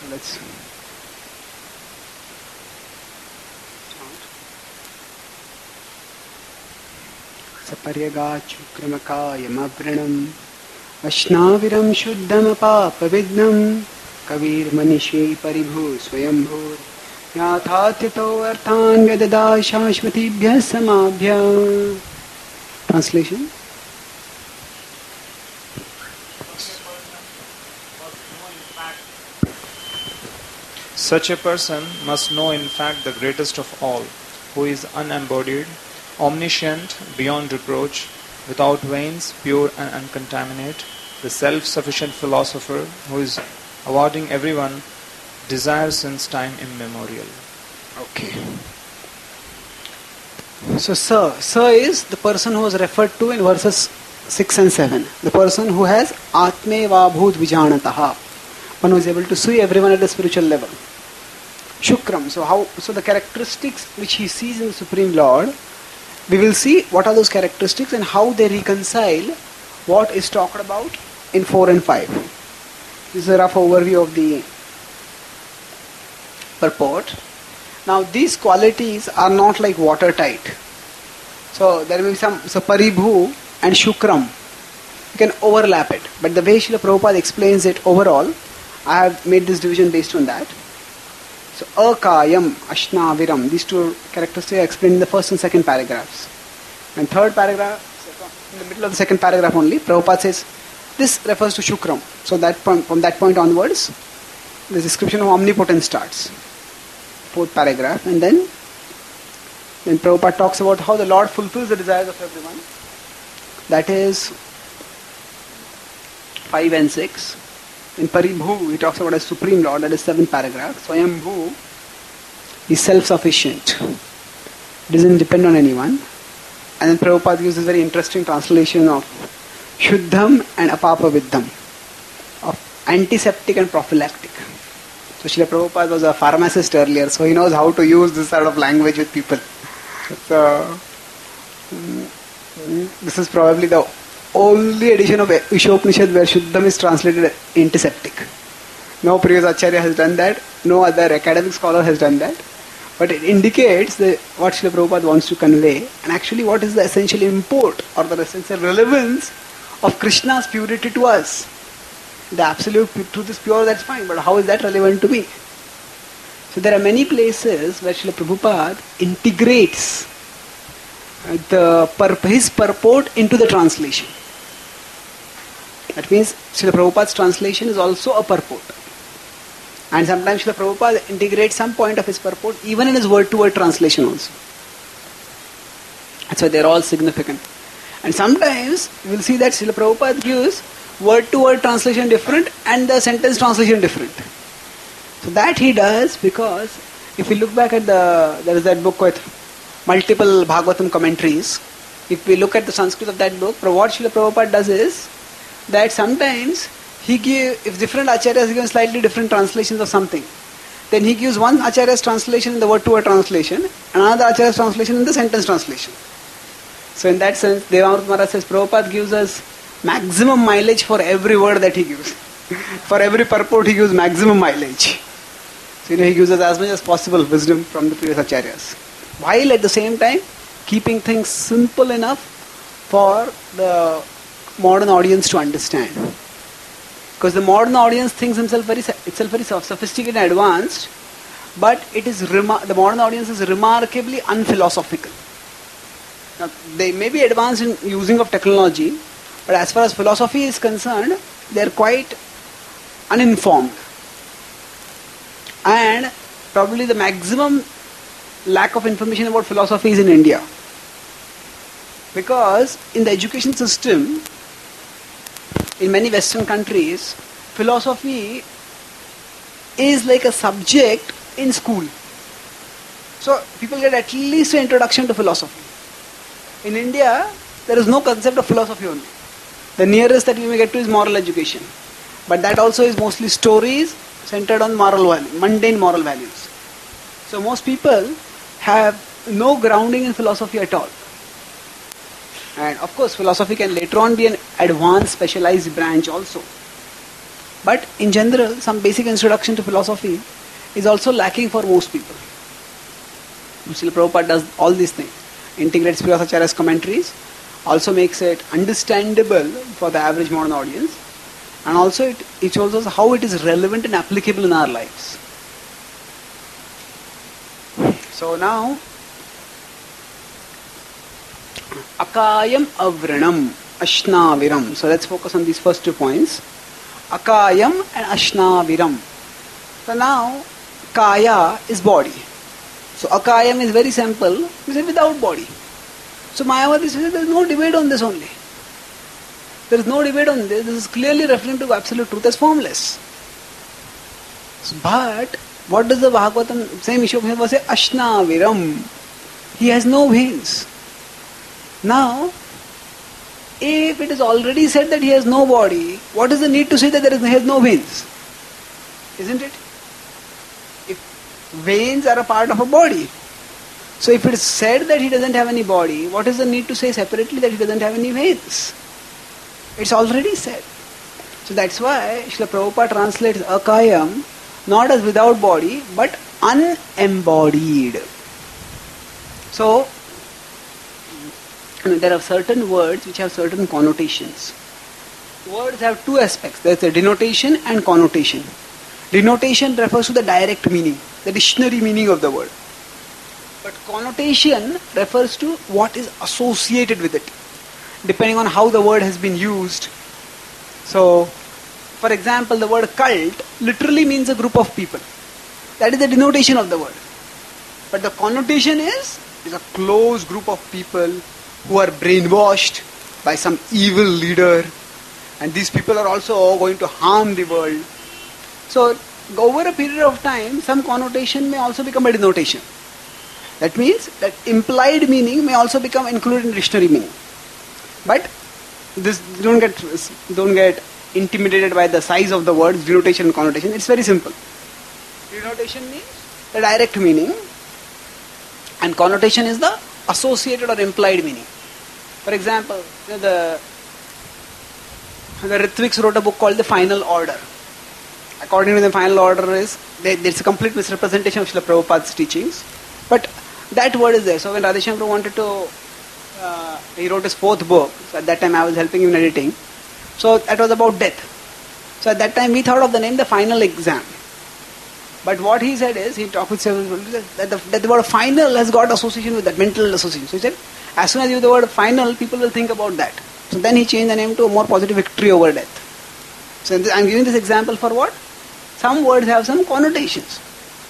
let's Saparyagachukramakaayamavrinam Ashnaviram Shuddhamapapavidnam Kavir Manishi Paribhu Swayambhur Yathatyato Arthan Vedada Shashvatibhya Samabhya. Translation. Such a person must know in fact the greatest of all, who is unembodied, omniscient, beyond reproach, without veins, pure and uncontaminate, the self-sufficient philosopher who is awarding everyone desire since time immemorial. Okay. So, Sir is the person who was referred to in verses 6 and 7. The person who has Atmeva Bhut Vijanataha. One who is able to see everyone at the spiritual level. Shukram. So the characteristics which he sees in the Supreme Lord, we will see what are those characteristics and how they reconcile what is talked about in 4 and 5. This is a rough overview of the purport. Now these qualities are not like watertight. So there may be so Paribhu and Shukram. You can overlap it. But the way Srila Prabhupada explains it overall, I have made this division based on that. So Akayam, Ashnaviram, these two characteristics are explained in the first and second paragraphs. And third paragraph, in the middle of the second paragraph only, Prabhupada says, this refers to Shukram. So from that point onwards, the description of omnipotence starts. Fourth paragraph. And then Prabhupada talks about how the Lord fulfills the desires of everyone. That is 5 and 6. In Paribhu, he talks about a Supreme Lord, that is 7th paragraph. Swayambhu is self-sufficient. It doesn't depend on anyone. And then Prabhupada gives this very interesting translation of Shuddham and Apapaviddham, of antiseptic and prophylactic. So Srila Prabhupada was a pharmacist earlier, so he knows how to use this sort of language with people. So, this is probably the only edition of Ishopanishad where Shuddham is translated antiseptic. No previous Acharya has done that, no other academic scholar has done that. But it indicates what Srila Prabhupada wants to convey, and actually what is the essential import or the essential relevance of Krishna's purity to us. The absolute truth is pure, that's fine, but how is that relevant to me? So there are many places where Srila Prabhupada integrates his purport into the translation. That means Srila Prabhupada's translation is also a purport. And sometimes Srila Prabhupada integrates some point of his purport even in his word-to-word translation also. That's why they're all significant. And sometimes you will see that Srila Prabhupada gives word-to-word translation different and the sentence translation different. So that he does because if we look back at there is that book with multiple Bhagavatam commentaries. If we look at the Sanskrit of that book, what Srila Prabhupada does is that sometimes if different acharyas give slightly different translations of something, then he gives one acharya's translation in the word-to-word translation, another acharya's translation in the sentence translation. So in that sense, Devamrita Maharaj says Prabhupada gives us maximum mileage for every word that he gives. For every purport he gives maximum mileage. So he gives us as much as possible wisdom from the previous acharyas, while at the same time keeping things simple enough for the modern audience to understand. Because the modern audience thinks itself very sophisticated and advanced, but the modern audience is remarkably unphilosophical. Now, they may be advanced in using of technology, but as far as philosophy is concerned, they are quite uninformed. And probably the maximum lack of information about philosophy is in India. Because in the education system, in many Western countries, philosophy is like a subject in school. So people get at least an introduction to philosophy. In India, there is no concept of philosophy only. The nearest that we may get to is moral education. But that also is mostly stories centered on mundane moral values. So most people have no grounding in philosophy at all. And of course, philosophy can later on be an advanced specialized branch also. But in general, some basic introduction to philosophy is also lacking for most people. Srila Prabhupada does all these things. Integrates Vyasacharya's commentaries, also makes it understandable for the average modern audience, and also it shows us how it is relevant and applicable in our lives. So now, Akayam Avrinam, Ashnaviram. So let's focus on these first 2 points. Akayam and Ashnaviram. So now, Kaya is body. So Akayam is very simple, we say without body. So Mayavadi says there is no debate on this only. There is no debate on this. This is clearly referring to absolute truth as formless. But what does the Bhagavatam, same Ishopnishad say, Ashnaviram. He has no veins. Now, if it is already said that he has no body, what is the need to say that he has no veins? Isn't it? If veins are a part of a body, so if it is said that he doesn't have any body, what is the need to say separately that he doesn't have any veins? It's already said. So that's why Srila Prabhupada translates Akayam not as without body, but unembodied. So, there are certain words which have certain connotations. Words have 2 aspects. There's a denotation and connotation. Denotation refers to the direct meaning, the dictionary meaning of the word. But connotation refers to what is associated with it, depending on how the word has been used. So, for example, the word cult literally means a group of people. That is the denotation of the word. But the connotation is a close group of people who are brainwashed by some evil leader, and these people are also going to harm the world. So, over a period of time, some connotation may also become a denotation. That means that implied meaning may also become included in dictionary meaning. But this don't get intimidated by the size of the words, denotation and connotation. It's very simple. Denotation means the direct meaning, and connotation is the associated or implied meaning. For example, the Ritviks wrote a book called The Final Order. According to the Final Order there's a complete misrepresentation of Srila Prabhupada's teachings, but that word is there. So when Radheshyam Prabhu wanted to, he wrote his 4th book. So at that time I was helping him in editing. So that was about death. So at that time we thought of the name The Final Exam. But what he said is, he talked with several people, that the word final has got association with that, mental association. So he said, as soon as you use the word final, people will think about that. So then he changed the name to a more positive, victory over death. So I'm giving this example for what? Some words have some connotations.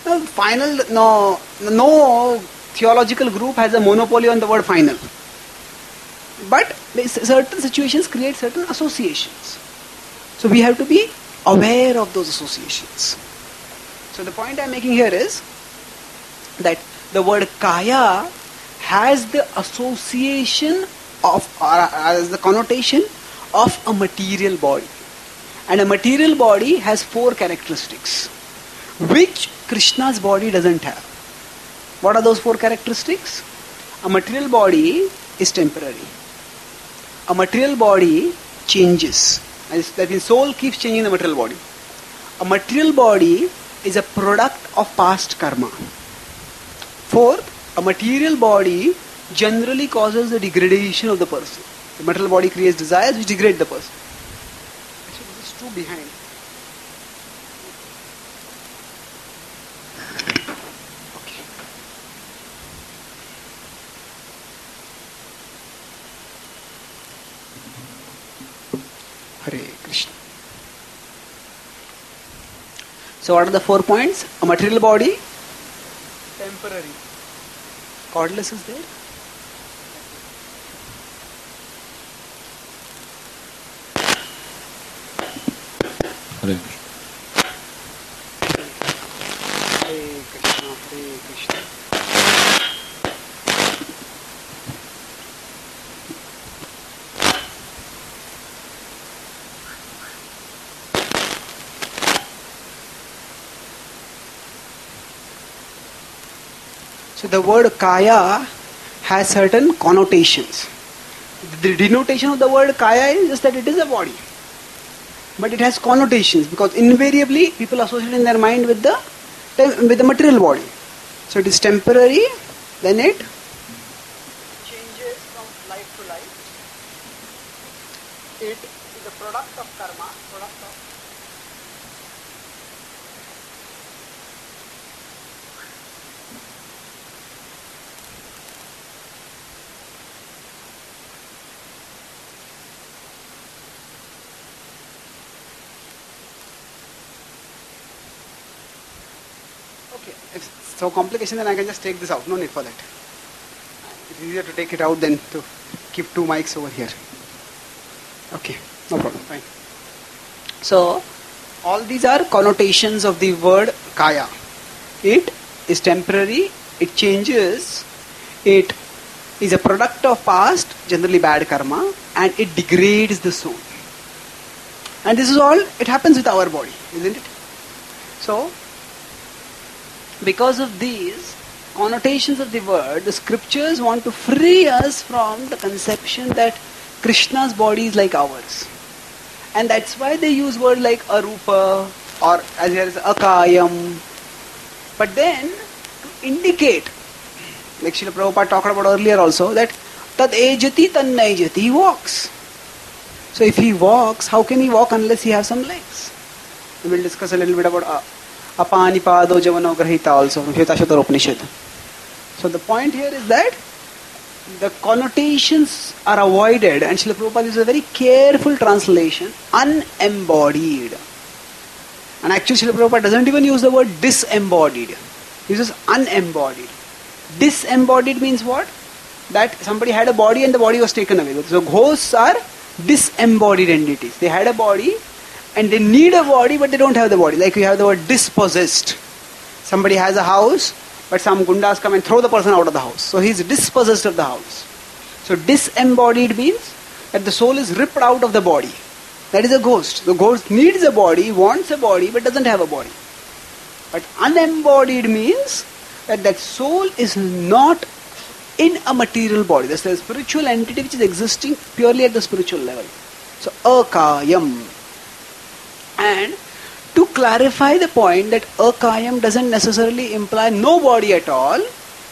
No theological group has a monopoly on the word final. But certain situations create certain associations. So we have to be aware of those associations. So the point I'm making here is that the word kaya has the association of, as the connotation of a material body. And a material body has 4 characteristics, which Krishna's body doesn't have. What are those 4 characteristics? A material body is temporary. A material body changes. That means soul keeps changing the material body. A material body is a product of past karma. 4th, a material body generally causes the degradation of the person. The material body creates desires which degrade the person. Actually, this is 2 behind. Okay. Hare Krishna. So what are the 4 points? A material body, temporary. Cordless is there? Hare Krishna, Hare Krishna. So the word kaya has certain connotations. The denotation of the word kaya is just that it is a body. but it has connotations because invariably people associate in their mind with the material body. So it is temporary, then it changes from life to life. It is a product of karma, product of okay. If it's so complication, then I can just take this out. No need for that. It's easier to take it out than to keep two mics over here. Okay, no problem, fine. So, all these are connotations of the word kaya. It is temporary, it changes, it is a product of past, generally bad karma, and it degrades the soul. And this is all, it happens with our body, isn't it? So, because of these connotations of the word, the scriptures want to free us from the conception that Krishna's body is like ours. And that's why they use words like arupa or as here is akayam. But then to indicate, like Srila Prabhupada talked about earlier also, that tad ejati tan naijati, he walks. So if he walks, how can he walk unless he has some legs? We will discuss a little bit about apanipado javano grahita also from Shvetashvatara Upanishad. So the point here is that the connotations are avoided, and Srila Prabhupada uses a very careful translation, unembodied. And actually Srila Prabhupada doesn't even use the word disembodied. He uses unembodied. Disembodied means what? That somebody had a body and the body was taken away. So ghosts are disembodied entities. They had a body and they need a body but they don't have the body. Like we have the word dispossessed. Somebody has a house but some gundas come and throw the person out of the house. So he is dispossessed of the house. So disembodied means that the soul is ripped out of the body. That is a ghost. The ghost needs a body, wants a body but doesn't have a body. But unembodied means that soul is not in a material body. There's a spiritual entity which is existing purely at the spiritual level. So akayam. And to clarify the point that akayam doesn't necessarily imply no body at all,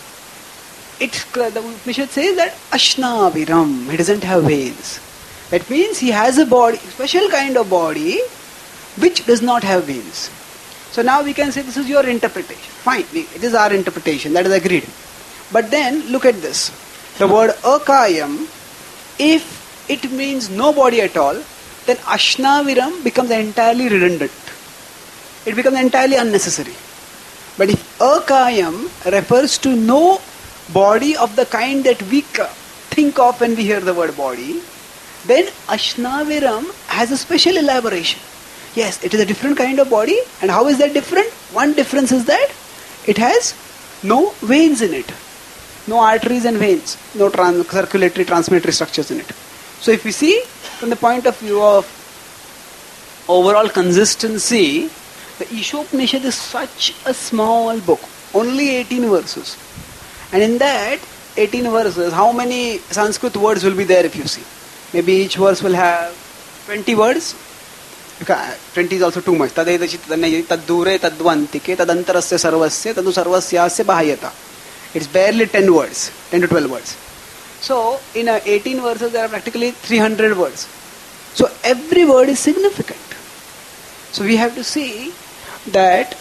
the Upanishad says that ashnaviram, he doesn't have veins. That means he has a body, special kind of body which does not have veins. So now we can say this is your interpretation. Fine, it is our interpretation, that is agreed. But then look at this. The word akayam, if it means no body at all, then ashnaviram becomes entirely redundant. It becomes entirely unnecessary. But if akayam refers to no body of the kind that we think of when we hear the word body, then ashnaviram has a special elaboration. Yes, it is a different kind of body. And how is that different? One difference is that it has no veins in it. No arteries and veins. No circulatory, transmittatory structures in it. So if we see from the point of view of overall consistency, the Ishopanishad is such a small book. Only 18 verses. And in that 18 verses, how many Sanskrit words will be there if you see? Maybe each verse will have 20 words. 20 is also too much. Tadedachit taddure tadvantike tadantarasya sarvasya tadu sarvasyasya bahayata. It's barely 10 words, 10 to 12 words. So, in 18 verses, there are practically 300 words. So, every word is significant. So, we have to see that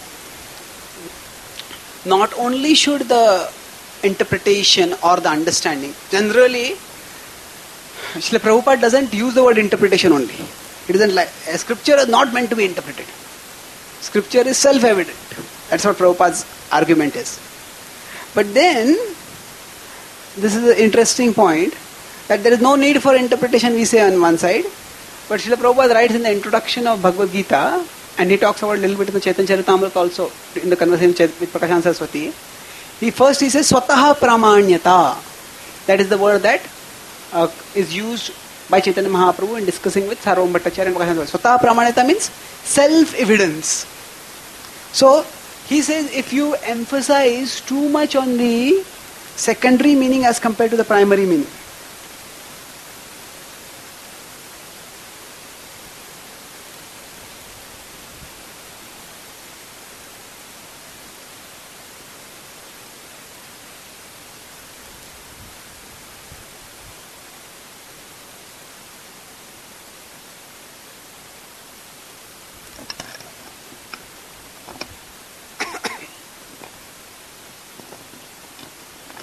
not only should the interpretation or the understanding, generally, Srila Prabhupada doesn't use the word interpretation only. It isn't like, a scripture is not meant to be interpreted. Scripture is self-evident. That's what Prabhupada's argument is. But then, this is an interesting point, that there is no need for interpretation, we say on one side. But Srila Prabhupada writes in the introduction of Bhagavad Gita, and he talks about a little bit in the Chaitanya Charitamrita also, in the conversation with Prakashananda Saraswati. He says, Swataha Pramanyata. That is the word that is used by Chaitanya Mahaprabhu in discussing with Sarvam Bhattacharya and Prakashananda Saraswati. Swataha Pramanyata means self-evidence. So, he says if you emphasize too much on the secondary meaning as compared to the primary meaning,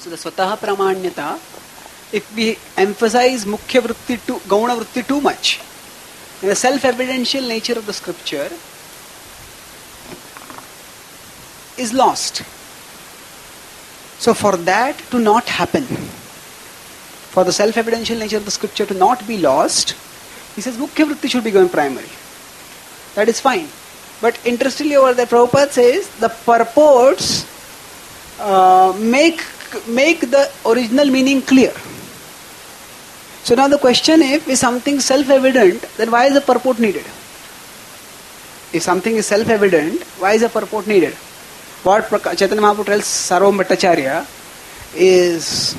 So the Swataha Pramanyata, if we emphasize Mukhya Vritti too, Gauna Vritti too much, and the self-evidential nature of the scripture is lost. So for that to not happen, for the self-evidential nature of the scripture to not be lost, he says Mukhya Vritti should be given primary. That is fine. But interestingly over there, Prabhupada says the purports make the original meaning clear. So now the question is something self-evident, then why is the purport needed? If something is self-evident, why is a purport needed? What Chaitanya Mahaprabhu tells Sarvam Bhattacharya is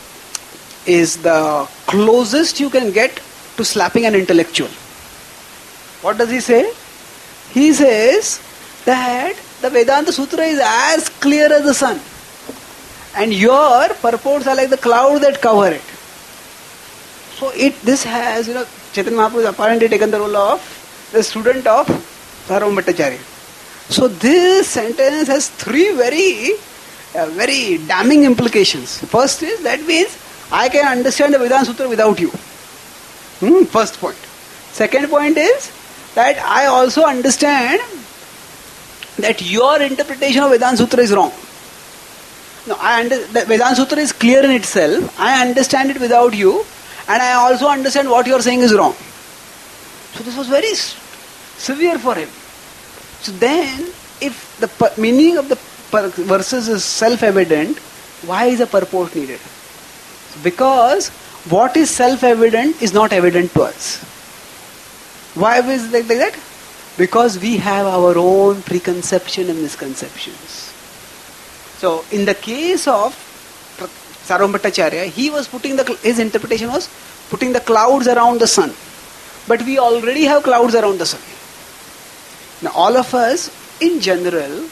the closest you can get to slapping an intellectual. What does he say? He says that the Vedanta Sutra is as clear as the sun, and your purports are like the cloud that cover it. So this has, Chaitanya Mahaprabhu has apparently taken the role of the student of Sarvam Bhattacharya. So this sentence has three very damning implications. First is, that means I can understand the Vedanta Sutra without you. First point. Second point is that I also understand that your interpretation of Vedanta Sutra is wrong. No, the Vedanta Sutra is clear in itself. I understand it without you, and I also understand what you are saying is wrong. So this was very severe for him. So then, if the meaning of the verses is self-evident, why is a purport needed? Because what is self-evident is not evident to us. Why is it like that? Because we have our own preconception and misconceptions. So, in the case of Sarvam Bhattacharya, he was his interpretation was putting the clouds around the sun. But we already have clouds around the sun. Now, all of us, in general,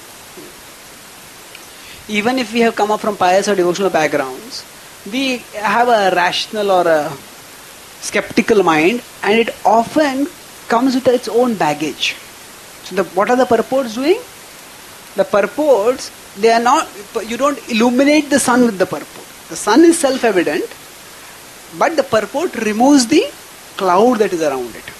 even if we have come up from pious or devotional backgrounds, we have a rational or a skeptical mind, and it often comes with its own baggage. So what are the purports doing? The purports, they are not, you don't illuminate the sun with the purport. The sun is self-evident, but the purport removes the cloud that is around it.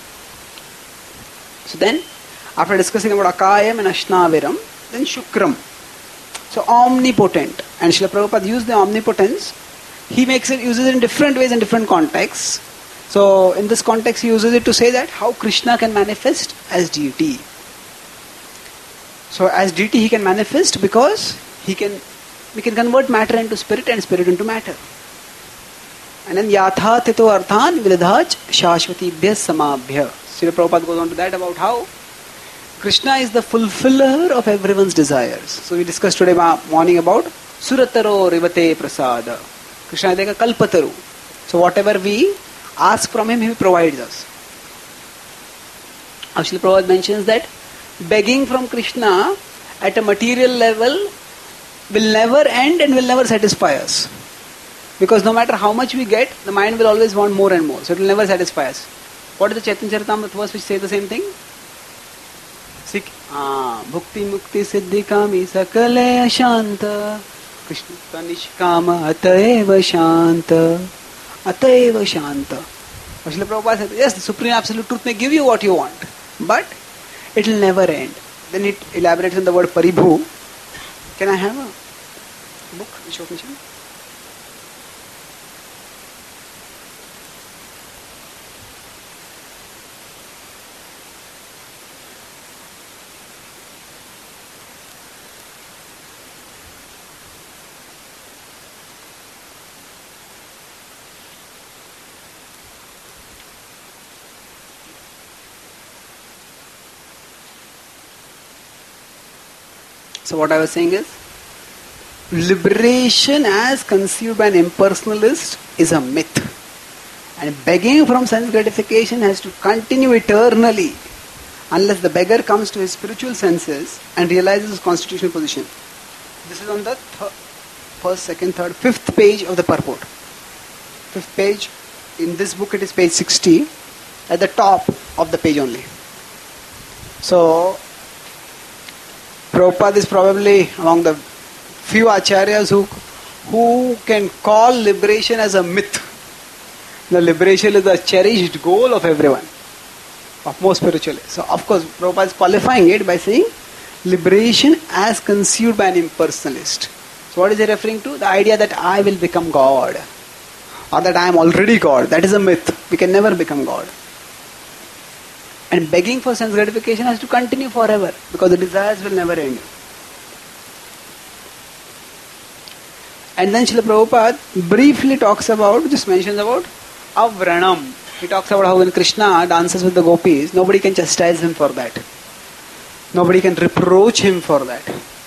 So then, after discussing about Akayam and Ashnaviram, then Shukram. So omnipotent. And Srila Prabhupada used the omnipotence. He uses it in different ways in different contexts. So in this context he uses it to say that how Krishna can manifest as deity. So as deity he can manifest because we can convert matter into spirit and spirit into matter. And then Yatha Tito Arthan Vilidhach Shashvatibhya Samabhya. Srila Prabhupada goes on to that about how Krishna is the fulfiller of everyone's desires. So we discussed today morning about Surataro Rivate Prasada. Krishna is like a Kalpataru. So whatever we ask from him, he provides us. Srila Prabhupada mentions that begging from Krishna at a material level will never end and will never satisfy us. Because no matter how much we get, the mind will always want more and more. So it will never satisfy us. What is the Chaitanya Charitamrita verse which says the same thing? Bhukti Mukti Siddhi Kami Sakale Shanta Krishna Nishkama Ataiva Shanta Ataiva Shanta. Srila Prabhupada said, yes, the Supreme Absolute Truth may give you what you want, but it will never end. Then it elaborates on the word Paribhu. Can I have a book? Vishwapnishan? So what I was saying is, liberation as conceived by an impersonalist is a myth. And begging from sense gratification has to continue eternally unless the beggar comes to his spiritual senses and realizes his constitutional position. This is on the first, second, third, fifth page of the purport. Fifth page. In this book it is page 60. At the top of the page only. So Prabhupada is probably among the few acharyas who can call liberation as a myth. The liberation is the cherished goal of everyone, of most spiritualists. So, of course, Prabhupada is qualifying it by saying liberation as conceived by an impersonalist. So, what is he referring to? The idea that I will become God, or that I am already God. That is a myth. We can never become God. And begging for sense gratification has to continue forever, because the desires will never end. And then Srila Prabhupada briefly talks about, just mentions about Avranam. He talks about how when Krishna dances with the gopis, nobody can chastise him for that. Nobody can reproach him for that.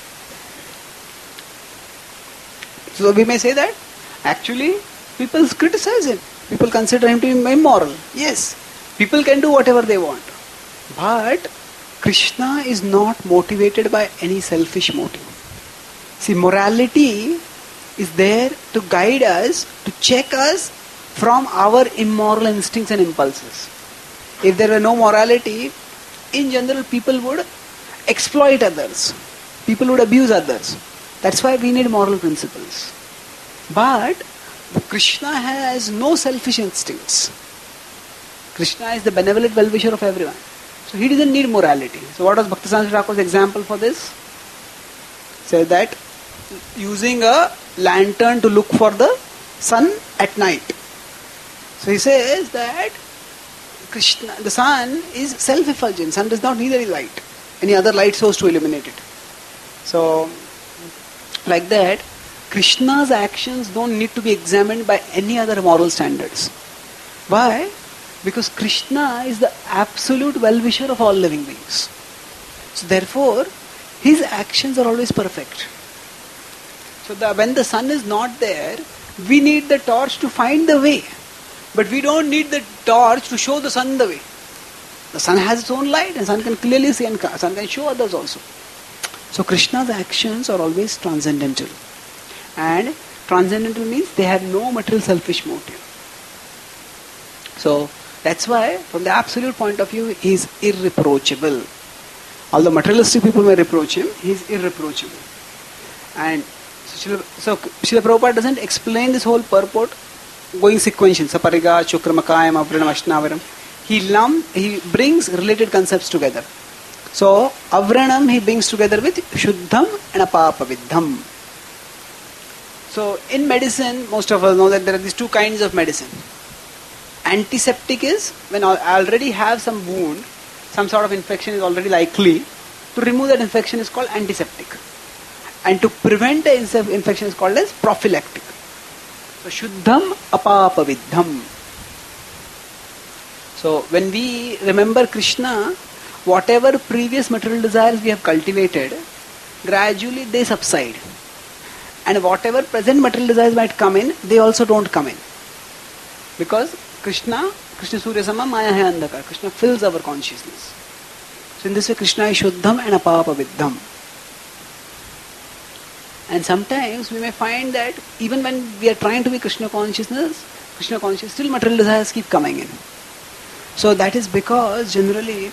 So we may say that actually people criticize him. People consider him to be immoral. Yes, people can do whatever they want. But Krishna is not motivated by any selfish motive. See, morality is there to guide us, to check us from our immoral instincts and impulses. If there were no morality, in general people would exploit others. People would abuse others. That's why we need moral principles. But Krishna has no selfish instincts. Krishna is the benevolent well-wisher of everyone. So he doesn't need morality. So what was Bhaktisiddhanta Thakur's example for this? Says that using a lantern to look for the sun at night. So he says that Krishna, the sun is self-effulgent. Sun does not need any light, any other light source to illuminate it. So, like that, Krishna's actions don't need to be examined by any other moral standards. Why? Because Krishna is the absolute well-wisher of all living beings. So therefore, his actions are always perfect. So when the sun is not there, we need the torch to find the way. But we don't need the torch to show the sun the way. The sun has its own light and sun can clearly see and sun can show others also. So Krishna's actions are always transcendental. And transcendental means they have no material selfish motive. So that's why from the absolute point of view he is irreproachable. Although materialistic people may reproach him, he is irreproachable. And so Srila Prabhupada doesn't explain this whole purport going sequential. Sapariga, Chukramakayam, Avranam, Ashnavaram. He brings related concepts together. So Avranam he brings together with Shuddham and Apapaviddham. So in medicine, most of us know that there are these two kinds of medicine. Antiseptic is when I already have some wound, some sort of infection is already likely. To remove that infection is called antiseptic. And to prevent the infection is called as prophylactic. So Shuddham Apapaviddham. So when we remember Krishna, whatever previous material desires we have cultivated, gradually they subside. And whatever present material desires might come in, they also don't come in. Because Krishna Surya Sama Maya Hai Andhakar. Krishna fills our consciousness. So in this way Krishna is Shuddham and Apapaviddham. And sometimes we may find that even when we are trying to be Krishna conscious, still material desires keep coming in. So that is because generally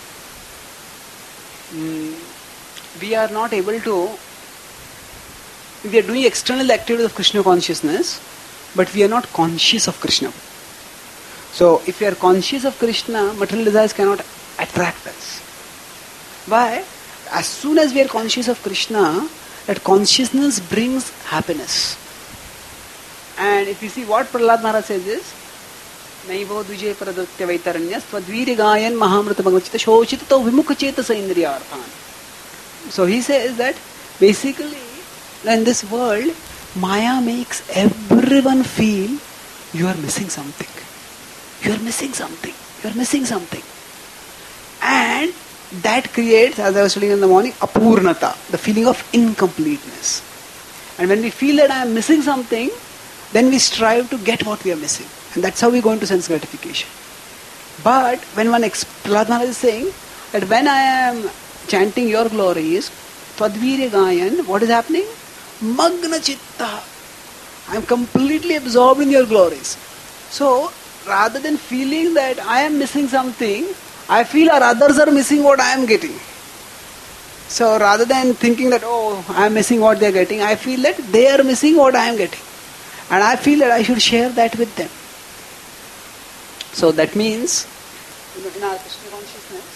we are not able to, we are doing external activities of Krishna consciousness, but we are not conscious of Krishna. So if we are conscious of Krishna, material desires cannot attract us. Why? As soon as we are conscious of Krishna, that consciousness brings happiness. And if you see what Prahlad Maharaj says is, Naivo Dvijay Paradutya Vaitaranyas Tvadviri Gayan Mahamrita Bhagavachita Shochitato Vimukacheta Indriyarthan. So he says that basically in this world, Maya makes everyone feel you are missing something. You are missing something. You are missing something. And that creates, as I was telling in the morning, apurnata, the feeling of incompleteness. And when we feel that I am missing something, then we strive to get what we are missing. And that's how we go into sense gratification. But when Prahlad Maharaj is saying that when I am chanting your glories, Tadvire Gayan, what is happening? Magna Chitta. I am completely absorbed in your glories. So, rather than feeling that I am missing something, I feel our others are missing what I am getting. So rather than thinking that, oh, I am missing what they are getting, I feel that they are missing what I am getting. And I feel that I should share that with them. So that means, in our Krishna consciousness,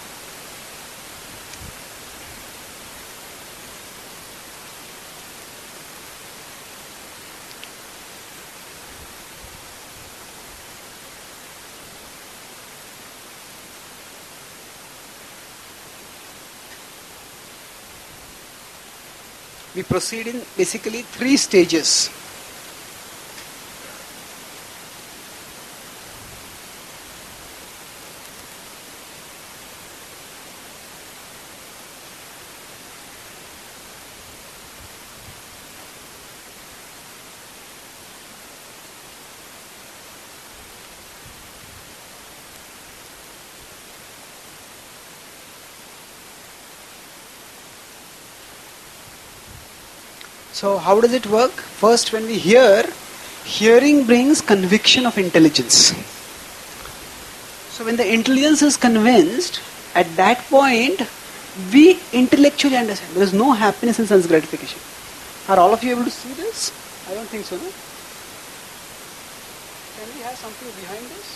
we proceed in basically 3 stages. So how does it work? First, when we hear, hearing brings conviction of intelligence. So when the intelligence is convinced, at that point, we intellectually understand. There is no happiness in sense gratification. Are all of you able to see this? I don't think so, no? Can we have something behind this?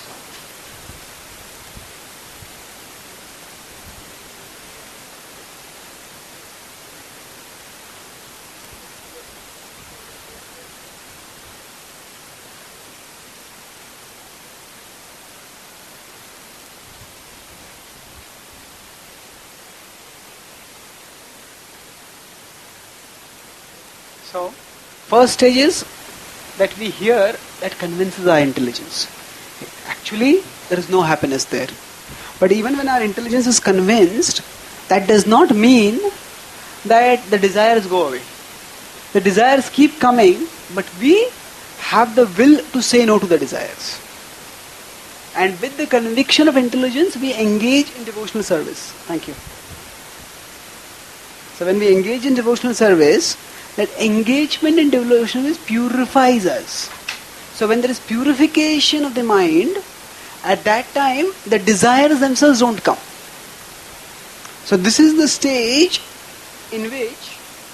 So, first stage is that we hear that convinces our intelligence. Actually, there is no happiness there. But even when our intelligence is convinced, that does not mean that the desires go away. The desires keep coming, but we have the will to say no to the desires. And with the conviction of intelligence, we engage in devotional service. Thank you. So when we engage in devotional service, that engagement in devotional service purifies us. So when there is purification of the mind, at that time, the desires themselves don't come. So this is the stage in which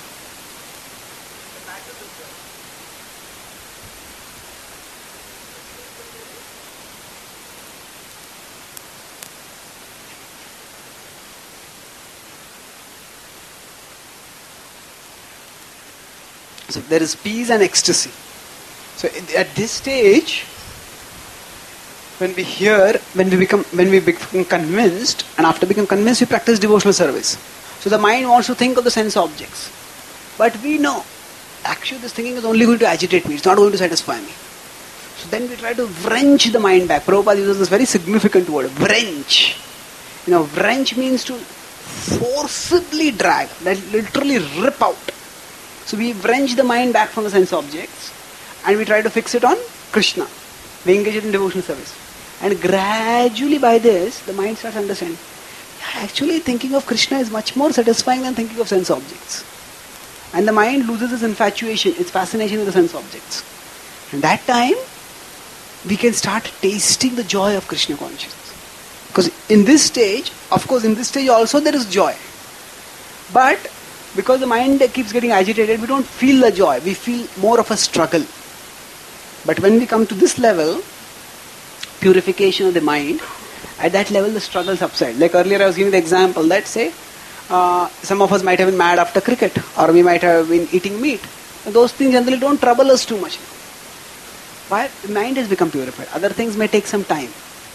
so there is peace and ecstasy. So at this stage, when we hear, when we become convinced, and after becoming convinced, we practice devotional service. So the mind wants to think of the sense objects. But we know, actually this thinking is only going to agitate me, it's not going to satisfy me. So then we try to wrench the mind back. Prabhupada uses this very significant word, wrench. Wrench means to forcibly drag, that literally rip out. So we wrench the mind back from the sense objects and we try to fix it on Krishna. We engage it in devotional service. And gradually by this, the mind starts understanding, actually thinking of Krishna is much more satisfying than thinking of sense objects. And the mind loses its infatuation, its fascination with the sense objects. And that time, we can start tasting the joy of Krishna consciousness. Because in this stage, of course in this stage also there is joy. But because the mind keeps getting agitated, we don't feel the joy. We feel more of a struggle. But when we come to this level, purification of the mind, at that level the struggle subsides. Like earlier I was giving the example that say, some of us might have been mad after cricket, or we might have been eating meat. Those things generally don't trouble us too much. Why? The mind has become purified. Other things may take some time.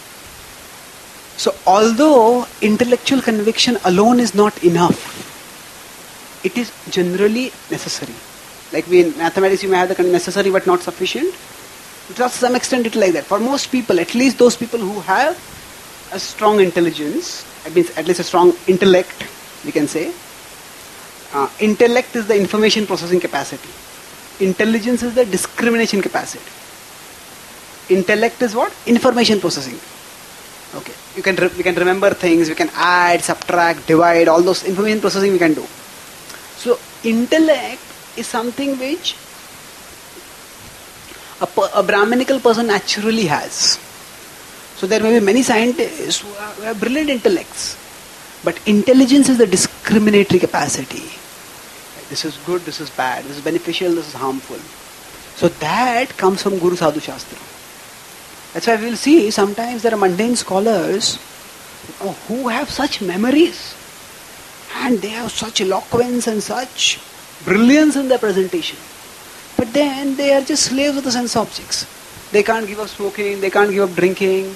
So although intellectual conviction alone is not enough, it is generally necessary. Like in mathematics, you may have the necessary but not sufficient. To some extent, it is like that. For most people, at least those people who have a strong intelligence, at least a strong intellect, we can say. Intellect is the information processing capacity. Intelligence is the discrimination capacity. Intellect is what? Information processing. Okay. We can remember things, we can add, subtract, divide, all those information processing we can do. So, intellect is something which a Brahminical person naturally has. So, there may be many scientists who have brilliant intellects. But intelligence is the discriminatory capacity. This is good, this is bad, this is beneficial, this is harmful. So that comes from Guru Sadhu Shastra. That's why we will see sometimes there are mundane scholars who have such memories and they have such eloquence and such brilliance in their presentation. But then they are just slaves of the sense objects. They can't give up smoking, they can't give up drinking.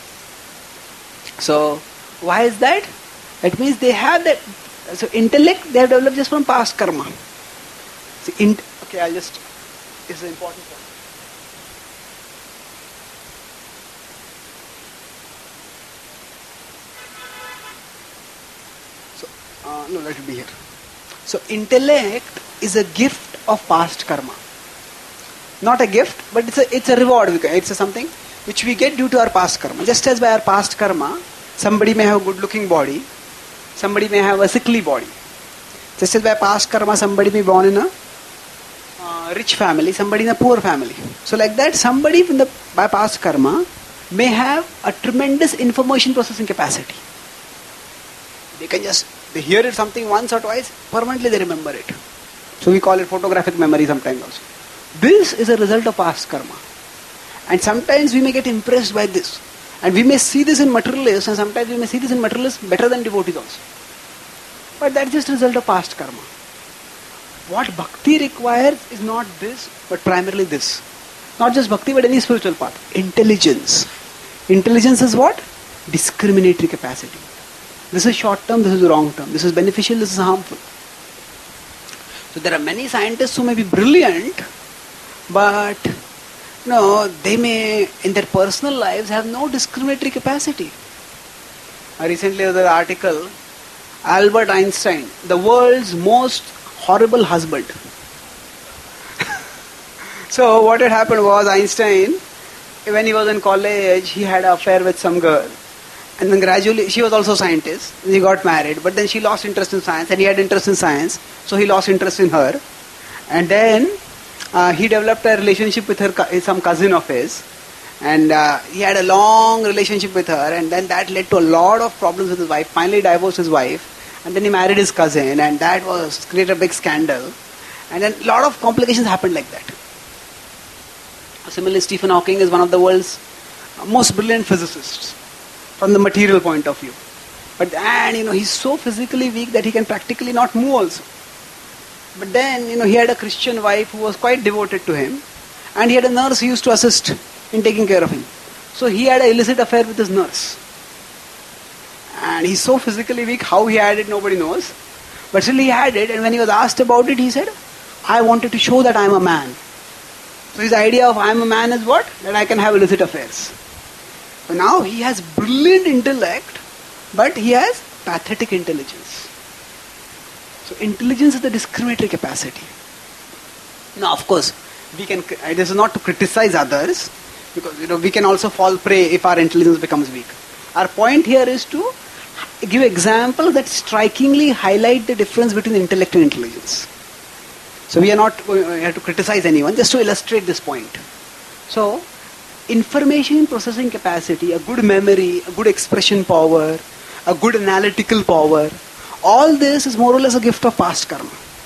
So why is that? That means they have that. So intellect they have developed just from past karma. So okay, I'll just. This is an important point. So no, let it be here. So intellect is a gift of past karma. Not a gift, but it's a reward. It's something which we get due to our past karma. Just as by our past karma, somebody may have a good-looking body. Somebody may have a sickly body. Just as by past karma, somebody may be born in a rich family, somebody in a poor family. So like that, somebody by past karma may have a tremendous information processing capacity. They hear it something once or twice, permanently they remember it. So we call it photographic memory sometimes also. This is a result of past karma. And sometimes we may get impressed by this. And we may see this in materialists, and sometimes we may see this in materialists better than devotees also. But that's just a result of past karma. What bhakti requires is not this, but primarily this. Not just bhakti, but any spiritual path. Intelligence. Intelligence is what? Discriminatory capacity. This is short term, this is long term. This is beneficial, this is harmful. So there are many scientists who may be brilliant, but they may, in their personal lives, have no discriminatory capacity. Recently there was an article, Albert Einstein, the world's most horrible husband. So what had happened was Einstein, when he was in college, he had an affair with some girl. And then gradually, she was also a scientist. He got married, but then she lost interest in science, and he had interest in science, so he lost interest in her. And then he developed a relationship with her, some cousin of his, and he had a long relationship with her, and then that led to a lot of problems with his wife. Finally divorced his wife, and then he married his cousin, and that created a big scandal, and then a lot of complications happened like that. Similarly, Stephen Hawking is one of the world's most brilliant physicists from the material point of view, but he's so physically weak that he can practically not move also. But then, he had a Christian wife who was quite devoted to him, and he had a nurse who used to assist in taking care of him. So he had an illicit affair with his nurse. And he's so physically weak, how he had it, nobody knows. But still he had it, and when he was asked about it, he said, I wanted to show that I am a man. So his idea of I am a man is what? That I can have illicit affairs. So now he has brilliant intellect, but he has pathetic intelligence. So intelligence is the discriminatory capacity. Now, of course, this is not to criticize others, because we can also fall prey if our intelligence becomes weak. Our point here is to give examples that strikingly highlight the difference between intellect and intelligence. So we are not going to criticize anyone, just to illustrate this point. So, information processing capacity, a good memory, a good expression power, a good analytical power, all this is more or less a gift of past karma.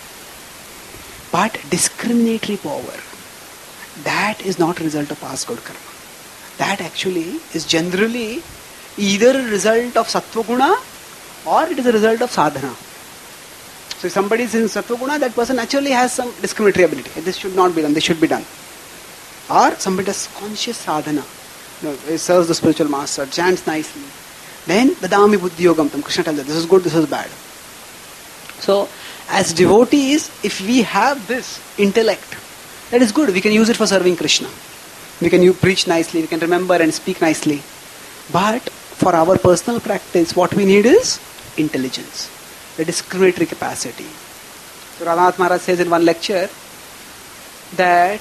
But discriminatory power, that is not a result of past good karma. That actually is generally either a result of sattva guna or it is a result of sadhana. So if somebody is in sattva guna, that person naturally has some discriminatory ability. This should not be done, this should be done. Or somebody does conscious sadhana. He serves the spiritual master, chants nicely. Then, dadami buddhi yogam tam. Krishna tells us, this is good, this is bad. So, as devotees, if we have this intellect, that is good. We can use it for serving Krishna. We can preach nicely, we can remember and speak nicely. But for our personal practice, what we need is intelligence, the discriminatory capacity. So Radhanath Maharaj says in one lecture that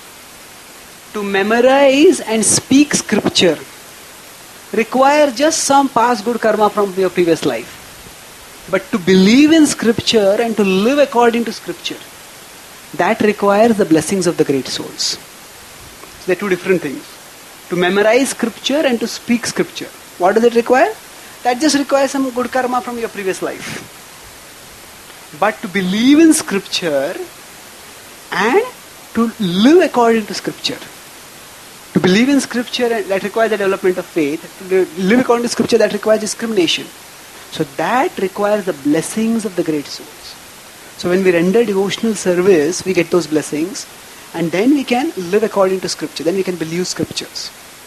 to memorize and speak scripture require just some past good karma from your previous life. But to believe in scripture and to live according to scripture, that requires the blessings of the great souls. So they're two different things. To memorize scripture and to speak scripture. What does it require? That just requires some good karma from your previous life. But to believe in scripture and to live according to scripture. To believe in scripture, that requires the development of faith. To live according to scripture, that requires discrimination. So that requires the blessings of the great souls. So when we render devotional service, we get those blessings, and then we can live according to scripture. Then we can believe scriptures.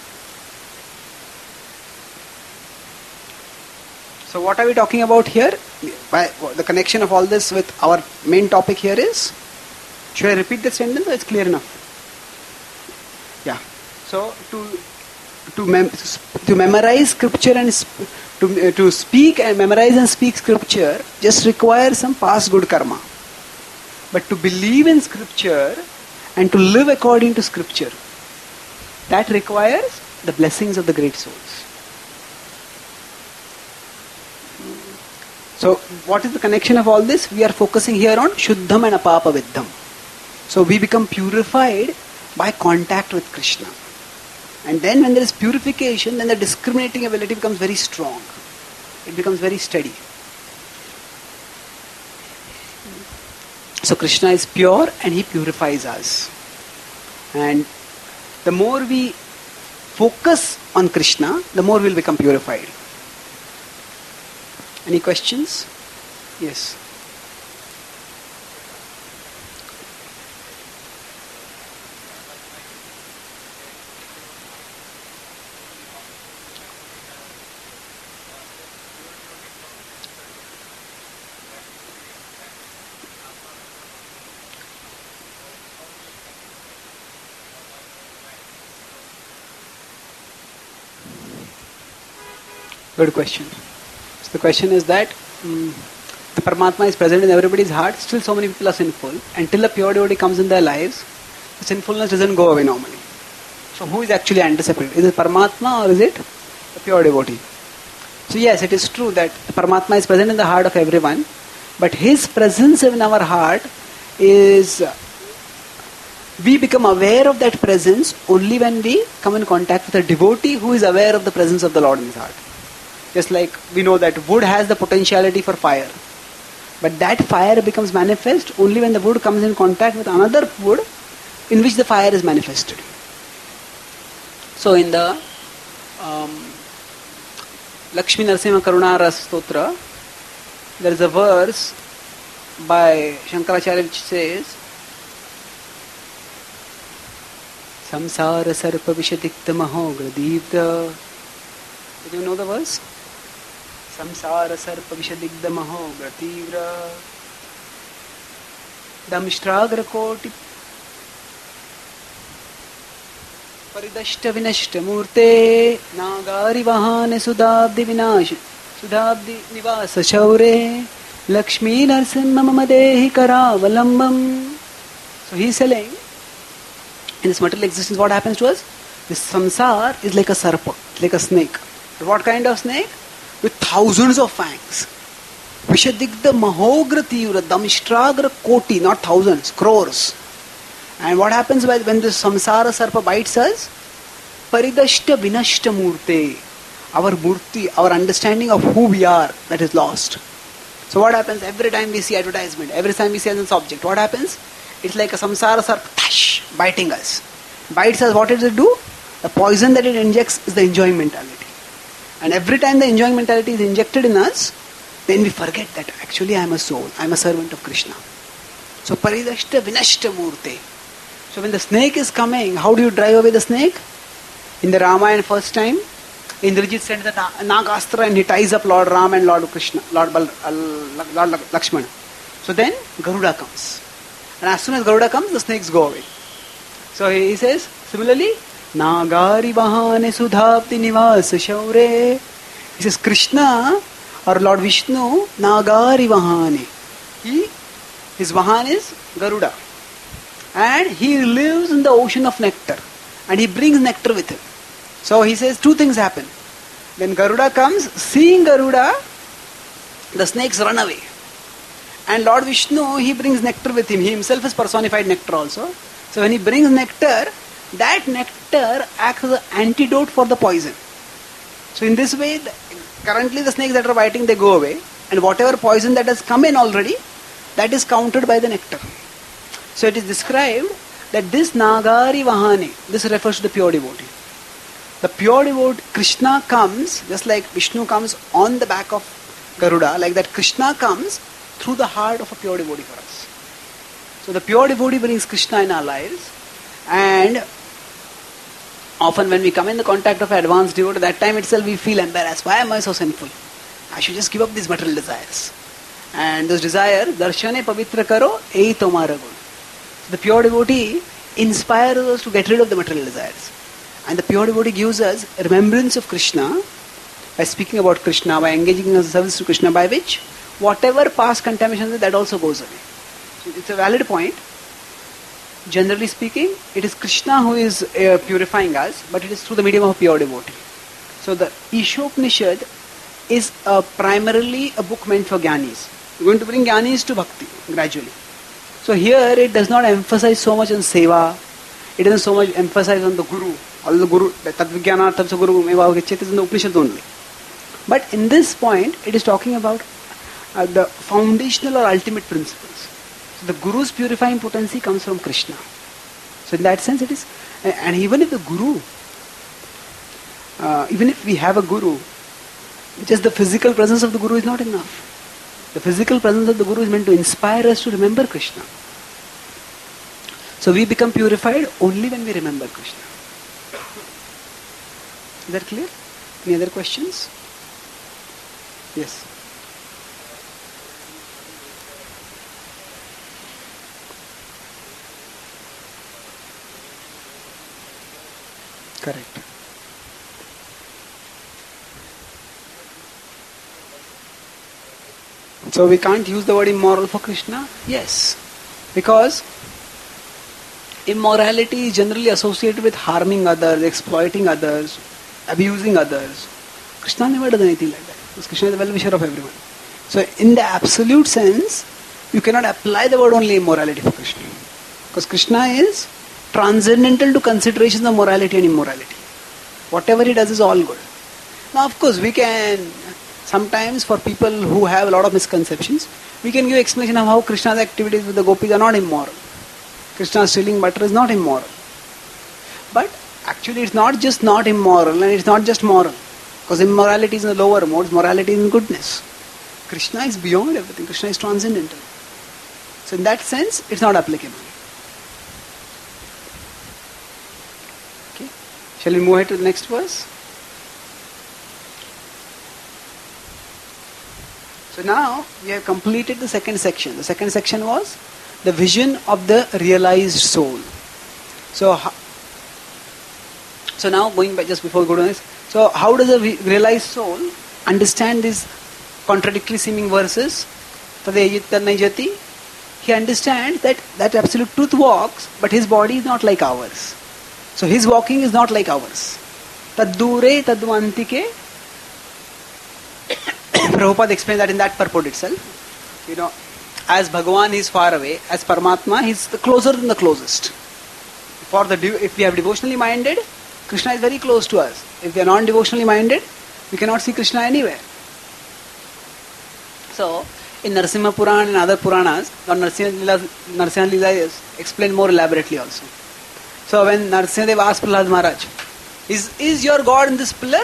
So what are we talking about here? The connection of all this with our main topic here is, should I repeat the sentence or it's clear enough? Yeah. So to memorize scripture and to speak and memorize and speak scripture just requires some past good karma. But to believe in scripture and to live according to scripture, that requires the blessings of the great souls. So what is the connection of all this? We are focusing here on Shuddham and Apapa Viddham. So we become purified by contact with Krishna. And then when there is purification, then the discriminating ability becomes very strong. It becomes very steady. So Krishna is pure and he purifies us. And the more we focus on Krishna, the more we will become purified. Any questions? Yes. Good question. So the question is that the Paramatma is present in everybody's heart, still so many people are sinful. Until a pure devotee comes in their lives, the sinfulness doesn't go away normally. So who is actually anticipated? Is it Paramatma or is it a pure devotee? So yes, it is true that the Paramatma is present in the heart of everyone, but his presence in our heart is, we become aware of that presence only when we come in contact with a devotee who is aware of the presence of the Lord in his heart. Just like we know that wood has the potentiality for fire. But that fire becomes manifest only when the wood comes in contact with another wood in which the fire is manifested. So in the Lakshmi Narasimha Karuna Ras Stotra, there is a verse by Shankaracharya which says, Samsara Sarpa Vishadikta Mahogra Deepta. Do you know the verse? Samsara Sarpa Vishadigda Mahogra Tivra Damshtragra Koti Paridashta Vinashta Murte Nagari Vahane Sudabdi Vinash Sudabdi Nivasa Shaure Lakshmi Narsimha Mamadehi Karavalambam. So he is telling, in this material existence, what happens to us? This samsara is like a sarpa, like a snake. But what kind of snake? With thousands of fangs. Vishadigda Mahogra Tivra Damshtragra Koti, not thousands, crores. And what happens when this samsara sarpa bites us? Paridashta Vinashta Murte. Our murti, our understanding of who we are, that is lost. So what happens every time we see advertisement, every time we see an object, what happens? It's like a samsara sarpa biting us. Bites us, what does it do? The poison that it injects is the enjoying mentality. And every time the enjoying mentality is injected in us, then we forget that actually I am a soul, I am a servant of Krishna. So paridashta vinashta murte. So when the snake is coming, how do you drive away the snake? In the Ramayana first time, Indrajit sent the Nagastra and he ties up Lord Ram and Lord Krishna, Lord Lakshmana. So then Garuda comes. And as soon as Garuda comes, the snakes go away. So he says, similarly, Nagari Vahane Sudhapti Nivas Shaure. He says, Krishna or Lord Vishnu, Nagari Vahane. His Vahan is Garuda. And he lives in the ocean of nectar. And he brings nectar with him. So he says two things happen. When Garuda comes, seeing Garuda, the snakes run away. And Lord Vishnu, he brings nectar with him. He himself is personified nectar also. So when he brings nectar, that nectar acts as an antidote for the poison. So in this way, currently the snakes that are biting, they go away. And whatever poison that has come in already, that is countered by the nectar. So it is described that this Nagari Vahane, this refers to the pure devotee. The pure devotee, Krishna comes, just like Vishnu comes on the back of Garuda, like that Krishna comes through the heart of a pure devotee for us. So the pure devotee brings Krishna in our lives, and often when we come in the contact of advanced devotee, that time itself we feel embarrassed. Why am I so sinful? I should just give up these material desires. And this desire, darshane pavitra karo, ei tomara gun. The pure devotee inspires us to get rid of the material desires. And the pure devotee gives us remembrance of Krishna by speaking about Krishna, by engaging in service to Krishna, by which whatever past contamination is, that also goes away. So it's a valid point. Generally speaking, it is Krishna who is purifying us, but it is through the medium of a pure devotee. So the Ishopanishad is primarily a book meant for Jnanis. We're going to bring Jnanis to Bhakti gradually. So here it does not emphasize so much on Seva. It doesn't so much emphasize on the Guru. Although the Guru, Tadvijnanartham sa Guru meva avagachyate is in the Upanishad only. But in this point, it is talking about the foundational or ultimate principles. So the Guru's purifying potency comes from Krishna. So in that sense it is, and even if the Guru, even if we have a Guru, just the physical presence of the Guru is not enough. The physical presence of the Guru is meant to inspire us to remember Krishna. So we become purified only when we remember Krishna. Is that clear? Any other questions? Yes. Correct. So we can't use the word immoral for Krishna? Yes. Because immorality is generally associated with harming others, exploiting others, abusing others. Krishna never does anything like that. Because Krishna is the well-wisher of everyone. So in the absolute sense, you cannot apply the word only immorality for Krishna. Because Krishna is transcendental to considerations of morality and immorality. Whatever he does is all good. Now of course we can, sometimes for people who have a lot of misconceptions, we can give explanation of how Krishna's activities with the gopis are not immoral. Krishna stealing butter is not immoral. But actually it's not just not immoral and it's not just moral. Because immorality is in the lower modes, morality is in goodness. Krishna is beyond everything. Krishna is transcendental. So in that sense, it's not applicable. Okay. Shall we move ahead to the next verse? So now we have completed the second section. The second section was the vision of the realized soul. So now going back just before we go to this. So how does a realized soul understand these contradictory seeming verses? He understands that absolute truth walks, but his body is not like ours. So his walking is not like ours. Taddure tadvantike. Prabhupada explains that in that purport itself. As Bhagavan is far away, as Paramatma he is closer than the closest. If we are devotionally minded, Krishna is very close to us. If we are non-devotionally minded, we cannot see Krishna anywhere. So, in Narasimha Purana and other Puranas, Narasimha Lila is explained more elaborately also. So when Narasimha asked Prahlad Maharaj, is your God in this pillar?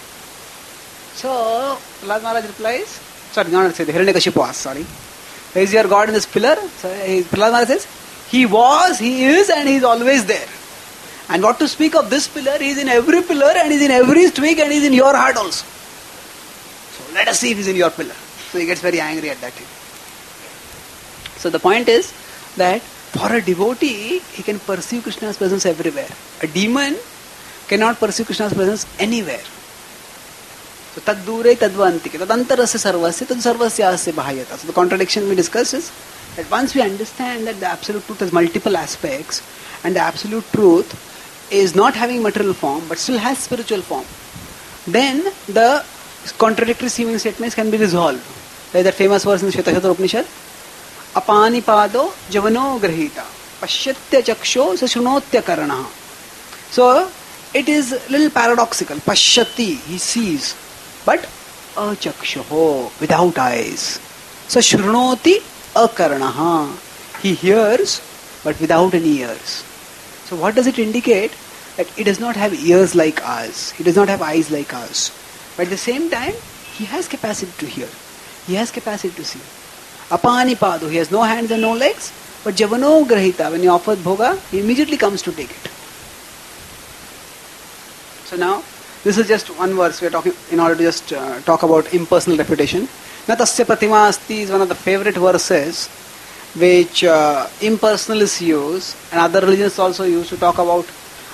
So Prahlad Maharaj replies, Hiranyakashipu asks, sorry. Is your God in this pillar? So Prahlad Maharaj says, He was, He is, and He is always there. And what to speak of this pillar, He is in every pillar and He is in every twig and He is in your heart also. So let us see if He is in your pillar. So he gets very angry at that time. So the point is that for a devotee, he can perceive Krishna's presence everywhere. A demon cannot perceive Krishna's presence anywhere. So taddure tadvantike, tadantarasya sarvasya, tad sarvasya asya bahayata. So the contradiction we discussed is that once we understand that the absolute truth has multiple aspects and the absolute truth is not having material form but still has spiritual form, then the contradictory seeming statements can be resolved. Like that famous verse in the Shvetashvatara Upanishad, Apani pado javano grahita, pashyatya chaksho sashrunotya karanaha. So it is a little paradoxical. Pashyati, he sees. But achakshoho, without eyes. So shrunoti akarnaha. He hears, but without any ears. So what does it indicate? That he does not have ears like us. He does not have eyes like us. But at the same time, he has capacity to hear. He has capacity to see. Apani padu. He has no hands and no legs. But javano grahita. When he offers bhoga, he immediately comes to take it. So now, this is just one verse we are talking in order to just talk about impersonal reputation. Na tasya pratima asti is one of the favorite verses which impersonalists use and other religions also use to talk about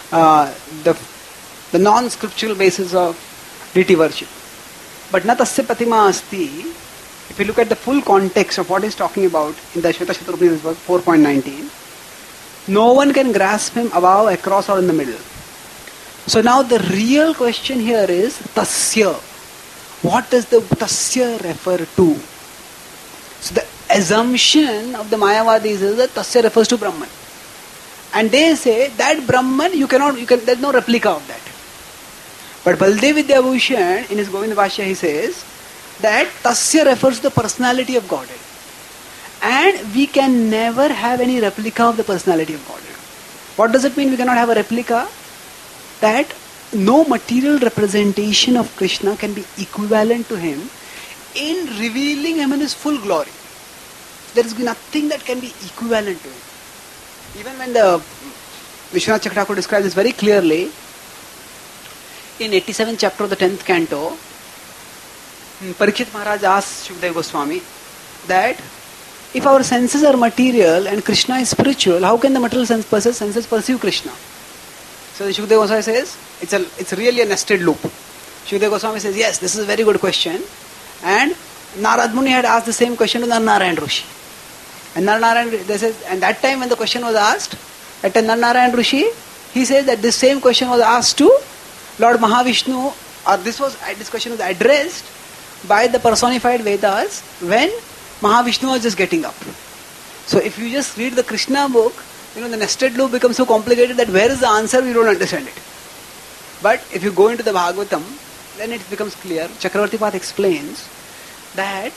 the non-scriptural basis of deity worship. But na tasya pratima asti, if you look at the full context of what he's talking about in the Shvetashvatara Upanishad 4.19, no one can grasp him above, across or in the middle. So now the real question here is tasya. What does the tasya refer to? So the assumption of the Mayavadis is that tasya refers to Brahman. And they say that Brahman, there's no replica of that. But Baldev Vidyabhushan, in his Govinda Bhashya, he says that tasya refers to the personality of Godhead. And we can never have any replica of the personality of Godhead. What does it mean we cannot have a replica? That no material representation of Krishna can be equivalent to him in revealing him in his full glory. There is nothing that can be equivalent to him. Even when the Vishwanath Chakravarti describes this very clearly, in 87th chapter of the 10th canto, Parikshit Maharaj asks Shukadeva Goswami that if our senses are material and Krishna is spiritual, how can the material senses perceive Krishna? So the Shukadeva Goswami says, it's really a nested loop. Shukadeva Goswami says, yes, this is a very good question. And Narad Muni had asked the same question to Narnarayan Rishi. And that time when the question was asked, at Narnarayan Rishi, he says that this same question was asked to Lord Mahavishnu, or this question was addressed by the personified Vedas when Mahavishnu was just getting up. So if you just read the Krishna book, the nested loop becomes so complicated that where is the answer, we don't understand it. But if you go into the Bhagavatam, then it becomes clear. Chakravarti Path explains that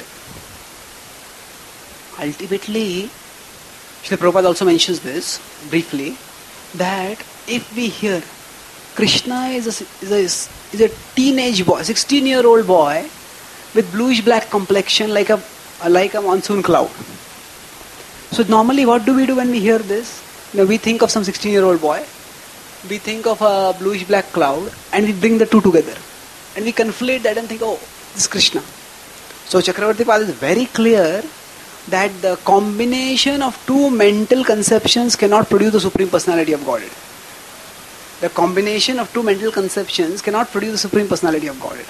ultimately, Srila Prabhupada also mentions this briefly, that if we hear Krishna is a teenage boy, 16-year-old boy with bluish-black complexion like a monsoon cloud. So normally what do we do when we hear this? We think of some 16-year-old boy, we think of a bluish-black cloud, and we bring the two together. And we conflate that and think, oh, this is Krishna. So Chakravarti Pad is very clear that the combination of two mental conceptions cannot produce the Supreme Personality of Godhead. The combination of two mental conceptions cannot produce the Supreme Personality of Godhead.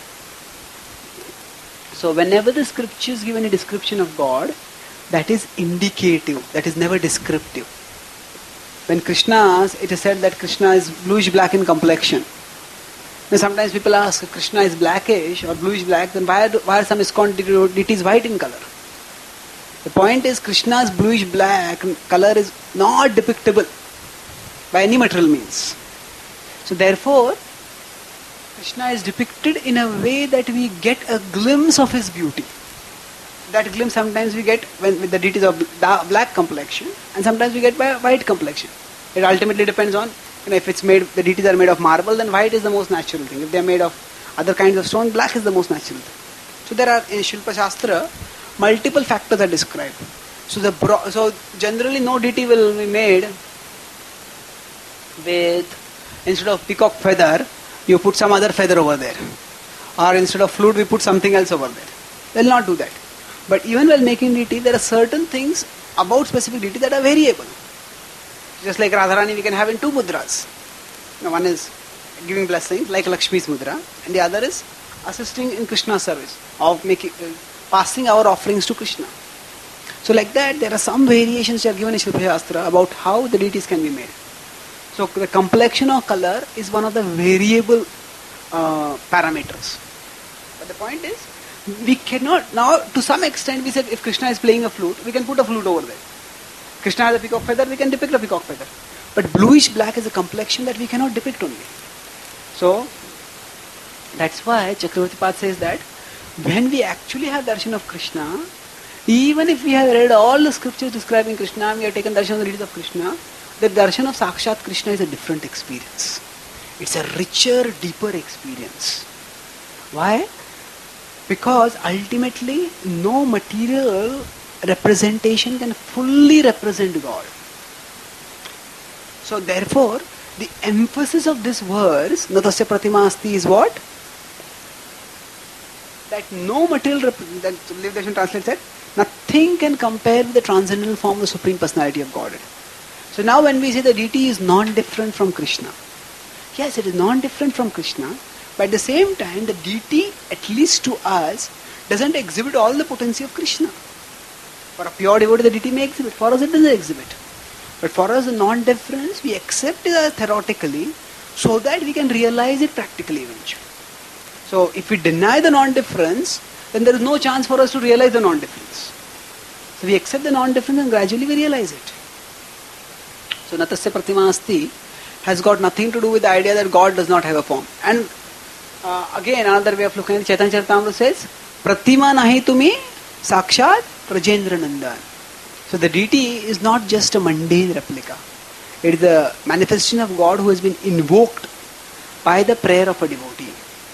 So whenever the scriptures give any description of God, that is indicative, that is never descriptive. When Krishna, it is said that Krishna is bluish-black in complexion. Now sometimes people ask, if Krishna is blackish or bluish-black, then why are some ISKCON deities white in color? The point is, Krishna's bluish-black color is not depictable by any material means. So therefore, Krishna is depicted in a way that we get a glimpse of his beauty. That glimpse sometimes we get with the deities of black complexion, and sometimes we get by white complexion. It ultimately depends on, if the deities are made of marble, then white is the most natural thing. If they are made of other kinds of stone, black is the most natural thing. So there are, in Shilpa Shastra, multiple factors are described. So generally no deity will be made with, instead of peacock feather, you put some other feather over there. Or instead of flute, we put something else over there. They will not do that. But even while making deity, there are certain things about specific deity that are variable. Just like Radharani, we can have in two mudras. One is giving blessings, like Lakshmi's mudra, and the other is assisting in Krishna's service, of passing our offerings to Krishna. So like that, there are some variations which are given in Shilpa Shastra about how the deities can be made. So the complexion or color is one of the variable parameters. But the point is, we cannot, now to some extent we said if Krishna is playing a flute, we can put a flute over there. Krishna has a peacock feather, we can depict a peacock feather. But bluish black is a complexion that we cannot depict only. So that's why Chakravarti Pad says that when we actually have darshan of Krishna, even if we have read all the scriptures describing Krishna, we have taken darshan of the deities of Krishna, the darshan of Sakshat Krishna is a different experience. It's a richer, deeper experience. Why? Because ultimately, no material representation can fully represent God. So therefore, the emphasis of this verse, Natasya Pratima Asti, is what? That no material, that Liv Darshan translates that, nothing can compare with the transcendental form of the Supreme Personality of Godhead. So now when we say the deity is non-different from Krishna, yes, it is non-different from Krishna, but at the same time, the deity, at least to us, doesn't exhibit all the potency of Krishna. For a pure devotee, the deity may exhibit. For us, it doesn't exhibit. But for us, the non-difference, we accept it as theoretically so that we can realize it practically eventually. So, if we deny the non-difference, then there is no chance for us to realize the non-difference. So, we accept the non-difference and gradually we realize it. So, Natasya Pratima Asti has got nothing to do with the idea that God does not have a form. And again, another way of looking at it, Chaitanya Charitamrita says, Pratima nahi tumi sakshat Prajendra Nandan. So the deity is not just a mundane replica. It is the manifestation of God who has been invoked by the prayer of a devotee.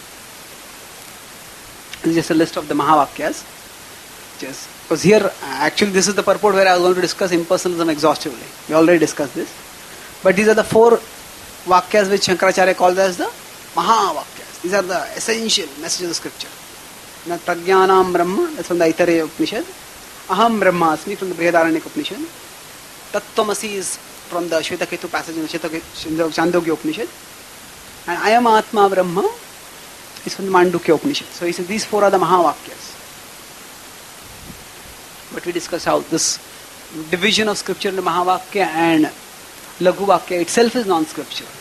This is just a list of the Mahavakyas. Because here, actually this is the purport where I was going to discuss impersonalism exhaustively. We already discussed this. But these are the 4 Vakyas which Shankaracharya called as the Mahavakyas. These are the essential messages of the scripture. Prajnanam Brahma, that's from the Aitareya Upanishad. Aham Brahmasmi from the Brihadaranyaka Upanishad. Tattvamasi is from the Shvetaketu passage in the Chandogya Upanishad. And Ayam Atma Brahma is from the Mandukya Upanishad. So he says these 4 are the Mahavakyas. But we discussed how this division of scripture into Mahavakya and Laghu Vakya itself is non-scriptural.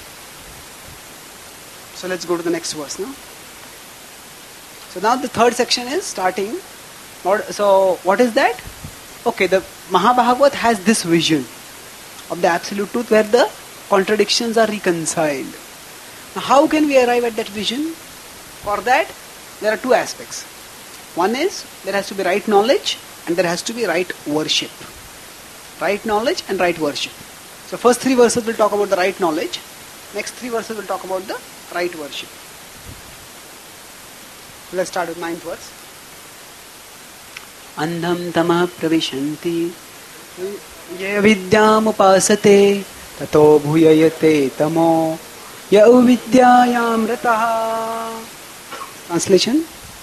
So let's go to the next verse now. So now the third section is starting. So what is that? Okay, the Mahabhagavat has this vision of the absolute truth where the contradictions are reconciled. Now how can we arrive at that vision? For that, there are 2 aspects. One is, there has to be right knowledge and there has to be right worship. Right knowledge and right worship. So first 3 verses will talk about the right knowledge. Next 3 verses will talk about the right worship. Let's start with 9th verse. Andham tamah pravishanti ye vidyam upasate tato bhuyayate tamo ya uvidyayam rataha. Translation.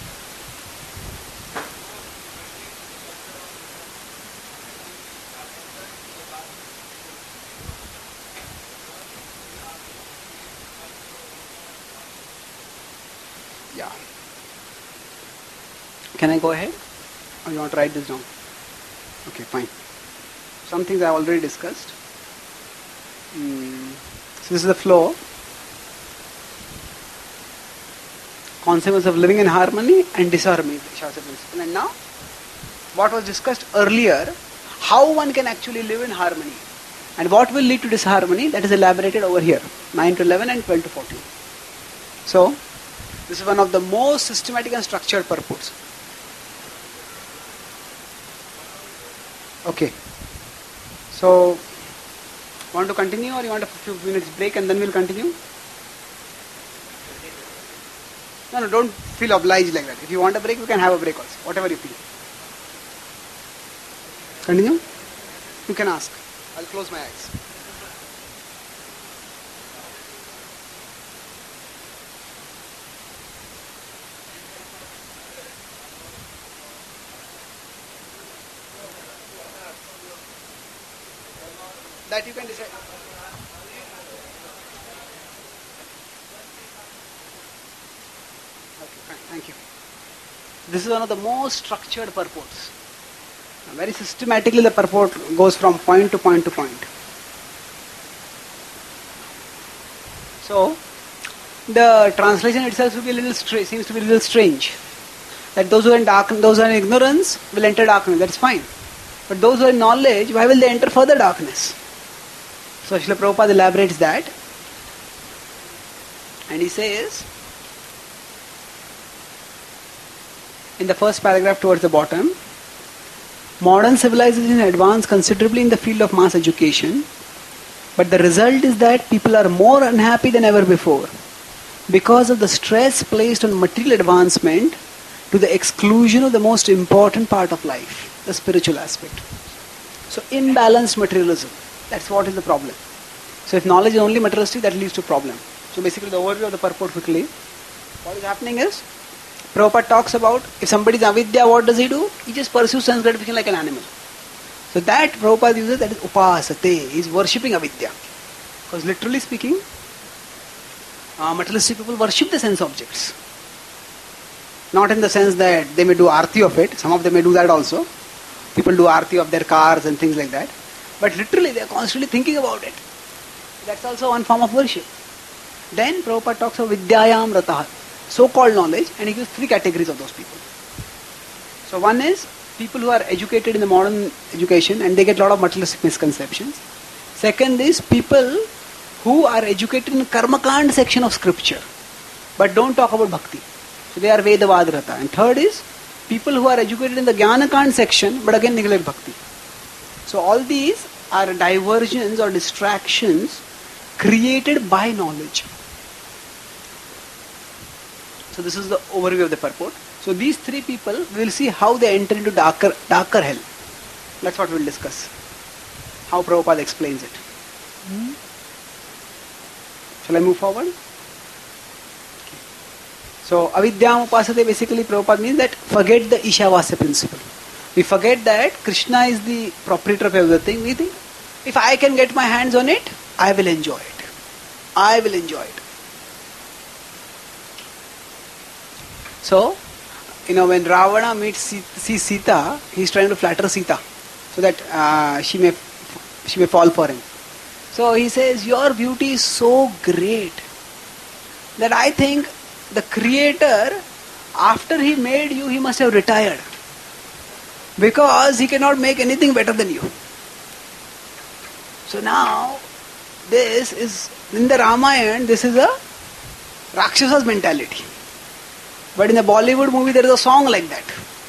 Yeah. Can I go ahead? Or you want to write this down? Okay, fine. Some things I have already discussed. So this is the flow. Consequence of living in harmony and disharmony, Shastra principle. And now, what was discussed earlier, how one can actually live in harmony. And what will lead to disharmony, that is elaborated over here. 9 to 11 and 12 to 14. So, this is one of the most systematic and structured purports. Okay. So, want to continue or you want a few minutes break and then we'll continue? No, don't feel obliged like that. If you want a break, you can have a break also. Whatever you feel. Continue? You can ask. I'll close my eyes. That you can decide. Okay, fine. Thank you. This is one of the most structured purports. Very systematically the purport goes from point to point to point. So, the translation itself will be a little seems to be a little strange. That those who are in darkness, those who are in ignorance will enter darkness. That's fine. But those who are in knowledge, why will they enter further darkness? So Srila Prabhupada elaborates that. And he says, in the first paragraph towards the bottom, modern civilization advanced considerably in the field of mass education, but the result is that people are more unhappy than ever before because of the stress placed on material advancement to the exclusion of the most important part of life, the spiritual aspect. So imbalanced materialism, that's what is the problem. So if knowledge is only materialistic, that leads to problem. So basically the overview of the purport quickly. What is happening is, Prabhupada talks about if somebody is avidya, what does he do? He just pursues sense gratification like an animal. So that Prabhupada uses, that is upasate, he is worshipping avidya. Because literally speaking, materialistic people worship the sense objects. Not in the sense that they may do arti of it, some of them may do that also. People do arti of their cars and things like that. But literally they are constantly thinking about it. That's also one form of worship. Then Prabhupada talks of vidyayam rataha, so-called knowledge, and he gives three categories of those people. So one is people who are educated in the modern education and they get a lot of materialistic misconceptions. Second is people who are educated in Karmakand section of scripture but don't talk about bhakti. So they are Vedavadrata. And third is people who are educated in the Jnanakand section but again neglect bhakti. So all these are diversions or distractions created by knowledge. So this is the overview of the purport. So these three people, we will see how they enter into darker hell. That's what we will discuss. How Prabhupada explains it. Shall I move forward? Okay. So avidyam upasate, basically Prabhupada means that forget the Ishavasya principle. We forget that Krishna is the proprietor of everything. We think, if I can get my hands on it, I will enjoy it. I will enjoy it. So, when Ravana sees Sita, he is trying to flatter Sita so that she may fall for him. So he says, your beauty is so great that I think the Creator, after he made you, he must have retired. Because he cannot make anything better than you. So now, this is, in the Ramayana, this is a Rakshasa's mentality. But in a Bollywood movie, there is a song like that.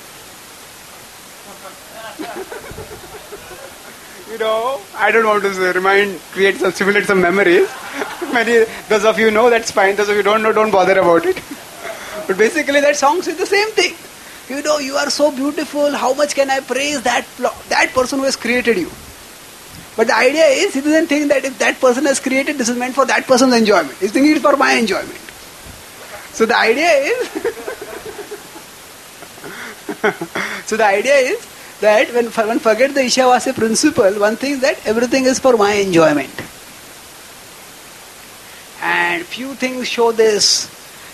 I don't want to simulate some memories. Those of you know, that's fine. Those of you don't know, don't bother about it. But basically that song says the same thing. You are so beautiful, how much can I praise that person who has created you? But the idea is, he doesn't think that if that person has created, this is meant for that person's enjoyment. He's thinking it's for my enjoyment. So the idea is that when one forgets the Ishavasya principle, one thinks that everything is for my enjoyment. And few things show this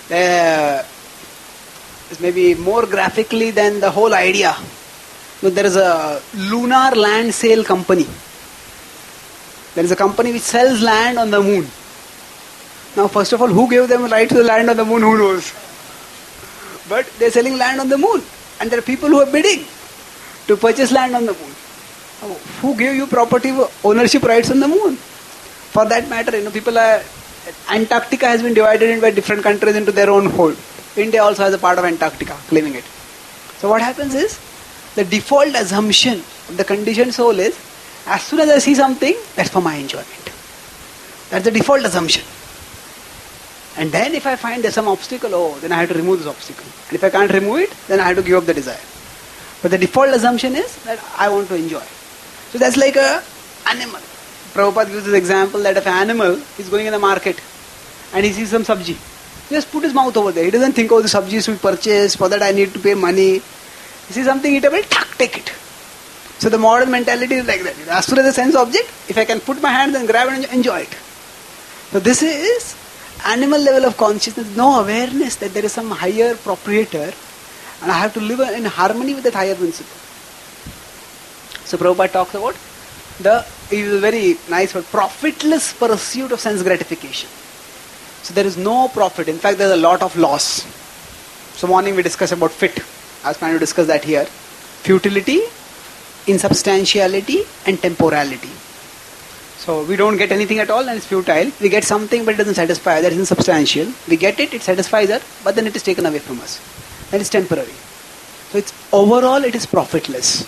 maybe more graphically than the whole idea. There is a lunar land sale company. There is a company which sells land on the moon. Now, first of all, who gave them right to the land on the moon? Who knows? But they are selling land on the moon. And there are people who are bidding to purchase land on the moon. Who gave you property ownership rights on the moon? For that matter, Antarctica has been divided into different countries into their own hold. India also has a part of Antarctica, claiming it. So what happens is, the default assumption of the conditioned soul is, as soon as I see something, that's for my enjoyment. That's the default assumption. And then if I find there's some obstacle, then I have to remove this obstacle. And if I can't remove it, then I have to give up the desire. But the default assumption is that I want to enjoy. So that's like an animal. Prabhupada gives this example that if an animal is going in the market and he sees some sabji, he just put his mouth over there. He doesn't think, the sabji is to be purchased, for that I need to pay money. He sees something eatable, take it. So the modern mentality is like that. As soon as a sense object, if I can put my hands and grab and enjoy it. So this is animal level of consciousness, no awareness that there is some higher proprietor and I have to live in harmony with that higher principle. So Prabhupada talks about it is a very nice word, profitless pursuit of sense gratification. So there is no profit. In fact, there is a lot of loss. So morning we discussed about fit. I was planning to discuss that here. Futility, insubstantiality and temporality. So we don't get anything at all and it's futile. We get something but it doesn't satisfy. That is insubstantial. We get it, it satisfies us, but then it is taken away from us. That is temporary. So it's overall it is profitless.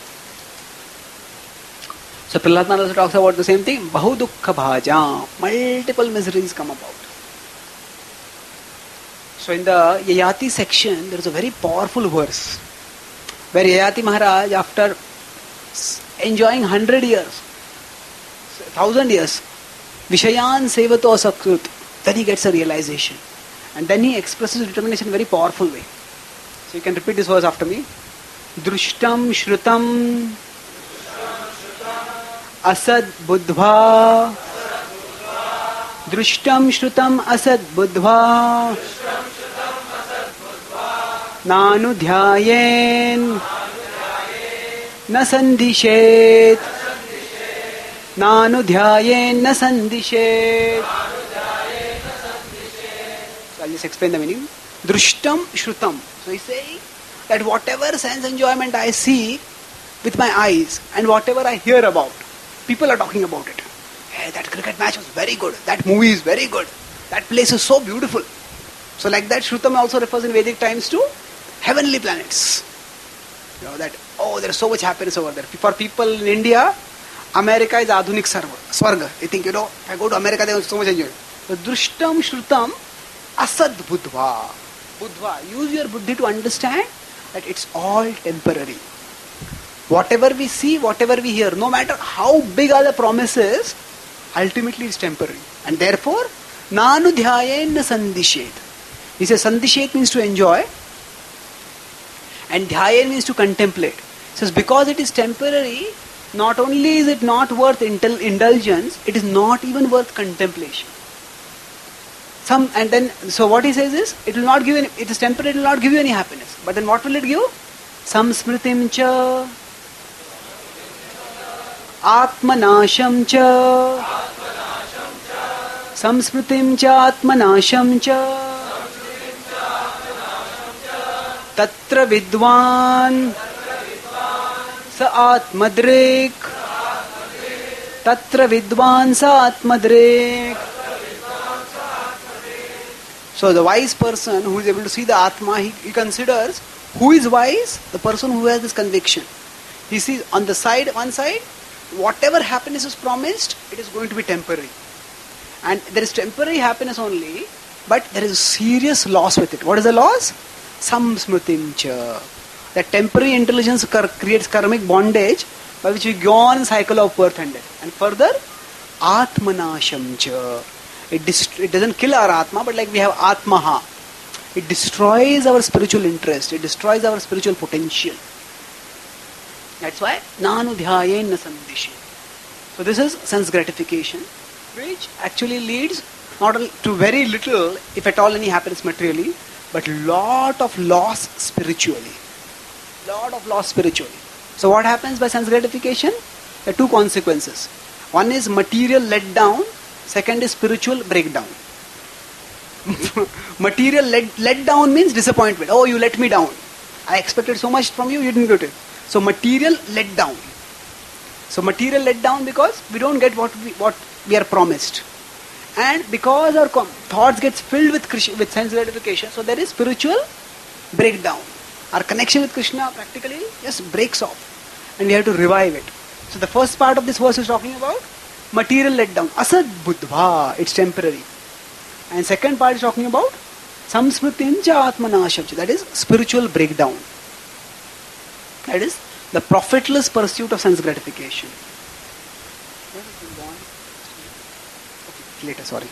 So Prahlad Maharaj also talks about the same thing. Bahu dukkha bhajam. Multiple miseries come about. So in the Yayati section, there is a very powerful verse where Yayati Maharaj, after enjoying 100 years, 1000 years, Vishayan Sevato Sakrut, then he gets a realization. And then he expresses determination in a very powerful way. So you can repeat this verse after me. Drushtam Shrutam Asad Buddhva. Drushtam Shrutam Asad Buddhva. Nanu Dhyayen Na Sandishet. Nanu Dhyayen Na Sandishet. So I'll just explain the meaning. Drushtam Shrutam. So he's saying that whatever sense enjoyment I see with my eyes and whatever I hear about, people are talking about it. Hey, that cricket match was very good. That movie is very good. That place is so beautiful. So like that, Shrutam also refers in Vedic times to heavenly planets. You know that, oh, there is so much happiness over there. For people in India, America is Adhunik Swarga. They think, if I go to America, there is so much enjoyment. So Drushtam Shrutam Asad Buddhva. Buddhva. Use your buddhi to understand that it's all temporary. Whatever we see, whatever we hear, no matter how big are the promises, ultimately it's temporary. And therefore, Nanu Dhyayen Na Sandishet. He says Sandishet means to enjoy and Dhyayen means to contemplate. He says because it is temporary, not only is it not worth indulgence, it is not even worth contemplation. So what he says is, it will not give it is temporary, it will not give you any happiness. But then what will it give? Samsmritim cha Atmanasham cha Samsmritim cha Atmanasham cha Tatra Vidwan Sa Atmadrik Tatra Vidwan Sa Atmadrik. So the wise person who is able to see the Atma, he considers who is wise? The person who has this conviction. He sees on the one side, whatever happiness is promised, it is going to be temporary. And there is temporary happiness only, but there is serious loss with it. What is the loss? Samsmritim cha. That temporary intelligence creates karmic bondage by which we go on in cycle of birth and death. And further, Atmanasham cha. It doesn't kill our Atma, but like we have Atmaha. It destroys our spiritual interest. It destroys our spiritual potential. That's why Nanu Dhyayen Na Sandishet. So this is sense gratification, which actually leads not to very little, if at all any happiness materially, but lot of loss spiritually. So what happens by sense gratification? There are two consequences. One is material letdown. Second is spiritual breakdown. Material let down means disappointment. Oh, you let me down. I expected so much from you, you didn't get it. So material let down. So material let down because we don't get what we are promised. And because our thoughts gets filled with sense gratification, so there is spiritual breakdown. Our connection with Krishna practically just breaks off. And we have to revive it. So the first part of this verse is talking about material letdown. Asad Buddhva, it's temporary. And second part is talking about Samsmritim cha Atmanasham cha, that is spiritual breakdown. That is the profitless pursuit of sense gratification. Okay, later, sorry.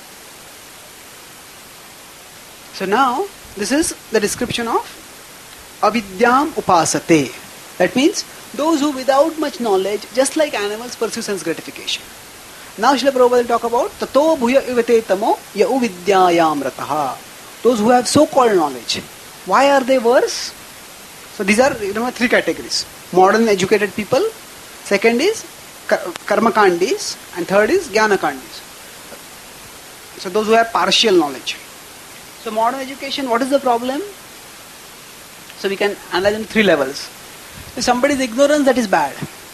So now, this is the description of Avidyam Upasate. That means those who without much knowledge, just like animals, pursue sense gratification. Now Srila Prabhupada will talk about Tato Bhuya Ivate Tamo Yau Vidyayam Rataha. Those who have so-called knowledge. Why are they worse? So these are three categories. Modern educated people. Second is Karmakandis. And third is Jnanakandis. So those who have partial knowledge. So modern education, what is the problem? So we can analyze in three levels. If somebody's ignorance, that is bad.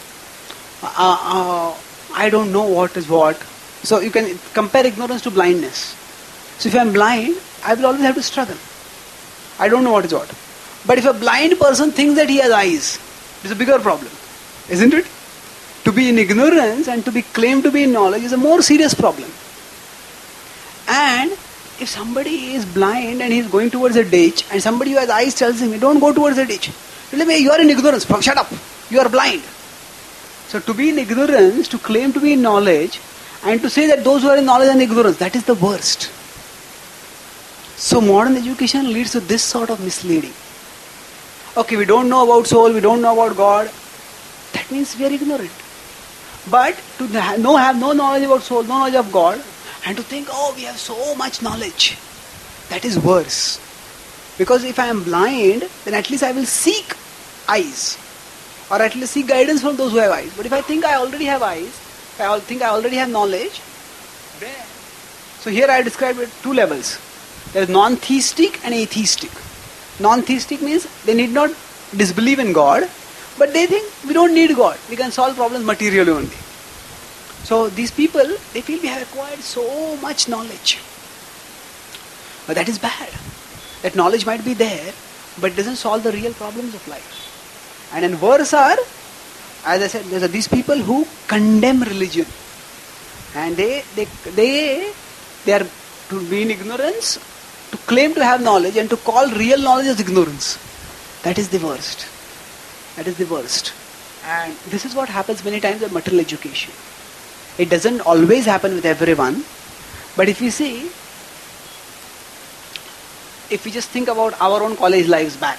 I don't know what is what. So you can compare ignorance to blindness. So if I am blind, I will always have to struggle. I don't know what is what. But if a blind person thinks that he has eyes, it's a bigger problem, isn't it? To be in ignorance and to be claimed to be in knowledge is a more serious problem. And if somebody is blind and he is going towards a ditch, and somebody who has eyes tells him, don't go towards the ditch. You are in ignorance. Shut up. You are blind. So to be in ignorance, to claim to be in knowledge, and to say that those who are in knowledge are in ignorance, that is the worst. So modern education leads to this sort of misleading. Okay, we don't know about soul, we don't know about God. That means we are ignorant. But to have no knowledge about soul, no knowledge of God, and to think, we have so much knowledge, that is worse. Because if I am blind, then at least I will seek eyes. Or at least seek guidance from those who have eyes. But if I think I already have eyes, if I think I already have knowledge, then... So here I described it 2 levels. There is non-theistic and atheistic. Non-theistic means they need not disbelieve in God, but they think we don't need God. We can solve problems materially only. So these people, they feel we have acquired so much knowledge. But that is bad. That knowledge might be there, but it doesn't solve the real problems of life. And then worse are, as I said, there are these people who condemn religion. And they are to be in ignorance, to claim to have knowledge and to call real knowledge as ignorance. That is the worst. That is the worst. And this is what happens many times with material education. It doesn't always happen with everyone. But if you see, if we just think about our own college lives back.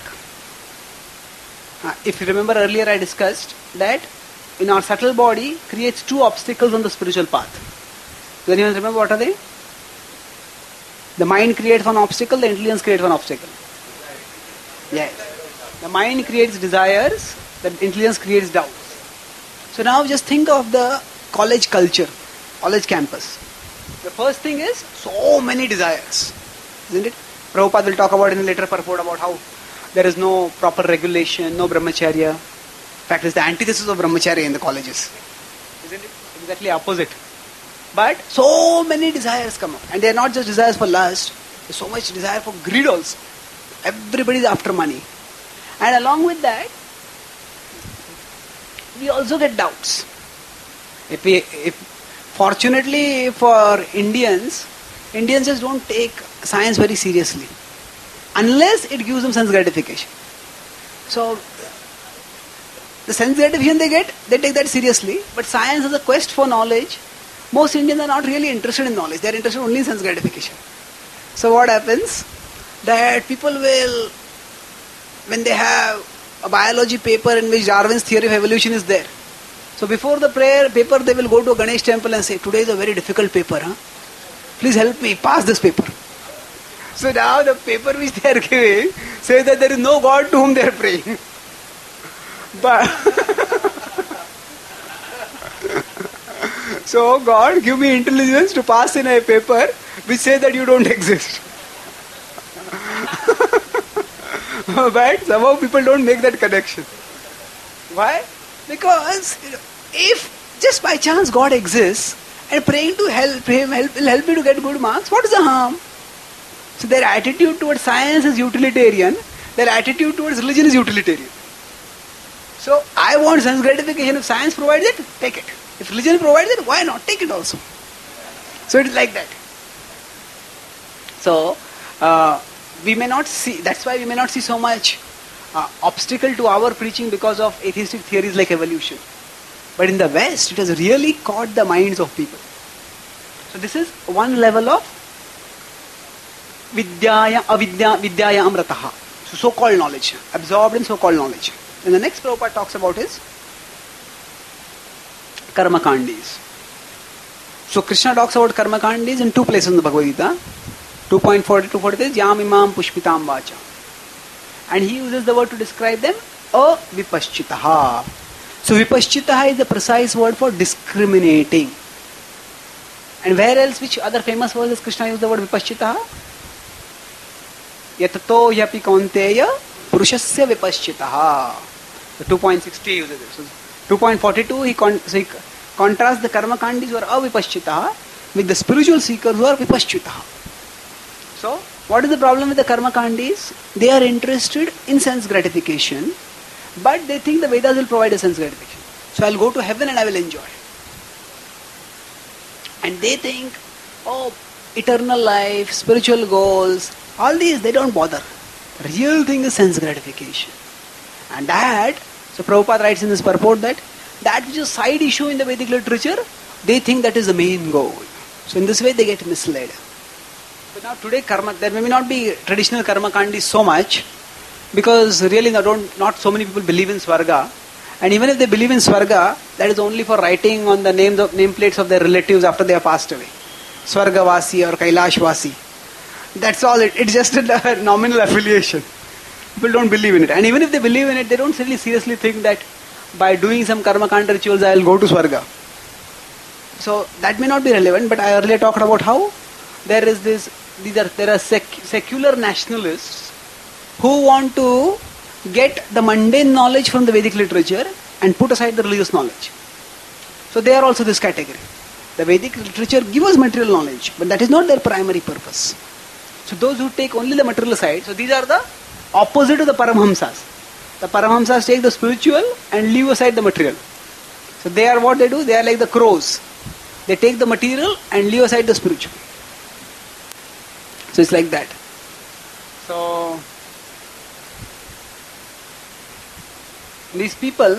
If you remember earlier I discussed that in our subtle body creates 2 obstacles on the spiritual path. Does anyone remember what are they? The mind creates one obstacle, the intelligence creates one obstacle. Yes. The mind creates desires, the intelligence creates doubts. So now just think of the college culture, college campus. The first thing is so many desires, isn't it? Prabhupada will talk about in a later purport about how there is no proper regulation, no brahmacharya. In fact, it's the antithesis of brahmacharya in the colleges. Isn't it? Exactly opposite. But so many desires come up. And they are not just desires for lust. There's so much desire for greed also. Everybody is after money. And along with that, we also get doubts. Fortunately for Indians just don't take science very seriously. Unless it gives them sense gratification. So, the sense gratification they get, they take that seriously. But science is a quest for knowledge. Most Indians are not really interested in knowledge. They are interested only in sense gratification. So what happens? That people will, when they have a biology paper in which Darwin's theory of evolution is there. So before the paper, they will go to a Ganesh temple and say, today is a very difficult paper. Please help me pass this paper. So now the paper which they are giving says that there is no God to whom they are praying. But so God, give me intelligence to pass in a paper which says that you don't exist. But somehow people don't make that connection. Why? Because if just by chance God exists and praying to him will help me to get good marks, what is the harm? So their attitude towards science is utilitarian, their attitude towards religion is utilitarian. So I want sense gratification. If science provides it, take it. If religion provides it, why not? Take it also. So it is like that. So we may not see, that's why we may not see so much obstacle to our preaching because of atheistic theories like evolution. But in the West, it has really caught the minds of people. So this is one level of vidyaya amrataha. So so-called knowledge, absorbed in so-called knowledge. And the next Prabhupada talks about is karma kandis. So Krishna talks about karma kandis in 2 places in the Bhagavad Gita. 2.42-43 is yam imam pushpitam vacha. And he uses the word to describe them, avipaschitaha. So vipaschitaha is the precise word for discriminating. And where else, which other famous words does Krishna use the word vipaschitaha? Yatato yapi kaunteya purushasya vipaschitaha. So 2.60 uses it. So 2.42 he contrasts the karma kandis who are avipaschitaha with the spiritual seekers who are vipaschitaha. So What is the problem with the karma kandis? They are interested in sense gratification, but they think the Vedas will provide a sense gratification. So I'll go to heaven and I will enjoy. And they think, oh, eternal life, spiritual goals, all these, they don't bother. Real thing is sense gratification. And that, so Prabhupada writes in this purport that which is a side issue in the Vedic literature, they think that is the main goal. So in this way they get misled. But now today karma, there may not be traditional karma kandi so much, because really not so many people believe in Swarga. And even if they believe in Swarga, that is only for writing on the nameplates of their relatives after they have passed away. Swargavasi or Kailashvasi. That's all it's just a nominal affiliation. People don't believe in it. And even if they believe in it, they don't really seriously think that by doing some karma kanda rituals I will go to Swarga. So that may not be relevant, but I earlier talked about how there are secular nationalists who want to get the mundane knowledge from the Vedic literature and put aside the religious knowledge. So they are also this category. The Vedic literature gives us material knowledge, but that is not their primary purpose. So those who take only the material side, so these are the opposite of the Paramhamsas. The Paramhamsas take the spiritual and leave aside the material. So they are what they do, they are like the crows. They take the material and leave aside the spiritual. So it's like that. So these people,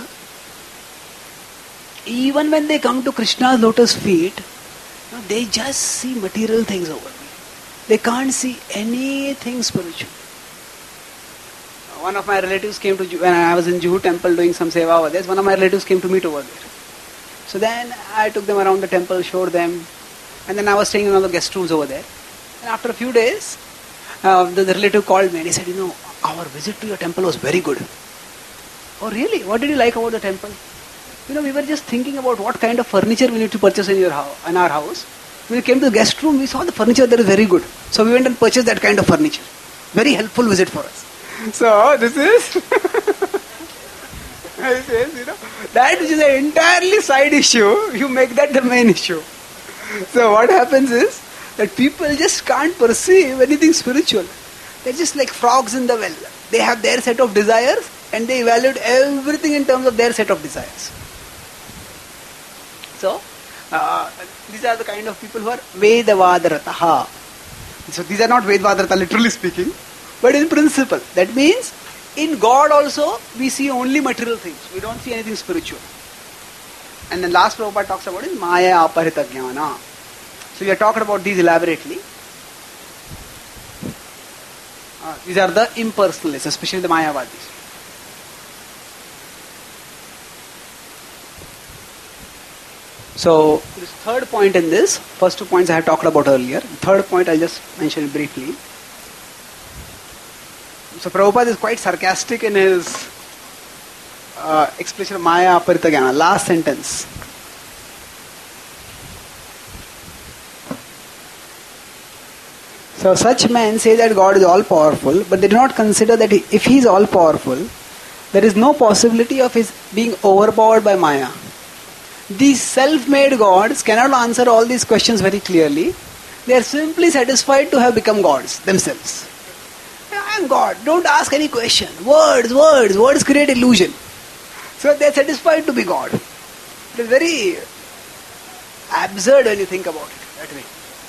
even when they come to Krishna's lotus feet, they just see material things over there. They can't see anything spiritual. One of my relatives came to, when I was in Juhu temple doing some seva over there, one of my relatives came to meet over there. So then I took them around the temple, showed them, and then I was staying in one of the guest rooms over there. And after a few days, the relative called me and he said, our visit to your temple was very good. Oh really? What did you like about the temple? We were just thinking about what kind of furniture we need to purchase in our house. When we came to the guest room, we saw the furniture there is very good. So we went and purchased that kind of furniture. Very helpful visit for us. So this is, that which is an entirely side issue, you make that the main issue. So what happens is that people just can't perceive anything spiritual. They're just like frogs in the well. They have their set of desires and they evaluate everything in terms of their set of desires. So, these are the kind of people who are Vedavadarataha. So these are not Vedavadarata literally speaking, but in principle. That means, in God also, we see only material things. We don't see anything spiritual. And then last Prabhupada talks about is Maya Aparita Jnana. So we are talking about these elaborately. These are the impersonalists, especially the Mayavadis. So, this third point in this, first 2 points I have talked about earlier. Third point I'll just mention it briefly. So, Prabhupada is quite sarcastic in his explanation of Maya Aparita Jnana. Last sentence. So, such men say that God is all powerful, but they do not consider that if He is all powerful, there is no possibility of His being overpowered by Maya. These self-made gods cannot answer all these questions very clearly. They are simply satisfied to have become gods themselves. I am God. Don't ask any question. Words create illusion. So they are satisfied to be God. It is very absurd when you think about it that way.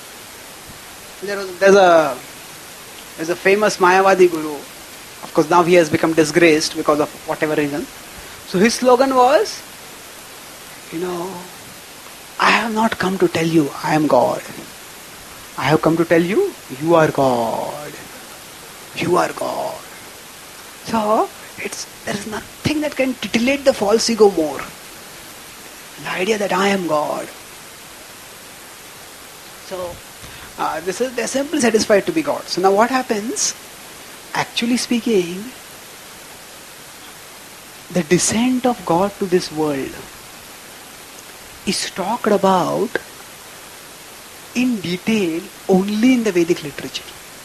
There's a famous Mayavadi guru. Of course, now he has become disgraced because of whatever reason. So his slogan was, I have not come to tell you I am God. I have come to tell you, you are God. You are God. So, there is nothing that can titillate the false ego more. The idea that I am God. So, they're simply satisfied to be God. So now what happens? Actually speaking, the descent of God to this world is talked about in detail only in the Vedic literature.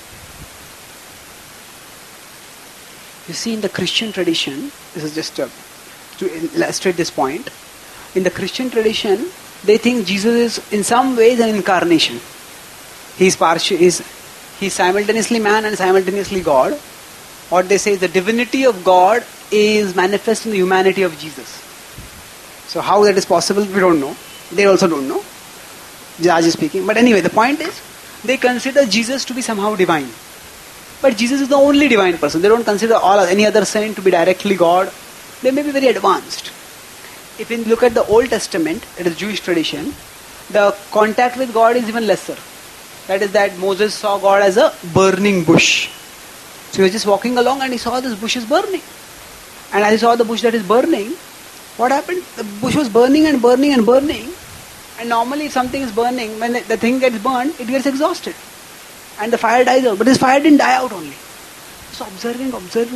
You see, in the Christian tradition, this is just to illustrate this point, in the Christian tradition, they think Jesus is in some ways an incarnation. He He's simultaneously man and simultaneously God. What they say is the divinity of God is manifest in the humanity of Jesus. So how that is possible, we don't know. They also don't know. Judge is speaking. But anyway, the point is, they consider Jesus to be somehow divine. But Jesus is the only divine person. They don't consider any other saint to be directly God. They may be very advanced. If you look at the Old Testament, it is Jewish tradition, the contact with God is even lesser. That is that Moses saw God as a burning bush. So he was just walking along and he saw this bush is burning. And as he saw the bush that is burning, what happened? The bush was burning and burning and burning. And normally if something is burning, when the thing gets burned, it gets exhausted. And the fire dies out. But this fire didn't die out only. So observing.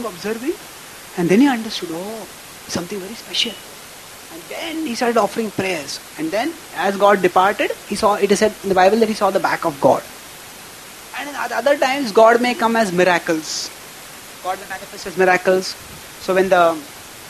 And then he understood, something very special. And then he started offering prayers. And then as God departed, it is said in the Bible that he saw the back of God. And at other times, God may come as miracles. God may manifest as miracles. So when the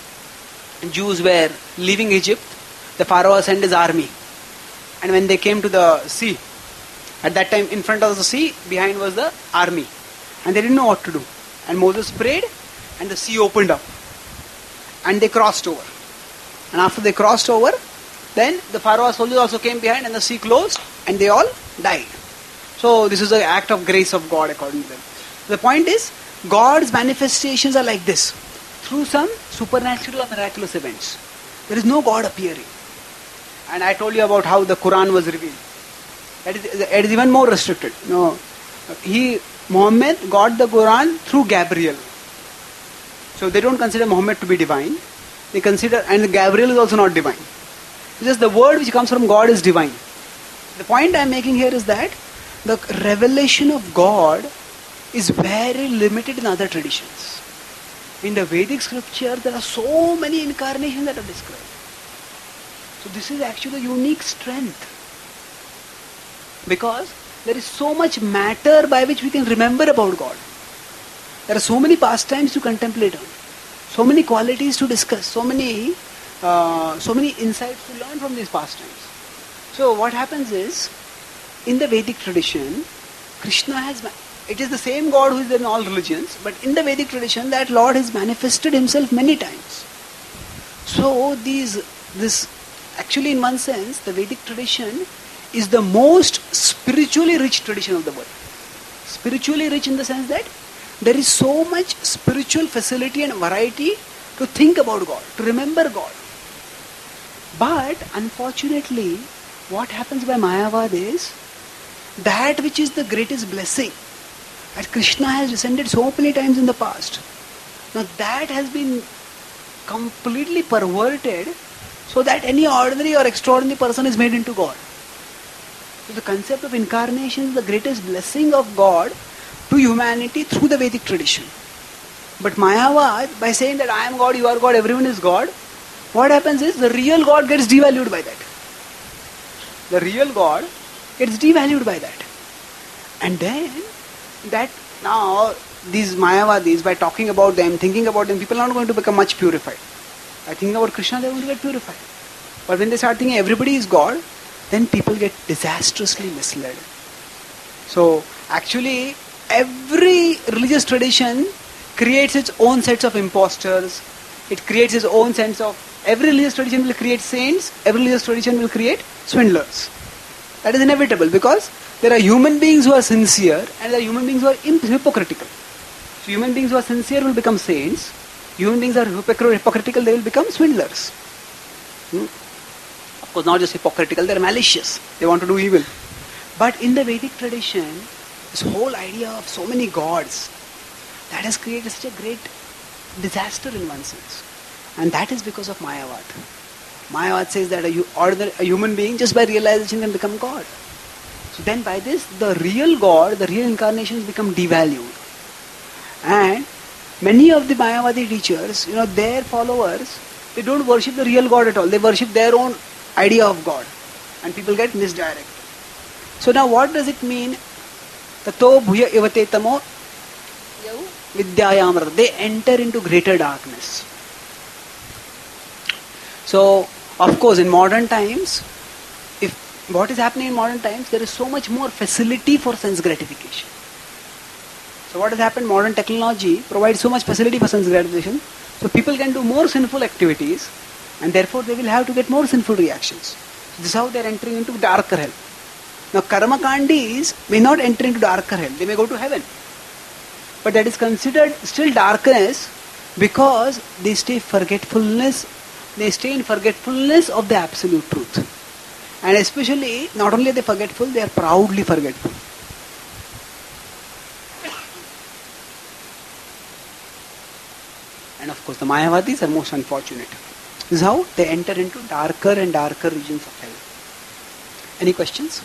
Jews were leaving Egypt, the Pharaoh sent his army. And when they came to the sea, at that time in front of the sea, behind was the army. And they didn't know what to do. And Moses prayed and the sea opened up. And they crossed over. And after they crossed over, then the Pharaoh's soldiers also came behind and the sea closed and they all died. So this is an act of grace of God according to them. The point is, God's manifestations are like this. Through some supernatural or miraculous events. There is no God appearing. And I told you about how the Quran was revealed. It is even more restricted. Muhammad got the Quran through Gabriel. So they don't consider Muhammad to be divine. They consider, and Gabriel is also not divine. It's just the word which comes from God is divine. The point I am making here is that the revelation of God is very limited in other traditions. In the Vedic scripture, there are so many incarnations that are described. So this is actually a unique strength. Because there is so much matter by which we can remember about God. There are so many pastimes to contemplate on. So many qualities to discuss. So many insights to learn from these pastimes. So what happens is, in the Vedic tradition, Krishna it is the same God who is there in all religions, but in the Vedic tradition, that Lord has manifested himself many times. So actually in one sense, the Vedic tradition is the most spiritually rich tradition of the world. Spiritually rich in the sense that there is so much spiritual facility and variety to think about God, to remember God. But unfortunately, what happens by Mayavad is, that which is the greatest blessing, that Krishna has descended so many times in the past, now that has been completely perverted so that any ordinary or extraordinary person is made into God. So the concept of incarnation is the greatest blessing of God to humanity through the Vedic tradition. But Mayavad, by saying that I am God, you are God, everyone is God, what happens is the real God gets devalued by that. The real God gets devalued by that. And then, now these Mayavadis, by talking about them, thinking about them, people are not going to become much purified. By thinking about Krishna, they are going to get purified. But when they start thinking everybody is God, then people get disastrously misled. So, actually, every religious tradition creates its own sets of imposters. It creates its own sense of, every religious tradition will create saints, every religious tradition will create swindlers. That is inevitable because there are human beings who are sincere and there are human beings who are hypocritical. So human beings who are sincere will become saints. Human beings are hypocritical, they will become swindlers. Of course, not just hypocritical, they are malicious. They want to do evil. But in the Vedic tradition, this whole idea of so many gods, that has created such a great disaster in one sense. And that is because of Mayavad. Mayavad says that a human being, just by realization, can become God. So then by this, the real God, the real incarnations become devalued. And many of the Mayavadi teachers, their followers, they don't worship the real God at all. They worship their own idea of God. And people get misdirected. So now what does it mean? Tato bhuya ivate tamo vidyayamrata. They enter into greater darkness. So, of course, in modern times, what is happening in modern times, there is so much more facility for sense gratification. So what has happened? Modern technology provides so much facility for sense gratification. So people can do more sinful activities, and therefore they will have to get more sinful reactions. So this is how they are entering into darker hell. Now karma kandis may not enter into darker hell. They may go to heaven. But that is considered still darkness because they stay in forgetfulness of the absolute truth. And especially, not only are they forgetful, they are proudly forgetful. And of course, the Mayavadis are most unfortunate. This is how they enter into darker and darker regions of hell. Any questions?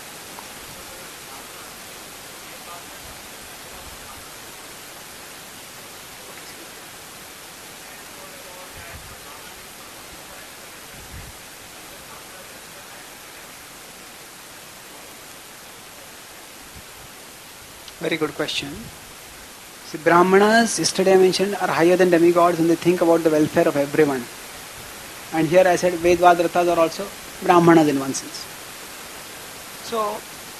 Very good question. See, Brahmanas, yesterday I mentioned, are higher than demigods and they think about the welfare of everyone. And here I said Vedvadratas are also Brahmanas in one sense. So,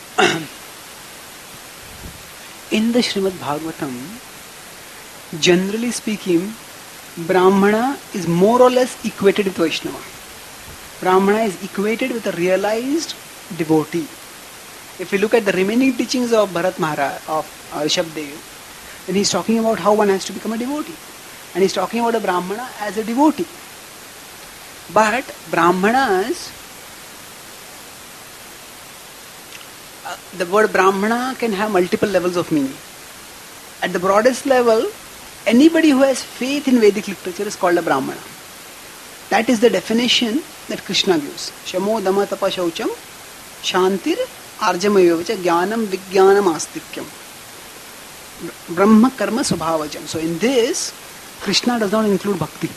in the Srimad Bhagavatam, generally speaking, Brahmana is more or less equated with Vaishnava. Brahmana is equated with a realized devotee. If we look at the remaining teachings of Bharat Maharaj, of Rishabdev, then he's talking about how one has to become a devotee. And he's talking about a Brahmana as a devotee. But Brahmanas, the word Brahmana can have multiple levels of meaning. At the broadest level, anybody who has faith in Vedic literature is called a Brahmana. That is the definition that Krishna gives. Shamo dama tapa shaucham shantir arjamayovacha jnanam vijnanam astikyam brahma karma subhavajam. So in this, Krishna does not include bhakti.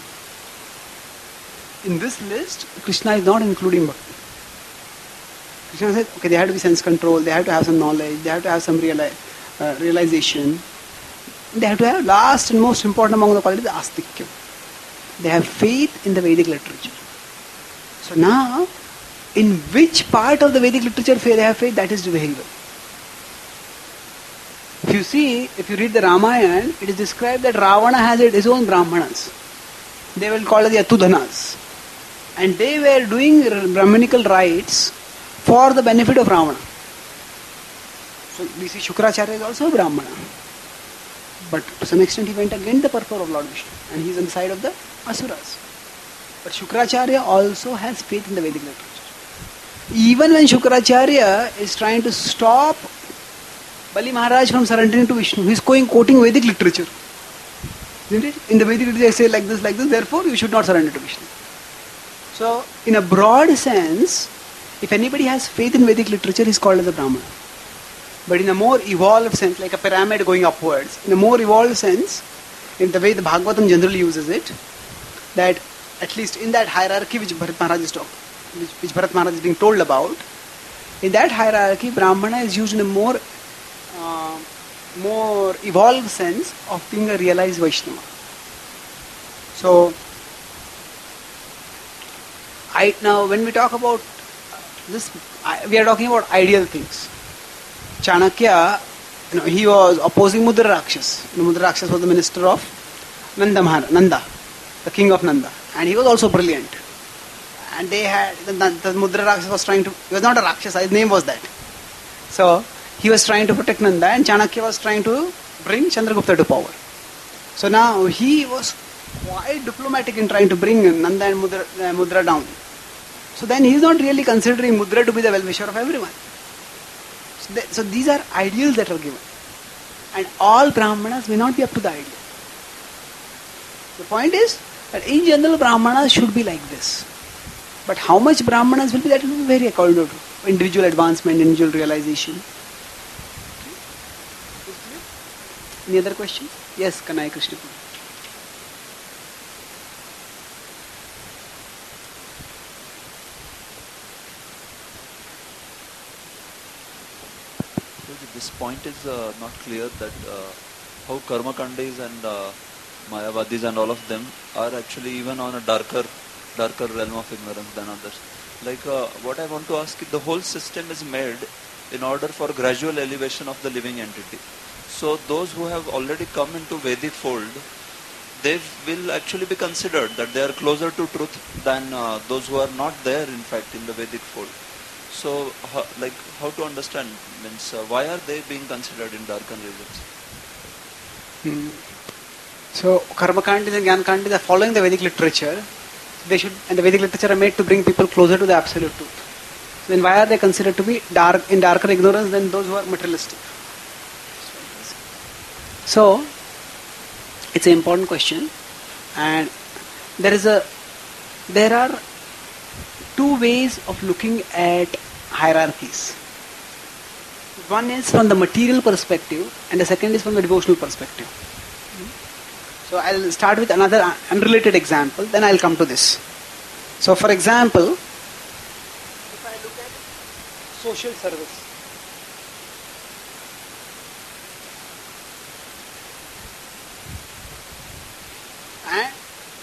In this list, Krishna is not including bhakti. Krishna said, okay, they have to be sense control, they have to have some knowledge, they have to have some realization. They have to have, last and most important among the qualities, astikyam. They have faith in the Vedic literature. So now, in which part of the Vedic literature they have faith, that is debatable. If you read the Ramayana, it is described that Ravana has his own Brahmanas. They will call it the Atudhanas. And they were doing Brahmanical rites for the benefit of Ravana. So we see Shukracharya is also a Brahmana. But to some extent he went against the purpose of Lord Vishnu. And he is on the side of the Asuras. But Shukracharya also has faith in the Vedic literature. Even when Shukracharya is trying to stop Bali Maharaj from surrendering to Vishnu, he is quoting Vedic literature. Isn't it? In the Vedic literature they say like this, therefore you should not surrender to Vishnu. So, in a broad sense, if anybody has faith in Vedic literature, he is called as a Brahmana. But in a more evolved sense, like a pyramid going upwards, in a more evolved sense, in the way the Bhagavatam generally uses it, that at least in that hierarchy which Bharat Maharaj is talking, which Bharat Maharaj is being told about, in that hierarchy, Brahmana is used in a more evolved sense of being a realized Vaishnava. So, now when we talk about this, we are talking about ideal things. Chanakya, he was opposing Mudra Rakshas. Mudra Rakshas was the minister of Nanda, the king of Nanda, and he was also brilliant. And they had the Mudra Rakshas was trying to. He was not a Rakshasa. His name was that. So he was trying to protect Nanda, and Chanakya was trying to bring Chandragupta to power. So now he was quite diplomatic in trying to bring Nanda and Mudra down. So then he is not really considering Mudra to be the well-wisher of everyone. So these are ideals that are given. And all Brahmanas may not be up to the ideal. The point is that in general Brahmanas should be like this. But how much Brahmanas will be, that will be very according to individual advancement, individual realization. Any other questions? Yes, Kanai Krishna. This point is not clear that how Karma Kandis and Mayavadis and all of them are actually even on a darker realm of ignorance than others. Like what I want to ask is, the whole system is made in order for gradual elevation of the living entity. So those who have already come into Vedic fold, they will actually be considered that they are closer to truth than those who are not there, in fact, in the Vedic fold. So, how to understand, means why are they being considered in darkened regions? So, Karma Kandis and Gyan Kandis are following the Vedic literature. They should, and the Vedic literature are made to bring people closer to the absolute truth. So then why are they considered to be in darker ignorance than those who are materialistic? So, it's an important question, and there are two ways of looking at hierarchies. One is from the material perspective, and the second is from the devotional perspective. So I'll start with another unrelated example, then I'll come to this. So for example, if I look at social service. And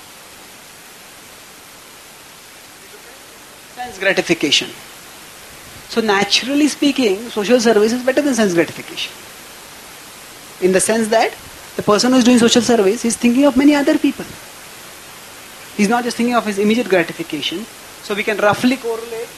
sense gratification. So naturally speaking, social service is better than sense gratification. In the sense that the person who is doing social service is thinking of many other people. He's not just thinking of his immediate gratification. So we can roughly correlate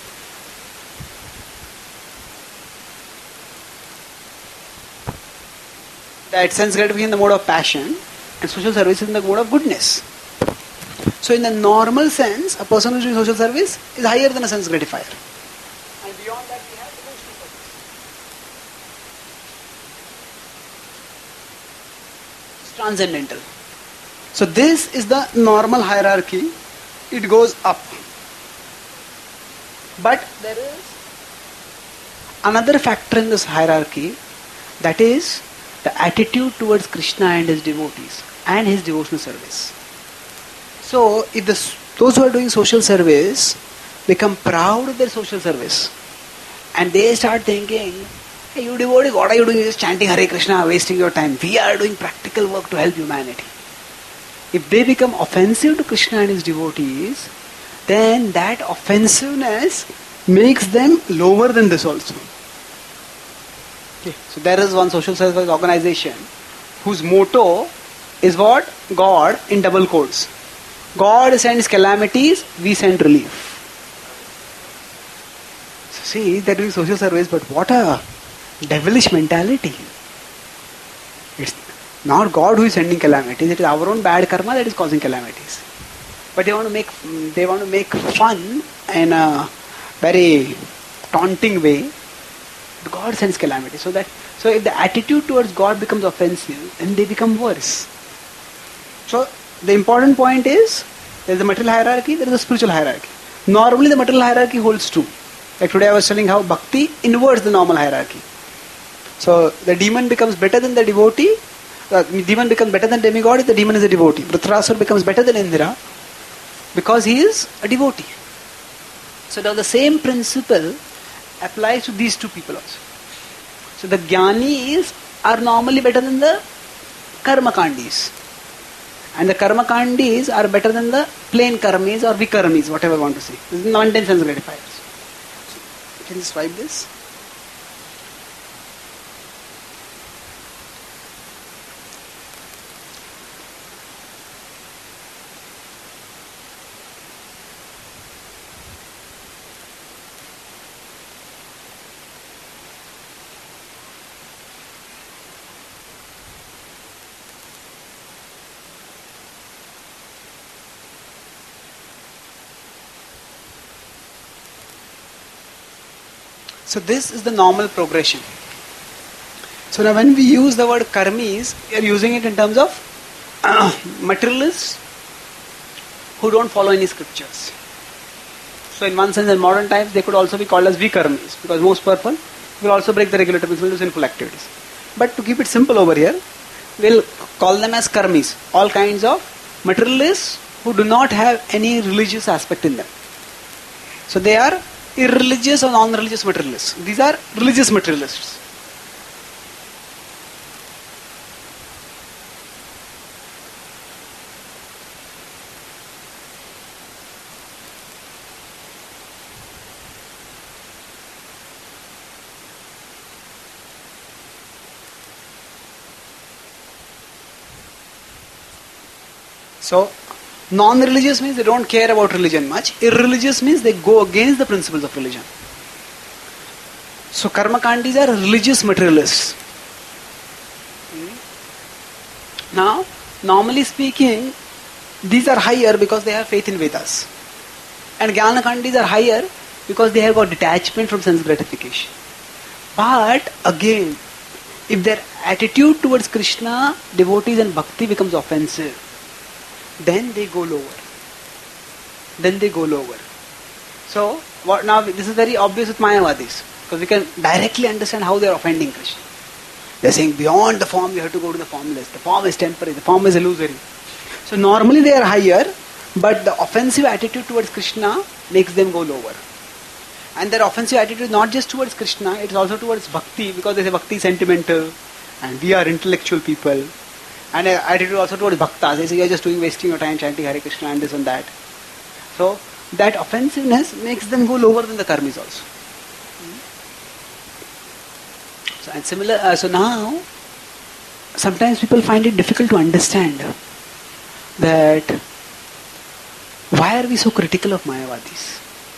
that sense gratification in the mode of passion and social service is in the mode of goodness. So in the normal sense, a person who is doing social service is higher than a sense gratifier. And beyond that we have devotional service. It's transcendental. So this is the normal hierarchy. It goes up. But there is another factor in this hierarchy, that is the attitude towards Krishna and his devotees and his devotional service. So if those who are doing social service become proud of their social service and they start thinking, hey, you devotee, what are you doing? You're just chanting Hare Krishna, wasting your time. We are doing practical work to help humanity. If they become offensive to Krishna and his devotees, then that offensiveness makes them lower than this also. Okay. So there is one social service organization whose motto is what? God in double quotes. God sends calamities, we send relief. So see, they're doing social service, but what a devilish mentality. It's not God who is sending calamities, it is our own bad karma that is causing calamities. But they want to make fun in a very taunting way. God sends calamity. So if the attitude towards God becomes offensive, then they become worse. So the important point is, there is a material hierarchy, there is a spiritual hierarchy. Normally the material hierarchy holds true. Like today I was telling how bhakti inverts the normal hierarchy. So the demon becomes better than the devotee. The demon becomes better than demigod if the demon is a devotee. Vritrasura becomes better than Indra because he is a devotee. So now the same principle applies to these two people also. So the jnanis are normally better than the karma kandis. And the karma kandis are better than the plain karmis or vikarmis, whatever you want to say. This is non-intense sense gratifiers. So, can you swipe this? So this is the normal progression. So now when we use the word karmis, we are using it in terms of materialists who don't follow any scriptures. So in one sense, in modern times, they could also be called as vikarmis, because most people will also break the regular will do sinful activities. But to keep it simple over here, we'll call them as karmis, all kinds of materialists who do not have any religious aspect in them. So they are irreligious or non-religious materialists. These are religious materialists. So, non-religious means they don't care about religion much. Irreligious means they go against the principles of religion. So, karmakandis are religious materialists. Now, normally speaking, these are higher because they have faith in Vedas. And Jnanakandis are higher because they have got detachment from sense gratification. But again, if their attitude towards Krishna, devotees and bhakti becomes offensive, then they go lower. So, what now? This is very obvious with Mayavadis, because we can directly understand how they are offending Krishna. They are saying beyond the form you have to go to the formless. The form is temporary, the form is illusory. So normally they are higher, but the offensive attitude towards Krishna makes them go lower. And their offensive attitude is not just towards Krishna, it is also towards bhakti, because they say bhakti is sentimental and we are intellectual people. And their attitude also towards bhaktas. They say you are just wasting your time chanting Hare Krishna and this and that. So that offensiveness makes them go lower than the karmis also. So, and similar, so now, sometimes people find it difficult to understand that why are we so critical of Mayavadis?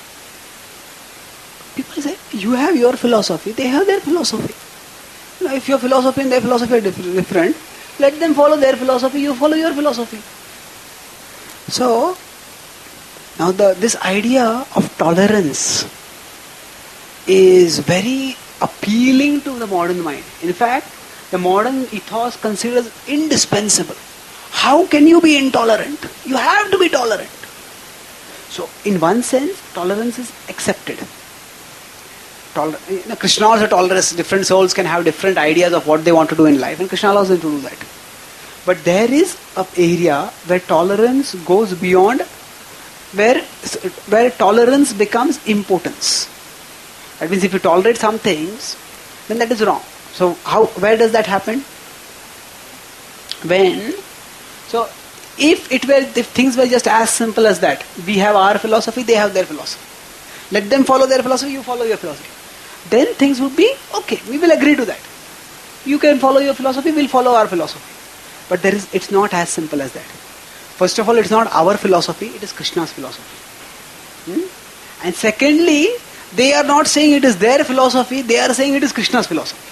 People say, you have your philosophy, they have their philosophy. If your philosophy and their philosophy are different, let them follow their philosophy, you follow your philosophy. So, now this idea of tolerance is very appealing to the modern mind. In fact, the modern ethos considers indispensable. How can you be intolerant? You have to be tolerant. So, in one sense, tolerance is accepted. Krishna also tolerates. Different souls can have different ideas of what they want to do in life, and Krishna allows them to do that. But there is an area where tolerance goes beyond, where tolerance becomes impotence. That means if you tolerate some things, then that is wrong. So where does that happen? If things were just as simple as that, we have our philosophy, they have their philosophy. Let them follow their philosophy, you follow your philosophy. Then things would be okay. We will agree to that. You can follow your philosophy, we'll follow our philosophy. But it's not as simple as that. First of all, it's not our philosophy, it is Krishna's philosophy. And secondly, they are not saying it is their philosophy, they are saying it is Krishna's philosophy.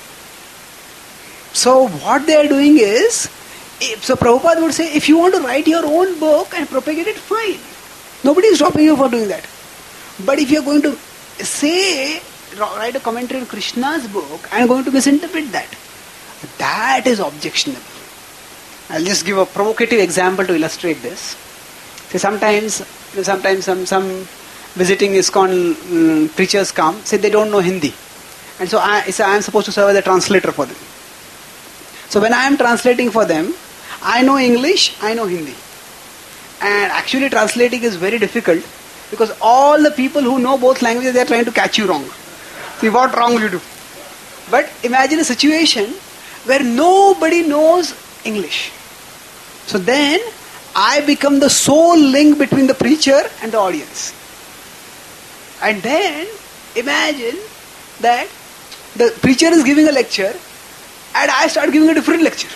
So what they are doing is, so Prabhupada would say, if you want to write your own book and propagate it, fine. Nobody is stopping you for doing that. But if you are going to write a commentary on Krishna's book, I am going to misinterpret that. That is objectionable. I'll just give a provocative example to illustrate this. See, sometimes some visiting ISKCON preachers come, say they don't know Hindi. And so I am supposed to serve as a translator for them. So when I am translating for them, I know English, I know Hindi. And actually translating is very difficult because all the people who know both languages, they are trying to catch you wrong. See, what wrong will you do? But imagine a situation where nobody knows English. So then I become the sole link between the preacher and the audience. And then imagine that the preacher is giving a lecture and I start giving a different lecture.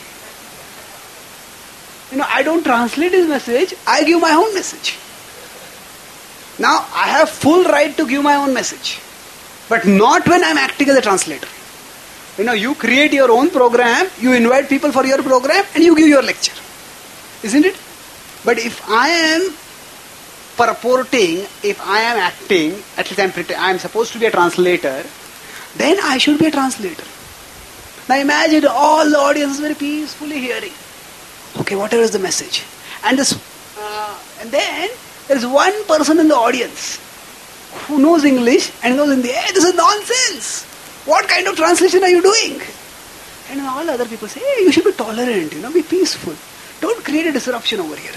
I don't translate his message, I give my own message. Now, I have full right to give my own message. But not when I am acting as a translator. You create your own program, you invite people for your program and you give your lecture. Isn't it? But if I am purporting, if I am acting, at least I am supposed to be a translator, then I should be a translator. Now imagine all the audience is very peacefully hearing. Okay, whatever is the message. And then there is one person in the audience who knows English and knows Hindi. Hey, this is nonsense. What kind of translation are you doing? And all other people say, hey, you should be tolerant, be peaceful. Don't create a disruption over here.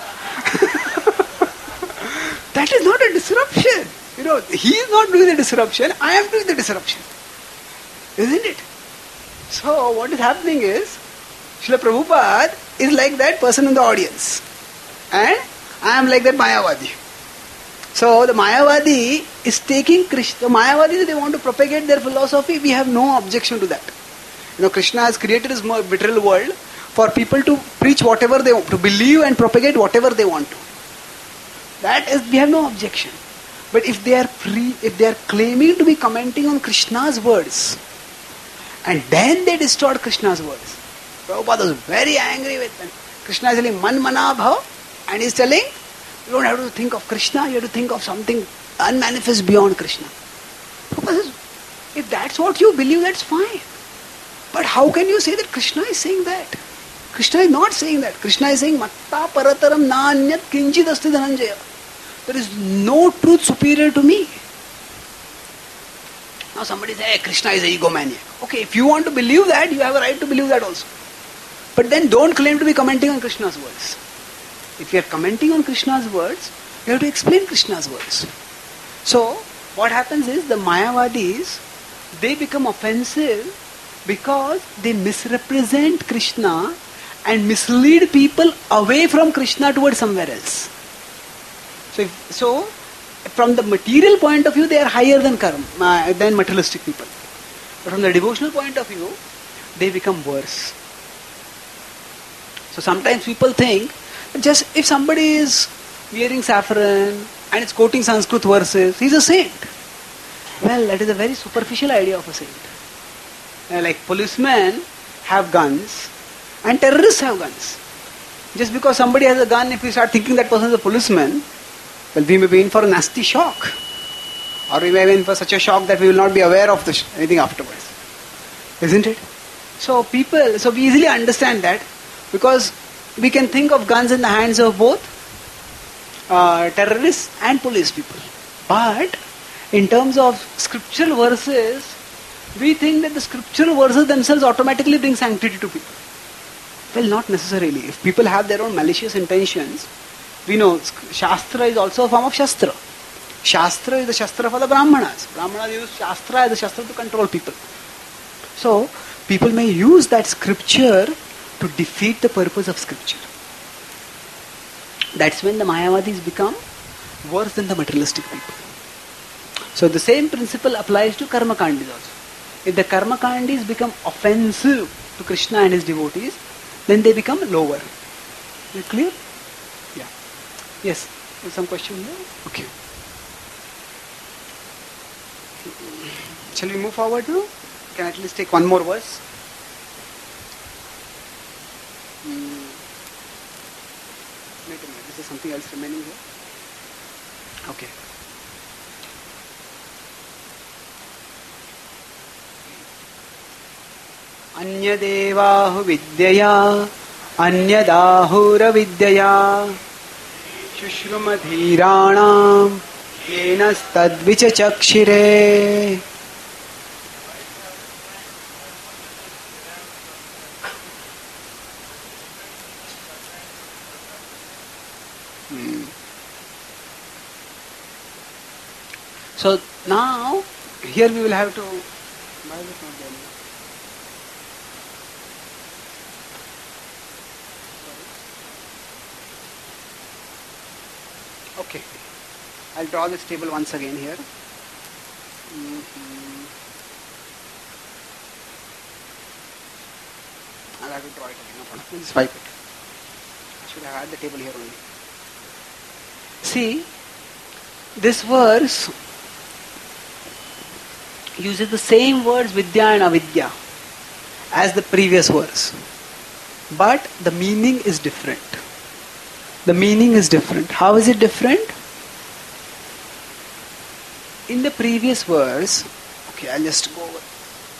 That is not a disruption. He is not doing the disruption, I am doing the disruption. Isn't it? So what is happening is, Srila Prabhupada is like that person in the audience. And I am like that Mayavadi. So the Mayavadi is taking Krishna. The Mayavadi, they want to propagate their philosophy. We have no objection to that. Krishna has created his material world for people to preach whatever they want, to believe and propagate whatever they want to. That is, we have no objection. But if they are claiming to be commenting on Krishna's words, and then they distort Krishna's words, Prabhupada was very angry with them. Krishna is telling man mana bhav, and he is telling you don't have to think of Krishna, you have to think of something unmanifest beyond Krishna. Prabhupada says, if that's what you believe, that's fine. But how can you say that Krishna is saying that? Krishna is not saying that. Krishna is saying matta parataram na anyat kinchid asti dhananjaya. There is no truth superior to me. Now somebody says, hey, Krishna is an egomaniac. Okay, if you want to believe that, you have a right to believe that also. But then don't claim to be commenting on Krishna's words. If you are commenting on Krishna's words, you have to explain Krishna's words. So, what happens is the Mayavadis, they become offensive because they misrepresent Krishna and mislead people away from Krishna towards somewhere else. So, from the material point of view, they are higher than karma, than materialistic people. But from the devotional point of view, they become worse. So sometimes people think, just if somebody is wearing saffron and is quoting Sanskrit verses, he's a saint. Well, that is a very superficial idea of a saint. Like policemen have guns and terrorists have guns. Just because somebody has a gun, if we start thinking that person is a policeman, well, we may be in for a nasty shock. Or we may be in for such a shock that we will not be aware of anything afterwards. Isn't it? So we easily understand that because we can think of guns in the hands of both terrorists and police people. But in terms of scriptural verses, we think that the scriptural verses themselves automatically bring sanctity to people. Well, not necessarily. If people have their own malicious intentions, we know Shastra is also a form of Shastra. Shastra is the Shastra for the Brahmanas. Brahmanas use Shastra as a Shastra to control people. So, people may use that scripture to defeat the purpose of scripture. That's when the Mayavadis become worse than the materialistic people. So the same principle applies to Karmakandis also. If the Karmakandis become offensive to Krishna and his devotees, then they become lower. Is it clear? Yeah. Yes. There's some question here? Okay. Shall we move forward now? Can I at least take one more verse? Wait a minute. Is there something else remaining here? Okay. Anyadevahu vidyaya anyadahura vidyaya shushrumadhiranam yenastadvichachakshire. So now, here we will have to... Why is it not there? Okay. I'll draw this table once again here. I'll have to draw it again. No problem. Just wipe it. I should have had the table here only. See, this verse uses the same words vidya and avidya as the previous verse. But the meaning is different. The meaning is different. How is it different? In the previous verse, okay, I'll just go over.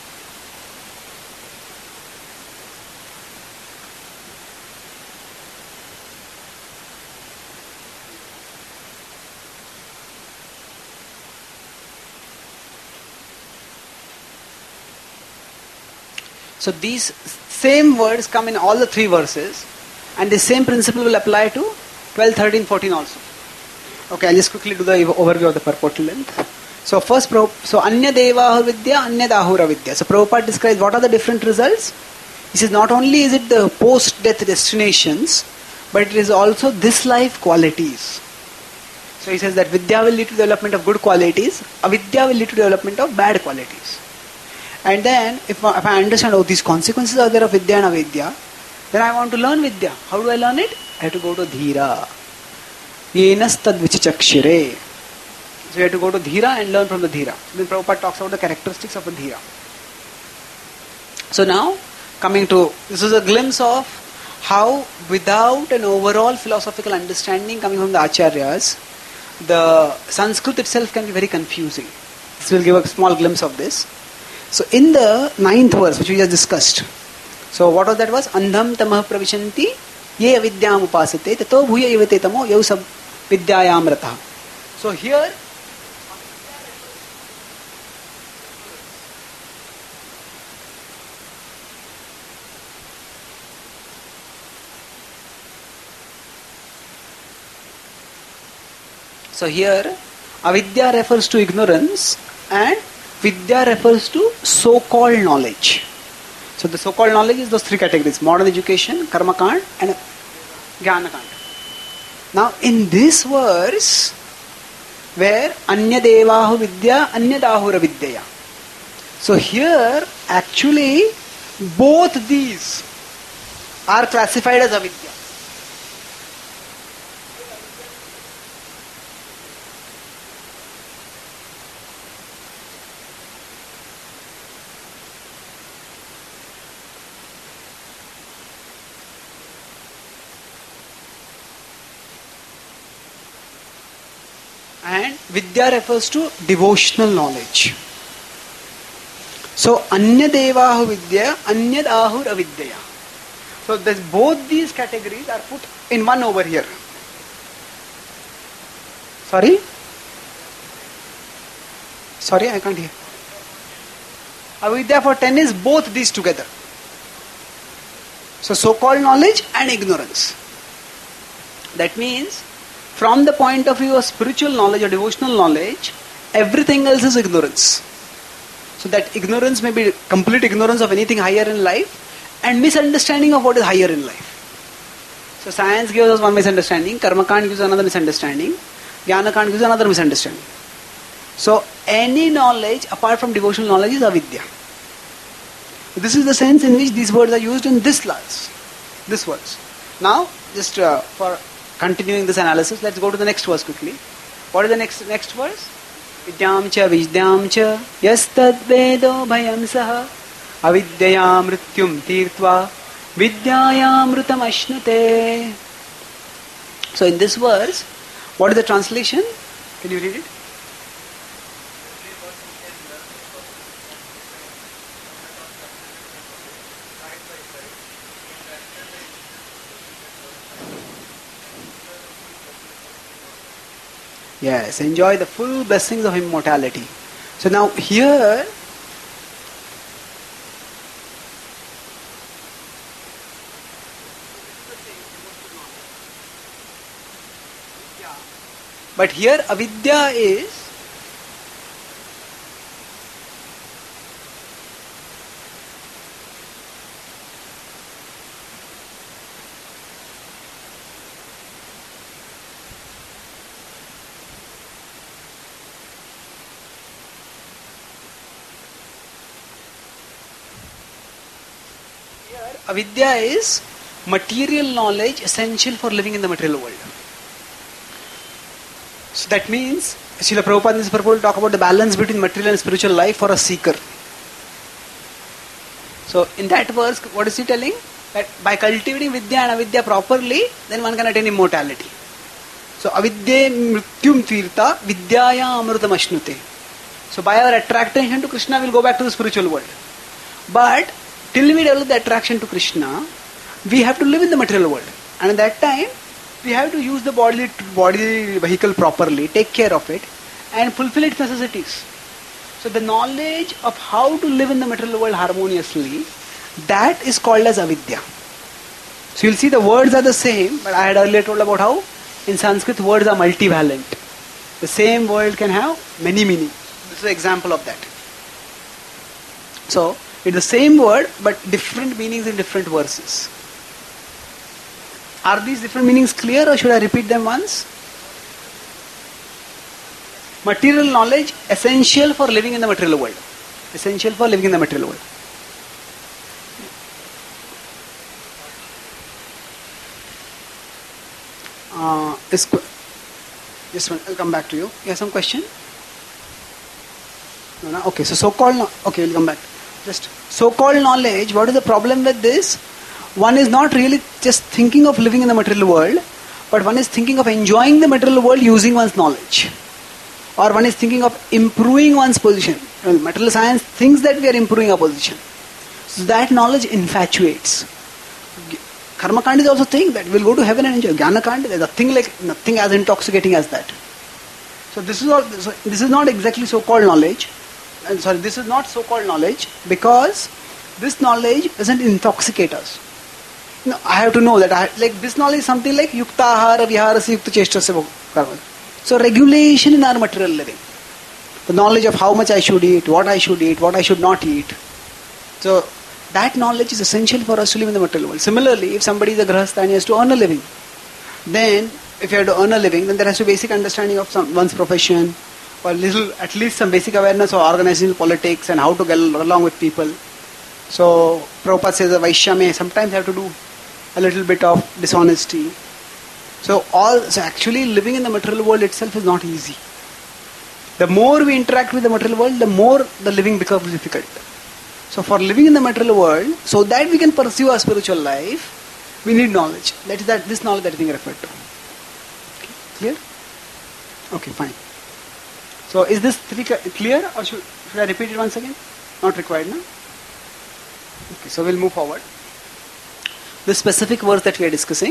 So these same words come in all the three verses, and the same principle will apply to 12, 13, 14 also. Okay, I'll just quickly do the overview of the purported length. So first, Anya Devahu Vidya, Anya Dahura Vidya. So Prabhupada describes what are the different results. He says not only is it the post-death destinations, but it is also this life qualities. So he says that Vidya will lead to development of good qualities, Avidya will lead to development of bad qualities. And then, if I understand, these consequences are there of Vidya and Avidya, Then I want to learn Vidya. How do I learn it? I have to go to Dhira. Yenas tad vichichakshire. So you have to go to Dhira and learn from the Dhira. Then Prabhupada talks about the characteristics of a Dhira. So now, this is a glimpse of how without an overall philosophical understanding coming from the Acharyas, the Sanskrit itself can be very confusing. This will give a small glimpse of this. So in the 9th verse, which we just discussed, so what was that verse? Andham tamah pravishanti ye avidyam upasate tato bhuya ivate tamo yau sab vidyayam ratah. So here, avidya refers to ignorance and vidya refers to so-called knowledge. So the so-called knowledge is those 3 categories: modern education, karma kand and jnana kand. Now in this verse, where anya devahu vidya, anya dahura vidyaya. So here actually both these are classified as avidya. And Vidya refers to devotional knowledge. So Anya Devahu Vidya, Anya Ahur Avidyaya. So both these categories are put in one over here. Sorry, I can't hear. Avidya for 10 is both these together. So so-called knowledge and ignorance. That means from the point of view of spiritual knowledge or devotional knowledge, everything else is ignorance. So that ignorance may be complete ignorance of anything higher in life and misunderstanding of what is higher in life. So science gives us one misunderstanding, karma kand gives another misunderstanding, jnana kand gives another misunderstanding. So any knowledge apart from devotional knowledge is avidya. This is the sense in which these words are used in this verse. Now, just for continuing this analysis, let's go to the next verse quickly. What is the next verse? Vidyam cha vidyam cha yastad vedo bhayam saha avidyayam mrityum tirtva vidyayam mritam ashnute. So in this verse, what is the translation? Can you read it? Yes, enjoy the full blessings of immortality. So now here, but here avidya is avidya is material knowledge essential for living in the material world. So that means Srila Prabhupada in this purport will talk about the balance between material and spiritual life for a seeker. So in that verse, what is he telling? That by cultivating vidya and avidya properly, then one can attain immortality. So avidya mrityum tirtha vidyaya amrutam ashnute. So by our attraction to Krishna, we'll go back to the spiritual world. But till we develop the attraction to Krishna, we have to live in the material world. And at that time, we have to use the body vehicle properly, take care of it, and fulfill its necessities. So the knowledge of how to live in the material world harmoniously, that is called as avidya. So you'll see the words are the same, but I had earlier told about how in Sanskrit words are multivalent. The same word can have many meanings. This is an example of that. So it's the same word but different meanings in different verses. Are these different meanings clear or should I repeat them once? Material knowledge essential for living in the material world. Essential for living in the material world. Just one, I'll come back to you. You have some question? No, no? Okay, so so-called... Okay, we'll come back. Just so-called knowledge, what is the problem with this? One is not really just thinking of living in the material world, but one is thinking of enjoying the material world using one's knowledge. Or one is thinking of improving one's position. Well, material science thinks that we are improving our position. So that knowledge infatuates. Karma Kand is also saying that we'll go to heaven and enjoy. Jnana Kand, there's nothing as intoxicating as that. So this is not exactly so-called knowledge. This is not so-called knowledge because this knowledge doesn't intoxicate us. No, I have to know that this knowledge is something like yukta ahara viharasya yukta cheshtasya karma. So regulation in our material living. The knowledge of how much I should eat, what I should not eat. So that knowledge is essential for us to live in the material world. Similarly, if somebody is a grahastha and he has to earn a living, then if you have to earn a living, then there has to be basic understanding of one's profession, or at least some basic awareness of organizational politics and how to get along with people. So Prabhupada says a Vaishya may sometimes have to do a little bit of dishonesty. So actually living in the material world itself is not easy. The more we interact with the material world, the more the living becomes difficult. So for living in the material world, so that we can pursue our spiritual life, we need knowledge. This knowledge that is being referred to. Okay. Clear? Okay, fine. So is this clear or should I repeat it once again? Not required, no? Okay, so we'll move forward. The specific verse that we are discussing.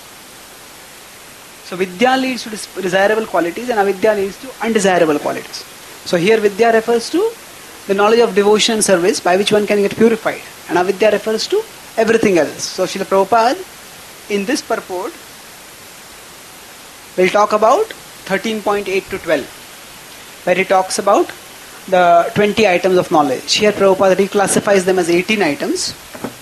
So Vidya leads to desirable qualities and Avidya leads to undesirable qualities. So here Vidya refers to the knowledge of devotion and service by which one can get purified. And Avidya refers to everything else. So Srila Prabhupada in this purport will talk about 13.8 to 12, where he talks about the 20 items of knowledge. Here Prabhupada reclassifies them as 18 items.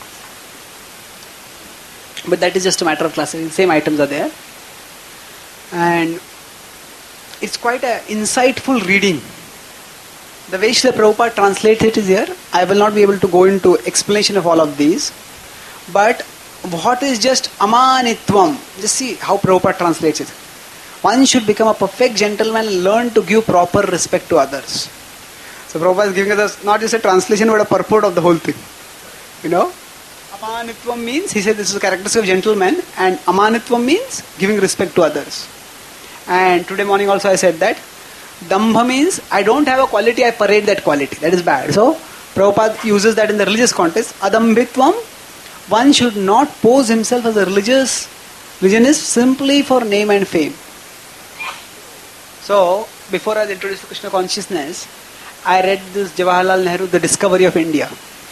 But that is just a matter of classification. Same items are there. And it's quite an insightful reading. The way Srila Prabhupada translates it is here. I will not be able to go into explanation of all of these. But what is just amanitvam? Just see how Prabhupada translates it. One should become a perfect gentleman and learn to give proper respect to others. So Prabhupada is giving us not just a translation but a purport of the whole thing. You know? Amanitvam means, he said this is a characteristic of gentleman, and amanitvam means giving respect to others. And today morning also I said that Dambha means I don't have a quality, I parade that quality. That is bad. So Prabhupada uses that in the religious context. Adambhitvam, one should not pose himself as a religionist simply for name and fame. So before I was introduced to Krishna consciousness, I read this Jawaharlal Nehru, The Discovery of India.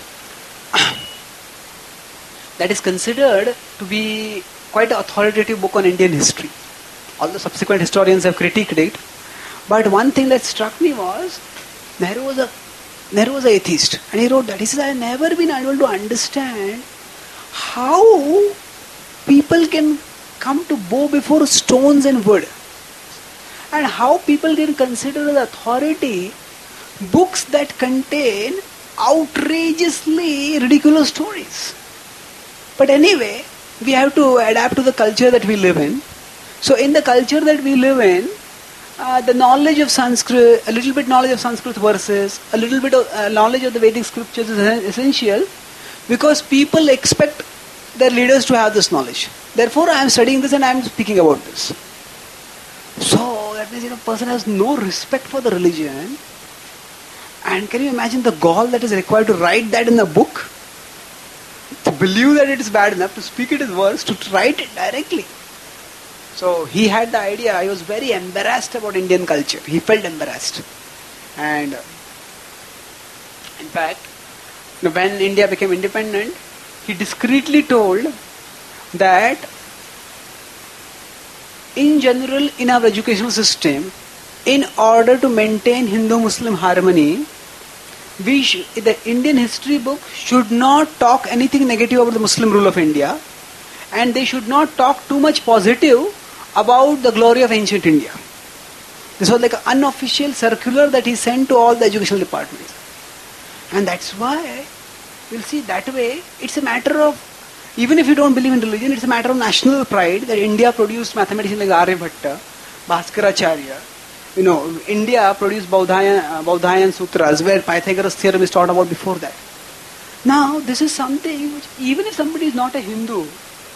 That is considered to be quite an authoritative book on Indian history. Although subsequent historians have critiqued it. But one thing that struck me was, Nehru was an atheist. And he wrote that. He says, I have never been able to understand how people can come to bow before stones and wood. And how people can consider as authority books that contain outrageously ridiculous stories. But anyway, we have to adapt to the culture that we live in. So in the culture that we live in, the knowledge of Sanskrit, a little bit knowledge of Sanskrit verses, a little bit of knowledge of the Vedic scriptures is essential because people expect their leaders to have this knowledge. Therefore, I am studying this and I am speaking about this. So that means a person has no respect for the religion. And can you imagine the gall that is required to write that in a book? To believe that it is bad enough, to speak it is worse, to write it directly. So he had the idea, he was very embarrassed about Indian culture. He felt embarrassed. And in fact, when India became independent, he discreetly told that in general, in our educational system, in order to maintain Hindu-Muslim harmony, the Indian history book should not talk anything negative about the Muslim rule of India, and they should not talk too much positive about the glory of ancient India. This was like an unofficial circular that he sent to all the educational departments. And that's why, you'll see that way, it's a matter of Even if you don't believe in religion, it's a matter of national pride that India produced mathematicians like Aryabhatta, Bhaskaracharya. India produced Baudhayan Sutras, where Pythagoras theorem is taught about before that. Now, this is something which, even if somebody is not a Hindu,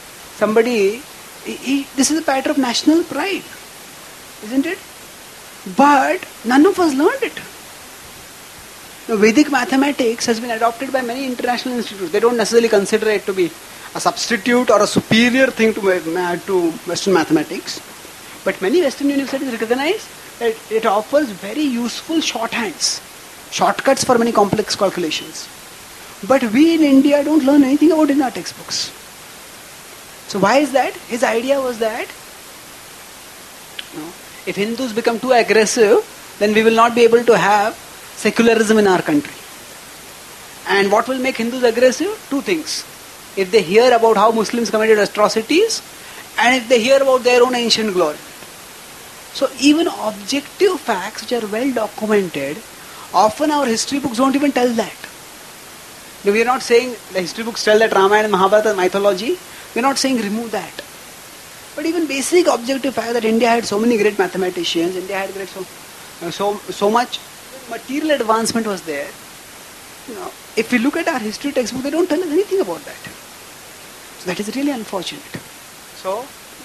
this is a matter of national pride, isn't it? But none of us learned it. Now, Vedic mathematics has been adopted by many international institutes. They don't necessarily consider it to be a substitute or a superior thing to Western mathematics. But many Western universities recognize that it offers very useful shorthands, shortcuts for many complex calculations. But we in India don't learn anything about it in our textbooks. So why is that? His idea was that if Hindus become too aggressive, then we will not be able to have secularism in our country. And what will make Hindus aggressive? Two things. If they hear about how Muslims committed atrocities, and if they hear about their own ancient glory. So even objective facts which are well documented, often our history books don't even tell that. We are not saying the history books tell that Ramayana and Mahabharata mythology. We are not saying remove that. But even basic objective fact that India had so many great mathematicians, India had so much material advancement was there. If we look at our history textbook, they don't tell us anything about that. So that is really unfortunate. So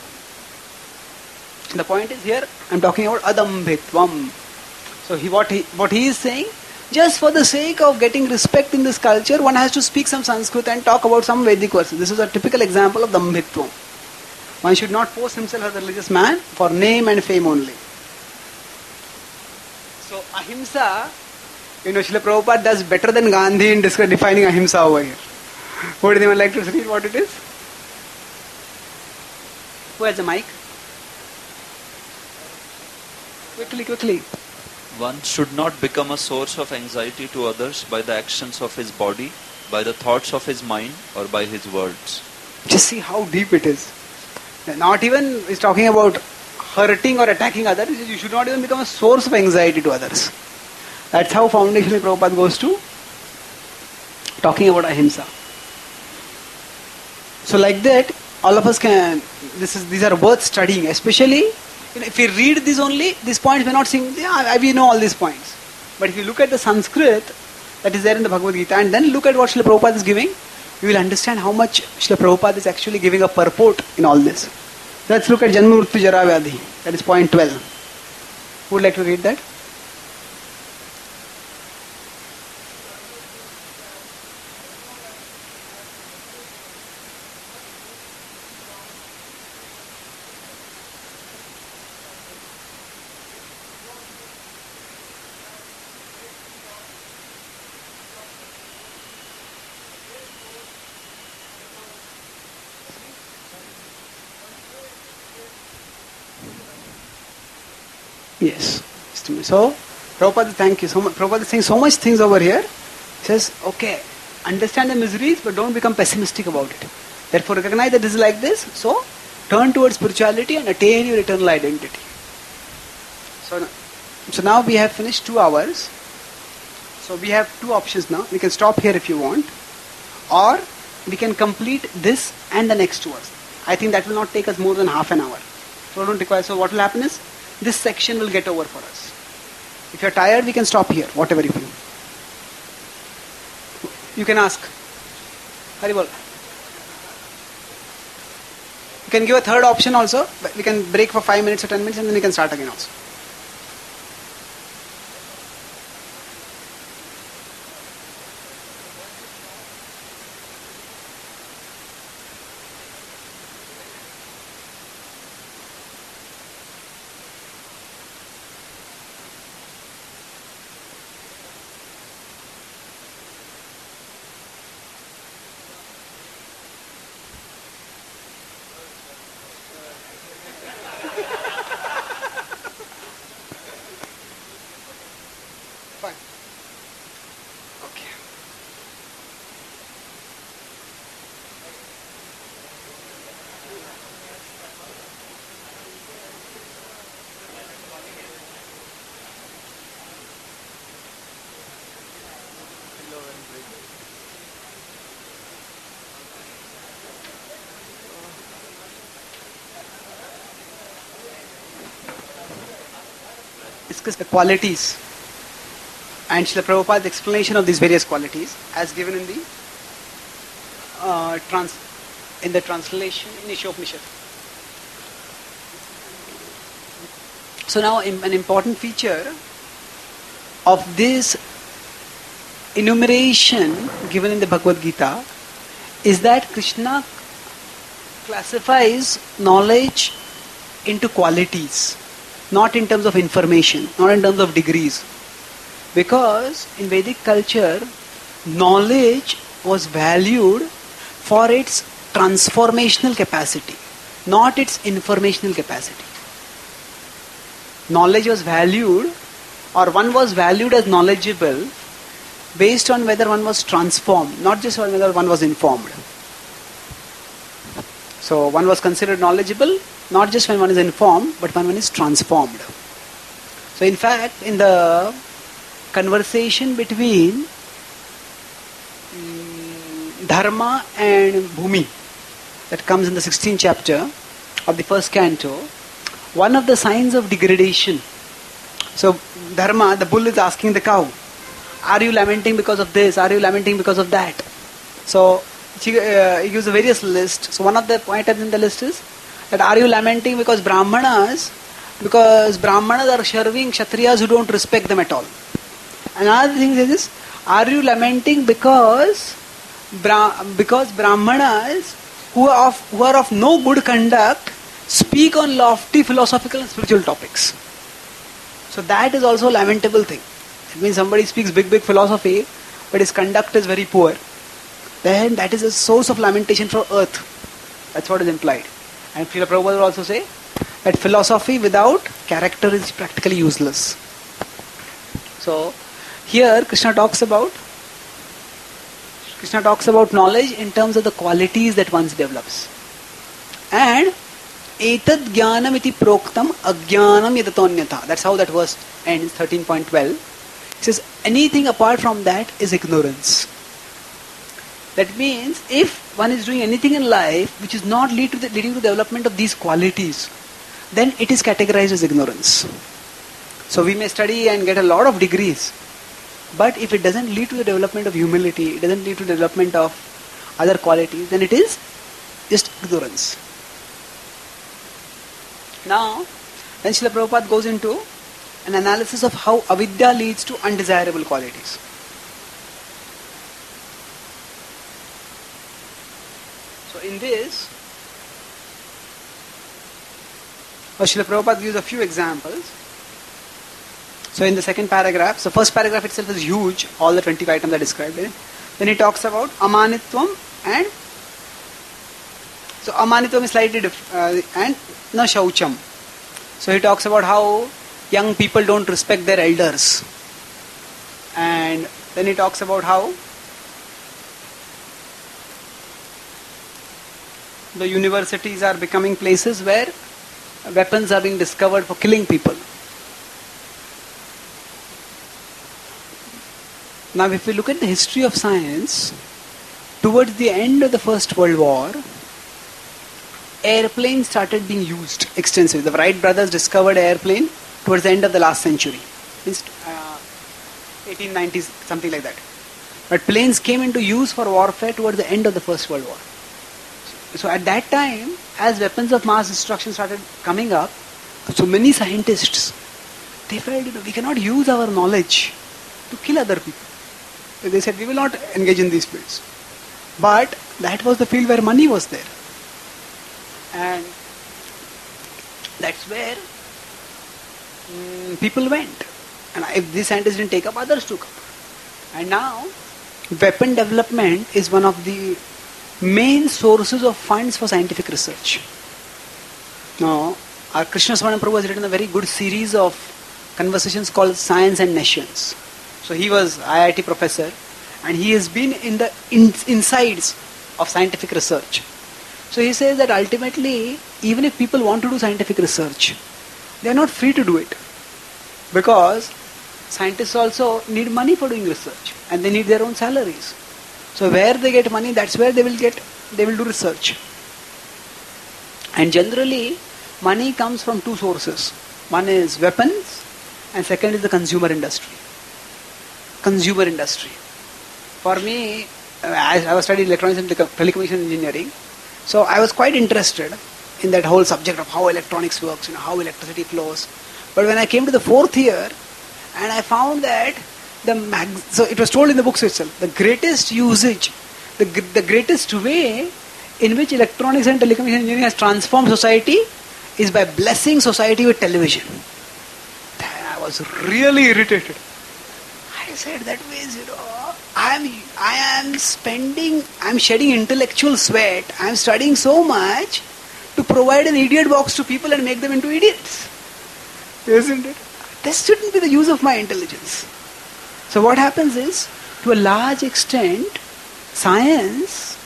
the point is here, I'm talking about adambhitvam. So what he is saying, just for the sake of getting respect in this culture, one has to speak some Sanskrit and talk about some Vedic verses. This is a typical example of dambhitvam. One should not post himself as a religious man for name and fame only. So ahimsa, Srila Prabhupada does better than Gandhi in defining ahimsa over here. Would anyone like to read what it is? Who has the mic? Quickly. One should not become a source of anxiety to others by the actions of his body, by the thoughts of his mind, or by his words. Just see how deep it is. Not even is talking about hurting or attacking others. You should not even become a source of anxiety to others. That's how foundationally Prabhupada goes to talking about ahimsa. So like that, all of us can. These are worth studying, especially if we read this only. These points may not seem. We know all these points, but if you look at the Sanskrit that is there in the Bhagavad Gita, and then look at what Srila Prabhupada is giving, you will understand how much Srila Prabhupada is actually giving a purport in all this. Let's look at Janma Mrityu Jara Vyadhi. That is point 12. Who would like to read that? Yes. So, Prabhupada, thank you so much. Prabhupada is saying so much things over here. He says, okay, understand the miseries, but don't become pessimistic about it. Therefore, recognize that this is like this. So, turn towards spirituality and attain your eternal identity. So now we have finished 2 hours. So we have 2 options now. We can stop here if you want, or we can complete this and the next 2 hours. I think that will not take us more than half an hour. So don't require. So what will happen is, this section will get over for us. If you are tired, we can stop here, whatever you feel. You can ask. Haribol. You can give a third option also. We can break for 5 minutes or 10 minutes and then we can start again also. discuss the qualities and Srila Prabhupada's explanation of these various qualities as given in the translation in Ishopanishad. So now an important feature of this enumeration given in the Bhagavad Gita is that Krishna classifies knowledge into qualities, not in terms of information, not in terms of degrees. Because in Vedic culture, knowledge was valued for its transformational capacity, not its informational capacity. Knowledge was valued, or one was valued as knowledgeable based on whether one was transformed, not just on whether one was informed. So one was considered knowledgeable not just when one is informed, but when one is transformed. So in fact, in the conversation between Dharma and Bhumi that comes in the 16th chapter of the first canto, one of the signs of degradation. So Dharma, the bull, is asking the cow, are you lamenting because of this? Are you lamenting because of that? So he gives a various list. So one of the pointers in the list is that are you lamenting because Brahmanas are serving Kshatriyas who don't respect them at all. Another thing is this, are you lamenting because Brahmanas who are of no good conduct speak on lofty philosophical and spiritual topics? So that is also a lamentable thing. It means somebody speaks big philosophy, but his conduct is very poor. Then that is a source of lamentation for earth. That's what is implied. And Srila Prabhupada will also say that philosophy without character is practically useless. So here Krishna talks about knowledge in terms of the qualities that one develops. And etad jnanam iti proktam ajnanam yadatonyatha. That's how that verse ends, 13.12. It says anything apart from that is ignorance. That means if one is doing anything in life which is not leading to the development of these qualities, then it is categorized as ignorance. So we may study and get a lot of degrees, but if it doesn't lead to the development of humility, it doesn't lead to the development of other qualities, then it is just ignorance. Now, then Srila Prabhupada goes into an analysis of how avidya leads to undesirable qualities. So in this, Srila Prabhupada gives a few examples. So in the second paragraph, so first paragraph itself is huge, all the 20 items are described in it. Then he talks about amanitvam and so amanitvam is slightly different and na shaucham. So he talks about how young people don't respect their elders. And then he talks about how the universities are becoming places where weapons are being discovered for killing people. Now if we look at the history of science, towards the end of the First World War, airplanes started being used extensively. The Wright brothers discovered airplane towards the end of the last century. Means 1890s, something like that. But planes came into use for warfare towards the end of the First World War. So at that time, as weapons of mass destruction started coming up, so many scientists, they felt, we cannot use our knowledge to kill other people. So they said, we will not engage in these fields. But that was the field where money was there. And that's where people went. And if these scientists didn't take up, others took up. And now, weapon development is one of the main sources of funds for scientific research. Now, our Krishna Swaran Prabhu has written a very good series of conversations called Science and Nations. So he was IIT professor and he has been in the insides of scientific research. So he says that ultimately, even if people want to do scientific research, they are not free to do it. Because scientists also need money for doing research and they need their own salaries. So where they get money, that's where they will do research. And generally, money comes from two sources. One is weapons and second is the consumer industry. Consumer industry. For me, I was studying electronics and telecommunication engineering, so I was quite interested in that whole subject of how electronics works, how electricity flows. But when I came to the fourth year, and I found that so it was told in the books itself, the greatest usage, the greatest way in which electronics and telecommunication engineering has transformed society is by blessing society with television. I was really irritated. I said, that means, I'm shedding intellectual sweat, I'm studying so much to provide an idiot box to people and make them into idiots. Isn't it? This shouldn't be the use of my intelligence. So what happens is, to a large extent, science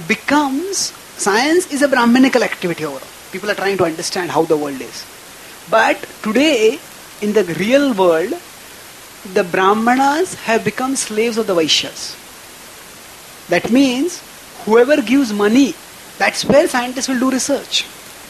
is a Brahminical activity overall. People are trying to understand how the world is. But today, in the real world, the Brahmanas have become slaves of the Vaishyas. That means, whoever gives money, that's where scientists will do research.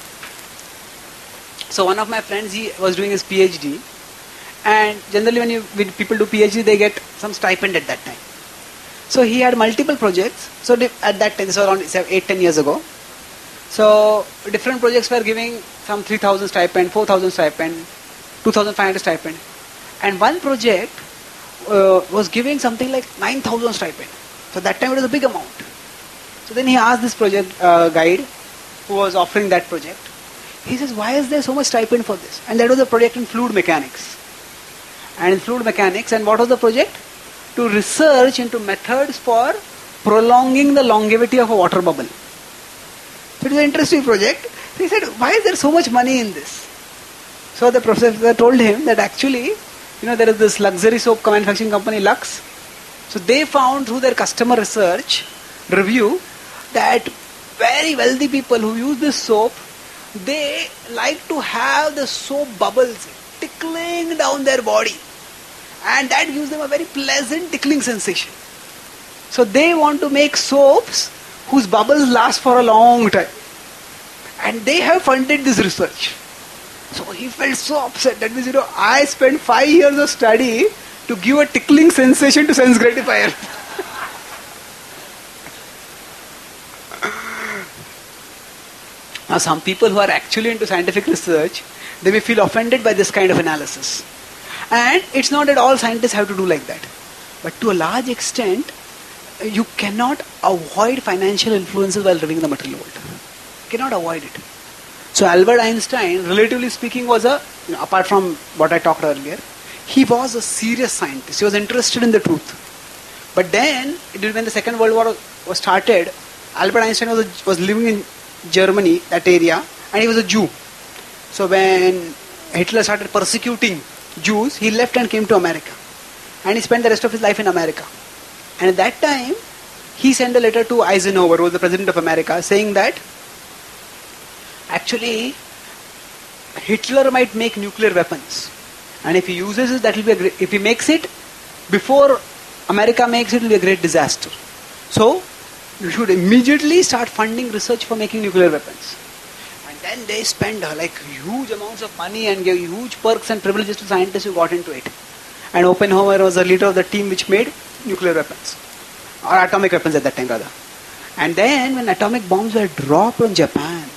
So one of my friends, he was doing his PhD, and generally when people do PhD, they get some stipend at that time. So he had multiple projects. So at that time, this was around 8-10 years ago. So different projects were giving some 3,000 stipend, 4,000 stipend, 2,500 stipend. And one project was giving something like 9,000 stipend. So that time it was a big amount. So then he asked this project guide who was offering that project. He says, why is there so much stipend for this? And that was a project in fluid mechanics. And in fluid mechanics, and what was the project? To research into methods for prolonging the longevity of a water bubble. So it was an interesting project. So he said, why is there so much money in this? So the professor told him that actually, there is this luxury soap manufacturing company, Lux. So they found through their customer research review that very wealthy people who use this soap, they like to have the soap bubbles tickling down their body. And that gives them a very pleasant tickling sensation. So they want to make soaps whose bubbles last for a long time. And they have funded this research. So he felt so upset. That means, I spent 5 years of study to give a tickling sensation to sense gratifier. Now some people who are actually into scientific research, they may feel offended by this kind of analysis. And it's not that all scientists have to do like that. But to a large extent, you cannot avoid financial influences while living in the material world. You cannot avoid it. So Albert Einstein, relatively speaking, was apart from what I talked earlier, he was a serious scientist. He was interested in the truth. But then, when the Second World War was started, Albert Einstein was living in Germany, that area, and he was a Jew. So when Hitler started persecuting Jews, he left and came to America. And he spent the rest of his life in America. And at that time, he sent a letter to Eisenhower, who was the President of America, saying that actually Hitler might make nuclear weapons. And if he uses it, that will be if he makes it before America makes it, will be a great disaster. So, you should immediately start funding research for making nuclear weapons. And then they spend huge amounts of money and gave huge perks and privileges to scientists who got into it. And Oppenheimer was the leader of the team which made nuclear weapons. Or atomic weapons at that time rather. And then when atomic bombs were dropped on Japan,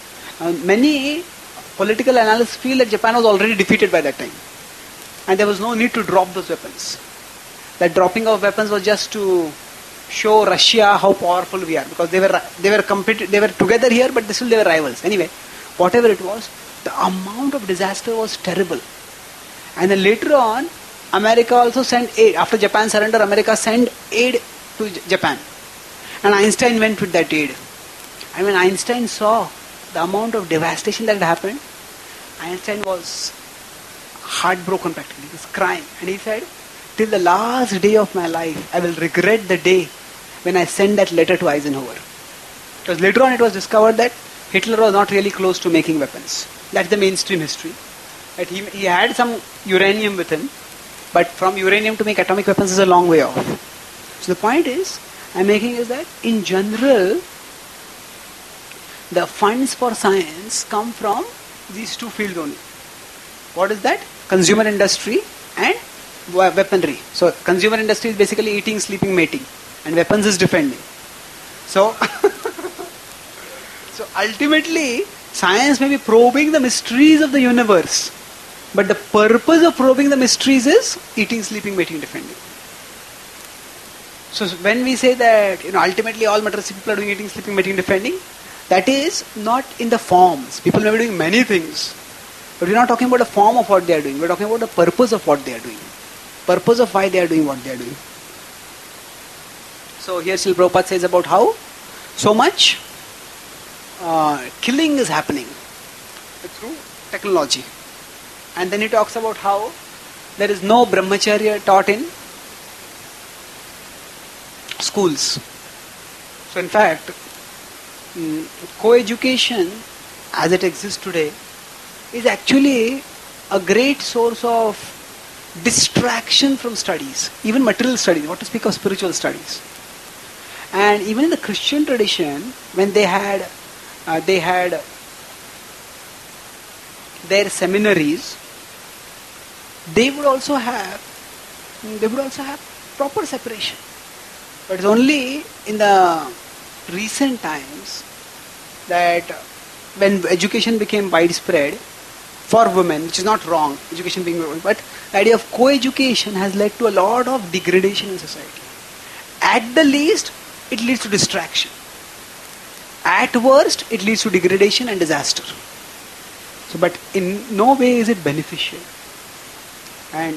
many political analysts feel that Japan was already defeated by that time. And there was no need to drop those weapons. That dropping of weapons was just to show Russia how powerful we are, because they were together here, but still they were rivals. Anyway, whatever it was, the amount of disaster was terrible. And then later on, America also sent aid. After Japan's surrender, America sent aid to Japan. And Einstein went with that aid. And when Einstein saw the amount of devastation that had happened, Einstein was heartbroken practically. He was crying. And he said, till the last day of my life, I will regret the day when I sent that letter to Eisenhower. Because later on it was discovered that Hitler was not really close to making weapons. That's the mainstream history. That he had some uranium with him, but from uranium to make atomic weapons is a long way off. So the point I'm making is that in general, the funds for science come from these two fields only. What is that? consumer industry and weaponry. So consumer industry is basically eating, sleeping, mating, and weapons is defending. So, so ultimately, science may be probing the mysteries of the universe, but the purpose of probing the mysteries is eating, sleeping, mating, defending. So when we say that ultimately all materialistic people are doing eating, sleeping, mating, defending, that is not in the forms. People may be doing many things, but we're not talking about the form of what they are doing. We're talking about the purpose of what they are doing. Purpose of why they are doing what they are doing. So here Srila Prabhupada says about how so much killing is happening through technology. And then he talks about how there is no brahmacharya taught in schools. So in fact, co-education as it exists today is actually a great source of distraction from studies, even material studies, what to speak of spiritual studies. And even in the Christian tradition, when they had their seminaries, they would also have proper separation. But it's only in the recent times that when education became widespread for women, which is not wrong, education being wrong, but the idea of co-education has led to a lot of degradation in society. At the least, it leads to distraction. At worst, it leads to degradation and disaster. So, but in no way is it beneficial. And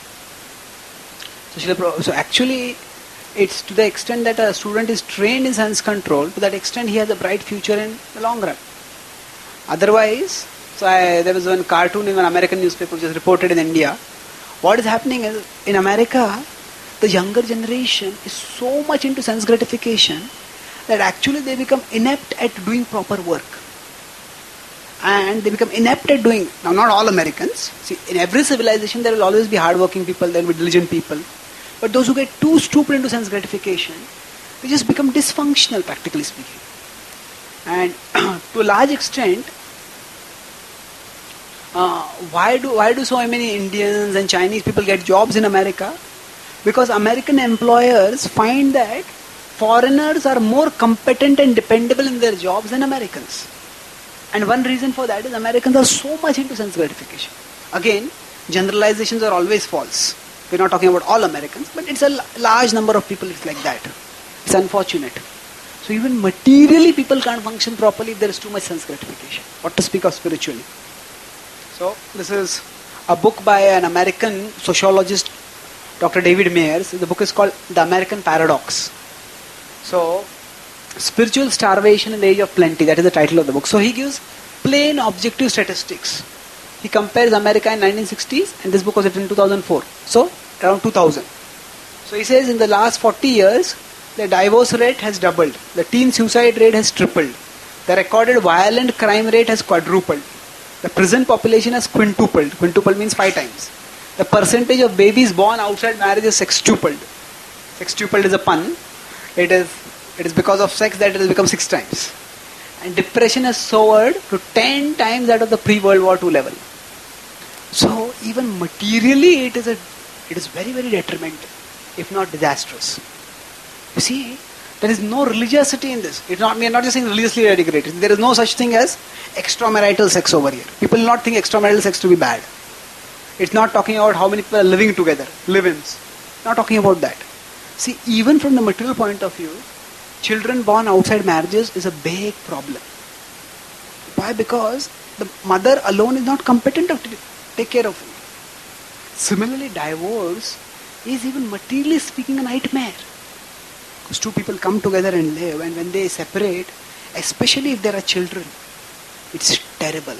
so actually, it's to the extent that a student is trained in sense control, to that extent he has a bright future in the long run. Otherwise, there was one cartoon in an American newspaper which was reported in India. What is happening is, in America, the younger generation is so much into sense gratification that actually they become inept at doing proper work. And they become inept at doing, now not all Americans, see, in every civilization there will always be hardworking people, there will be diligent people. But those who get too stupid into sense gratification, they just become dysfunctional, practically speaking. And to a large extent, why do so many Indians and Chinese people get jobs in America? Because American employers find that foreigners are more competent and dependable in their jobs than Americans. And one reason for that is Americans are so much into sense gratification. Again, generalizations are always false. We're not talking about all Americans, but it's a large number of people it's like that. It's unfortunate. So even materially people can't function properly if there is too much sense gratification. What to speak of spiritually. So this is a book by an American sociologist, Dr. David Mayers. The book is called The American Paradox. So, Spiritual Starvation in the Age of Plenty, that is the title of the book. So he gives plain objective statistics. He compares America in 1960s, and this book was written in 2004. So, around 2000. So he says in the last 40 years, the divorce rate has doubled. The teen suicide rate has tripled. The recorded violent crime rate has quadrupled. The prison population has quintupled. Quintuple means 5 times. The percentage of babies born outside marriage is sextupled. Sextupled is a pun. It is because of sex that it has become 6 times. And depression has soared to 10 times that of the pre-World War II level. So even materially it is very, very detrimental, if not disastrous. You see, there is no religiosity in this. We are not just saying religiously integrated. There is no such thing as extramarital sex over here. People will not think extramarital sex to be bad. It's not talking about how many people are living together, live-ins. Not talking about that. See, even from the material point of view, children born outside marriages is a big problem. Why? Because the mother alone is not competent to take care of him. Similarly, divorce is even materially speaking a nightmare. Because 2 people come together and live, and when they separate, especially if there are children, it's terrible.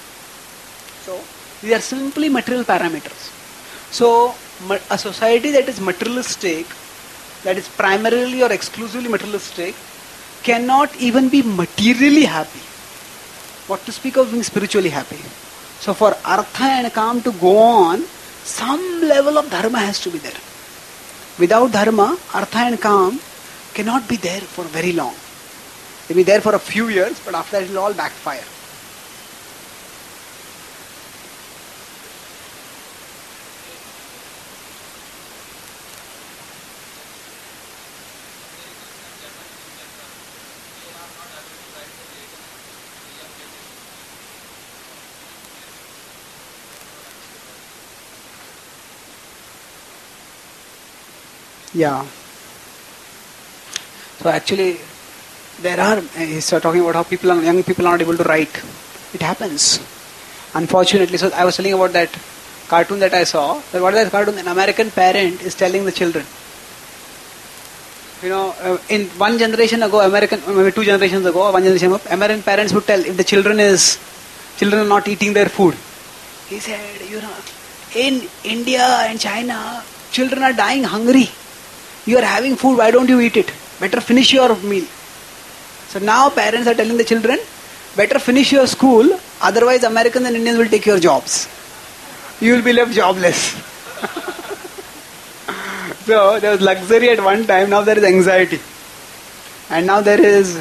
So, these are simply material parameters. So, a society that is materialistic, that is primarily or exclusively materialistic, cannot even be materially happy. What to speak of being spiritually happy? So for artha and kam to go on, some level of dharma has to be there. Without dharma, artha and kam cannot be there for very long. They'll be there for a few years, but after that it will all backfire. Yeah. So actually, there are, he's talking about how young people are not able to write. It happens, unfortunately. So I was telling about that cartoon that I saw. What is that cartoon? An American parent is telling the children. In one generation ago, maybe 2 generations ago, one generation ago, American parents would tell if the children are not eating their food. He said, in India and China, children are dying hungry. You are having food, why don't you eat it? Better finish your meal. So now parents are telling the children, better finish your school, otherwise Americans and Indians will take your jobs. You will be left jobless. So there was luxury at one time, now there is anxiety. And now there is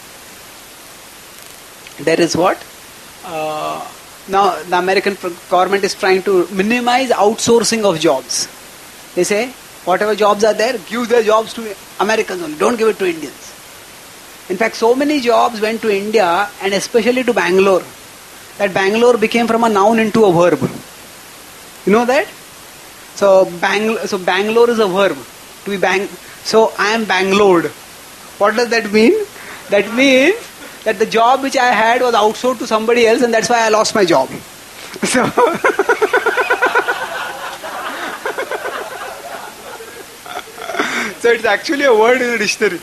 what? Now the American government is trying to minimize outsourcing of jobs. They say, whatever jobs are there, give the jobs to Americans only, don't give it to Indians. In fact, so many jobs went to India and especially to Bangalore, that Bangalore became from a noun into a verb. You know that? So Bangalore is a verb. To be so I am Bangalored. What does that mean? That means that the job which I had was outsourced to somebody else and that's why I lost my job. So so it's actually a word in a dictionary.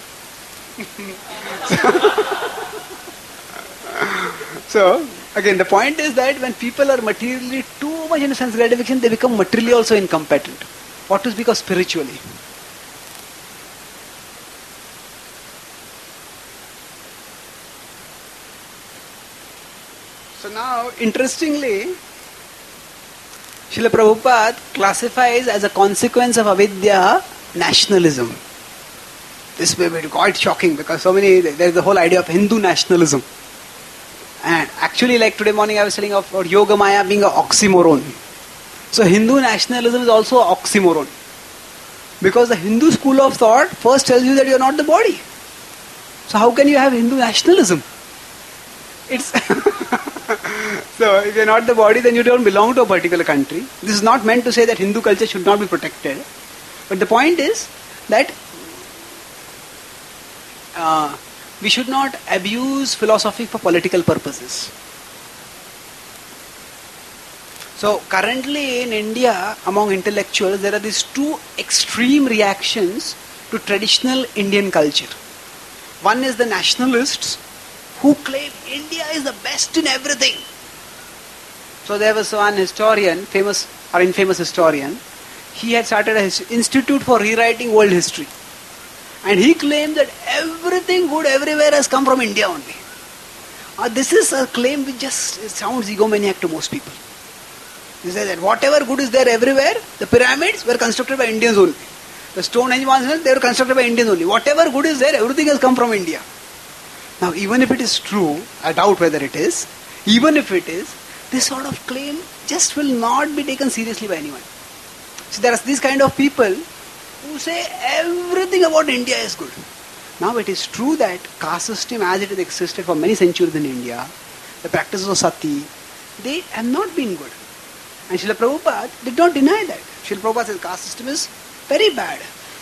So again, the point is that when people are materially too much into sense gratification, they become materially also incompetent. What to speak of spiritually? So now, interestingly, Srila Prabhupada classifies as a consequence of avidya nationalism. This may be quite shocking because there's the whole idea of Hindu nationalism. And actually, like today morning I was telling about Yoga Maya being an oxymoron. So Hindu nationalism is also an oxymoron. Because the Hindu school of thought first tells you that you are not the body. So how can you have Hindu nationalism? So if you are not the body, then you don't belong to a particular country. This is not meant to say that Hindu culture should not be protected. But the point is that we should not abuse philosophy for political purposes. So currently in India, among intellectuals, there are these 2 extreme reactions to traditional Indian culture. One is the nationalists who claim India is the best in everything. So there was one historian, famous or infamous historian, he had started an institute for rewriting world history. And he claimed that everything good everywhere has come from India only. This is a claim which just sounds egomaniac to most people. They say that whatever good is there everywhere, the pyramids were constructed by Indians only. The Stonehenge monuments, they were constructed by Indians only. Whatever good is there, everything has come from India. Now, even if it is true, I doubt whether it is, even if it is, this sort of claim just will not be taken seriously by anyone. So there are these kind of people who say everything about India is good. Now it is true that caste system as it has existed for many centuries in India, the practices of sati, they have not been good. And Srila Prabhupada did not deny that. Srila Prabhupada says caste system is very bad.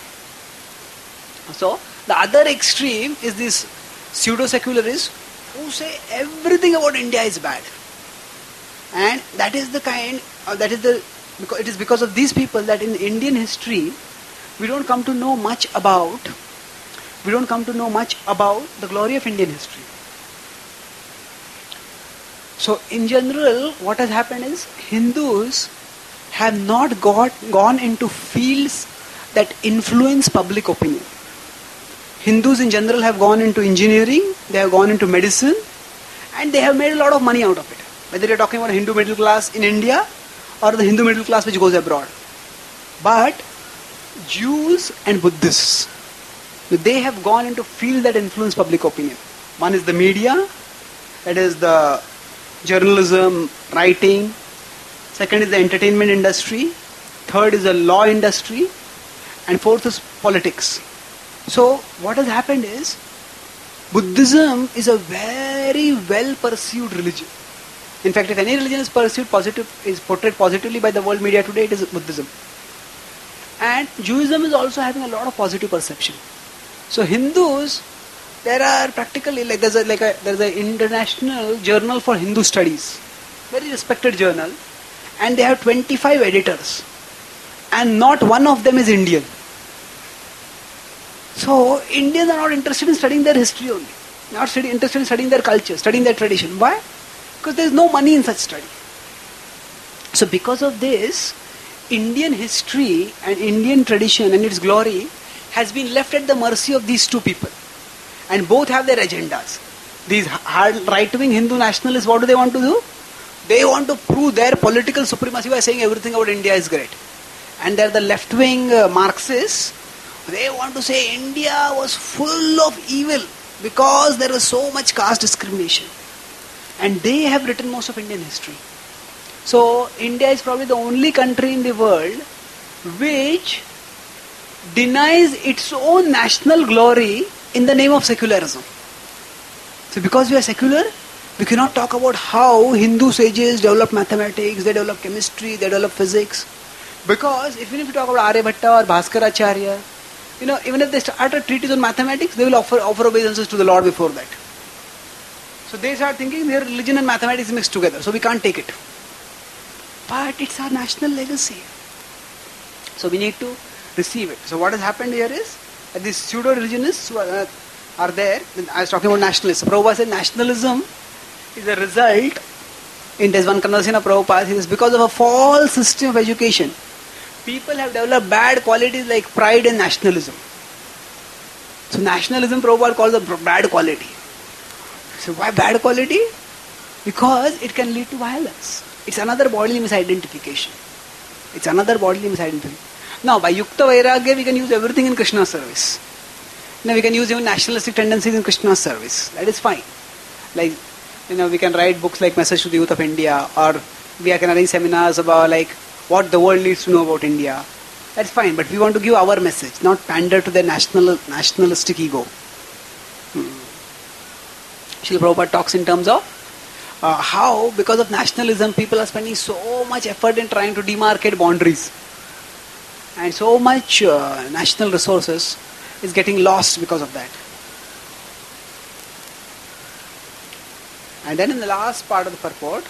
So the other extreme is this pseudo-secularists who say everything about India is bad. And that is it is because of these people that in Indian history we don't come to know much about the glory of Indian history. So in general, what has happened is Hindus have not gone into fields that influence public opinion. Hindus in general have gone into engineering, they have gone into medicine, and they have made a lot of money out of it. Whether you're talking about a Hindu middle class in India or the Hindu middle class which goes abroad. But Jews and Buddhists, they have gone into fields that influence public opinion. One is the media, that is the journalism, writing. Second is the entertainment industry. Third is the law industry. And fourth is politics. So what has happened is, Buddhism is a very well pursued religion. In fact, if any religion is portrayed positively by the world media today, it is Buddhism. And Judaism is also having a lot of positive perception. So Hindus, there are practically like there's an international journal for Hindu studies, very respected journal, and they have 25 editors, and not one of them is Indian. So Indians are not interested in studying their history only, interested in studying their culture, studying their tradition. Why? Because there is no money in such study. So because of this, Indian history and Indian tradition and its glory has been left at the mercy of these two people. And both have their agendas. These hard right-wing Hindu nationalists, what do they want to do? They want to prove their political supremacy by saying everything about India is great. And they're the left-wing Marxists. They want to say India was full of evil because there was so much caste discrimination. And they have written most of Indian history. So India is probably the only country in the world which denies its own national glory in the name of secularism. So because we are secular, we cannot talk about how Hindu sages developed mathematics, they developed chemistry, they developed physics. Because even if you talk about Aryabhatta or Bhaskaracharya, even if they start a treatise on mathematics, they will offer obeisances to the Lord before that. So they start thinking their religion and mathematics mixed together, so we can't take it. But it's our national legacy. So we need to receive it. So what has happened here is that these pseudo-religionists who are there. I was talking about nationalists. Prabhupada said nationalism is a result. There's one conversation of Prabhupada. It is because of a false system of education. People have developed bad qualities like pride and nationalism. So nationalism, Prabhupada calls a bad quality. So why bad quality? Because it can lead to violence. It's another bodily misidentification. Now by Yukta Vairagya we can use everything in Krishna's service. Now we can use even nationalistic tendencies in Krishna's service. That is fine. Like, we can write books like Message to the Youth of India, or we can arrange seminars about like what the world needs to know about India. That's fine, but we want to give our message, not pander to their nationalistic ego. Srila Prabhupada talks in terms of how, because of nationalism, people are spending so much effort in trying to demarcate boundaries. And so much national resources is getting lost because of that. And then in the last part of the purport,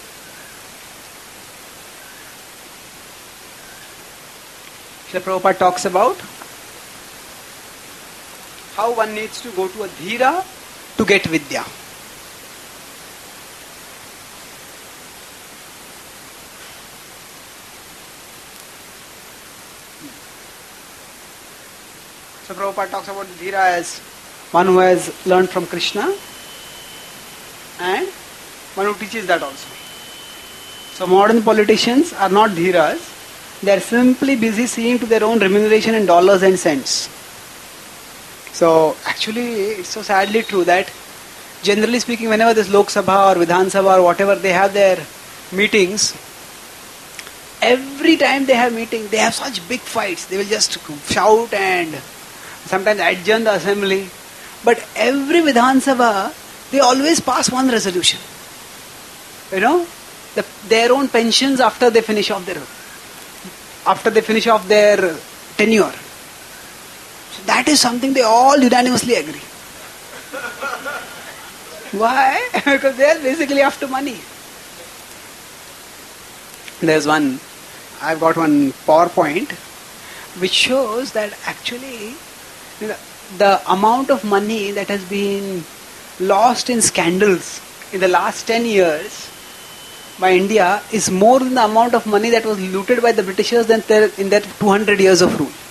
Srila Prabhupada talks about how one needs to go to a dhira to get vidya. So Prabhupada talks about dhira as one who has learned from Krishna and one who teaches that also. So modern politicians are not dhiras. They are simply busy seeing to their own remuneration in dollars and cents. So actually it's so sadly true that generally speaking, whenever this Lok Sabha or Vidhan Sabha or whatever they have their meetings, every time they have meeting, they have such big fights. They will just shout and sometimes adjourn the assembly. But every Vidhan Sabha, they always pass one resolution. Their own pensions after they finish off their tenure. So that is something they all unanimously agree. Why? Because they are basically after money. I've got one PowerPoint which shows that actually the amount of money that has been lost in scandals in the last 10 years by India is more than the amount of money that was looted by the Britishers in their 200 years of rule.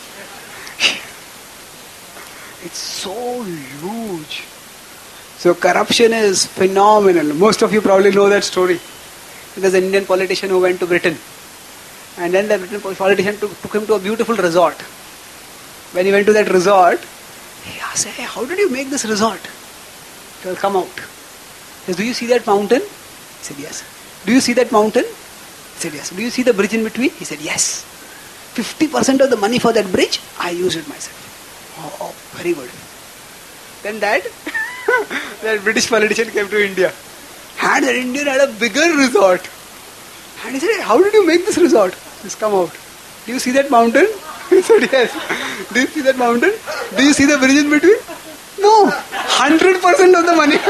It's so huge. So corruption is phenomenal. Most of you probably know that story. There's an Indian politician who went to Britain. And then the British politician took him to a beautiful resort. When he went to that resort, he asked, "Hey, how did you make this resort?" He will come out. He says, "Do you see that mountain?" He said, "Yes." "Do you see that mountain?" He said, "Yes." "Do you see the bridge in between?" He said, "Yes." 50% of the money for that bridge, I used it myself. Oh, very good. Then that British politician came to India. And the Indian had a bigger resort. And he said, "How did you make this resort?" He says, "Come out. Do you see that mountain?" He said, yes. Do you see that mountain? Do you see the bridge in between? No. 100% of the money.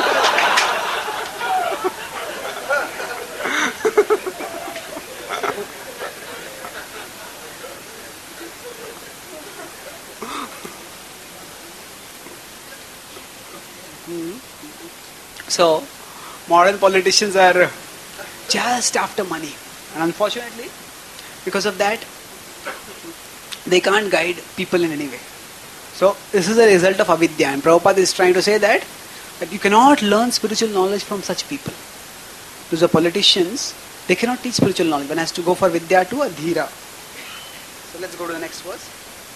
So, modern politicians are just after money. And unfortunately, because of that, they can't guide people in any way. So, this is a result of avidya. And Prabhupada is trying to say that you cannot learn spiritual knowledge from such people. Those are politicians, they cannot teach spiritual knowledge. One has to go for vidya to adhira. So, let's go to the next verse.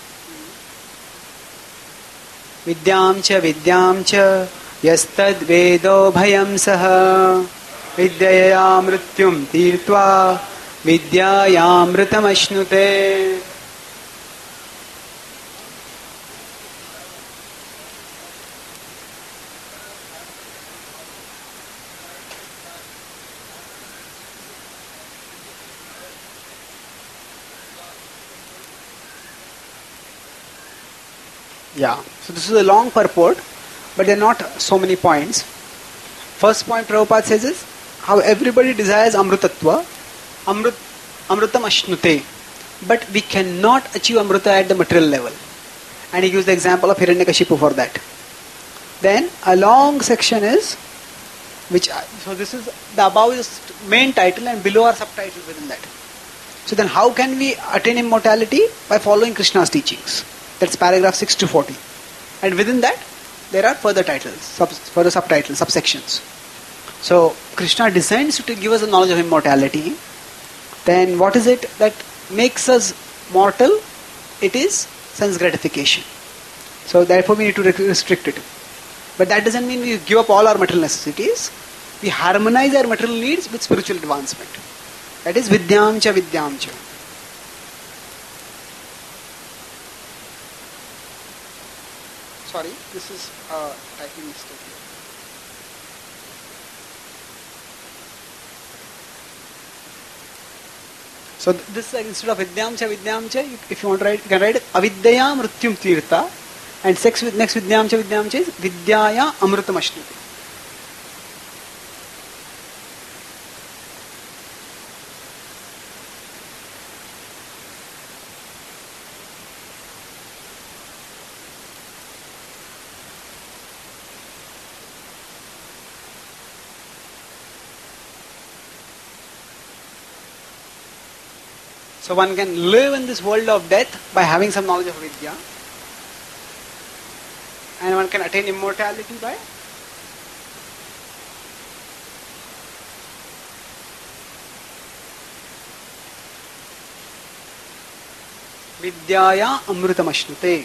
Vidyam cha yastad vedo bhayam saha vidyaya mrityum tirtva vidyaya mritam ashnute. Yeah, so this is a long purport, but there are not so many points. First point Prabhupada says is how everybody desires amrutatva, amrutam ashnute, but we cannot achieve amruta at the material level. And he gives the example of Hiranyakashipu for that. Then a long section is, so this is, the above is main title and below are subtitles within that. So then how can we attain immortality? By following Krishna's teachings. That's paragraph 6 to 40. And within that, there are further titles, further subtitles, subsections. So, Krishna designs to give us the knowledge of immortality. Then what is it that makes us mortal? It is sense gratification. So, therefore we need to restrict it. But that doesn't mean we give up all our material necessities. We harmonize our material needs with spiritual advancement. That is vidyamcha vidyamcha. Sorry, this is a typing mistake here. So this instead of vidyamcha, if you want to write, you can write avidyaya mrityum tirtha, and next vidyamcha is vidyaya amrutam ashnute. So one can live in this world of death by having some knowledge of Vidya. And one can attain immortality by Vidyaya Amrutamashnute.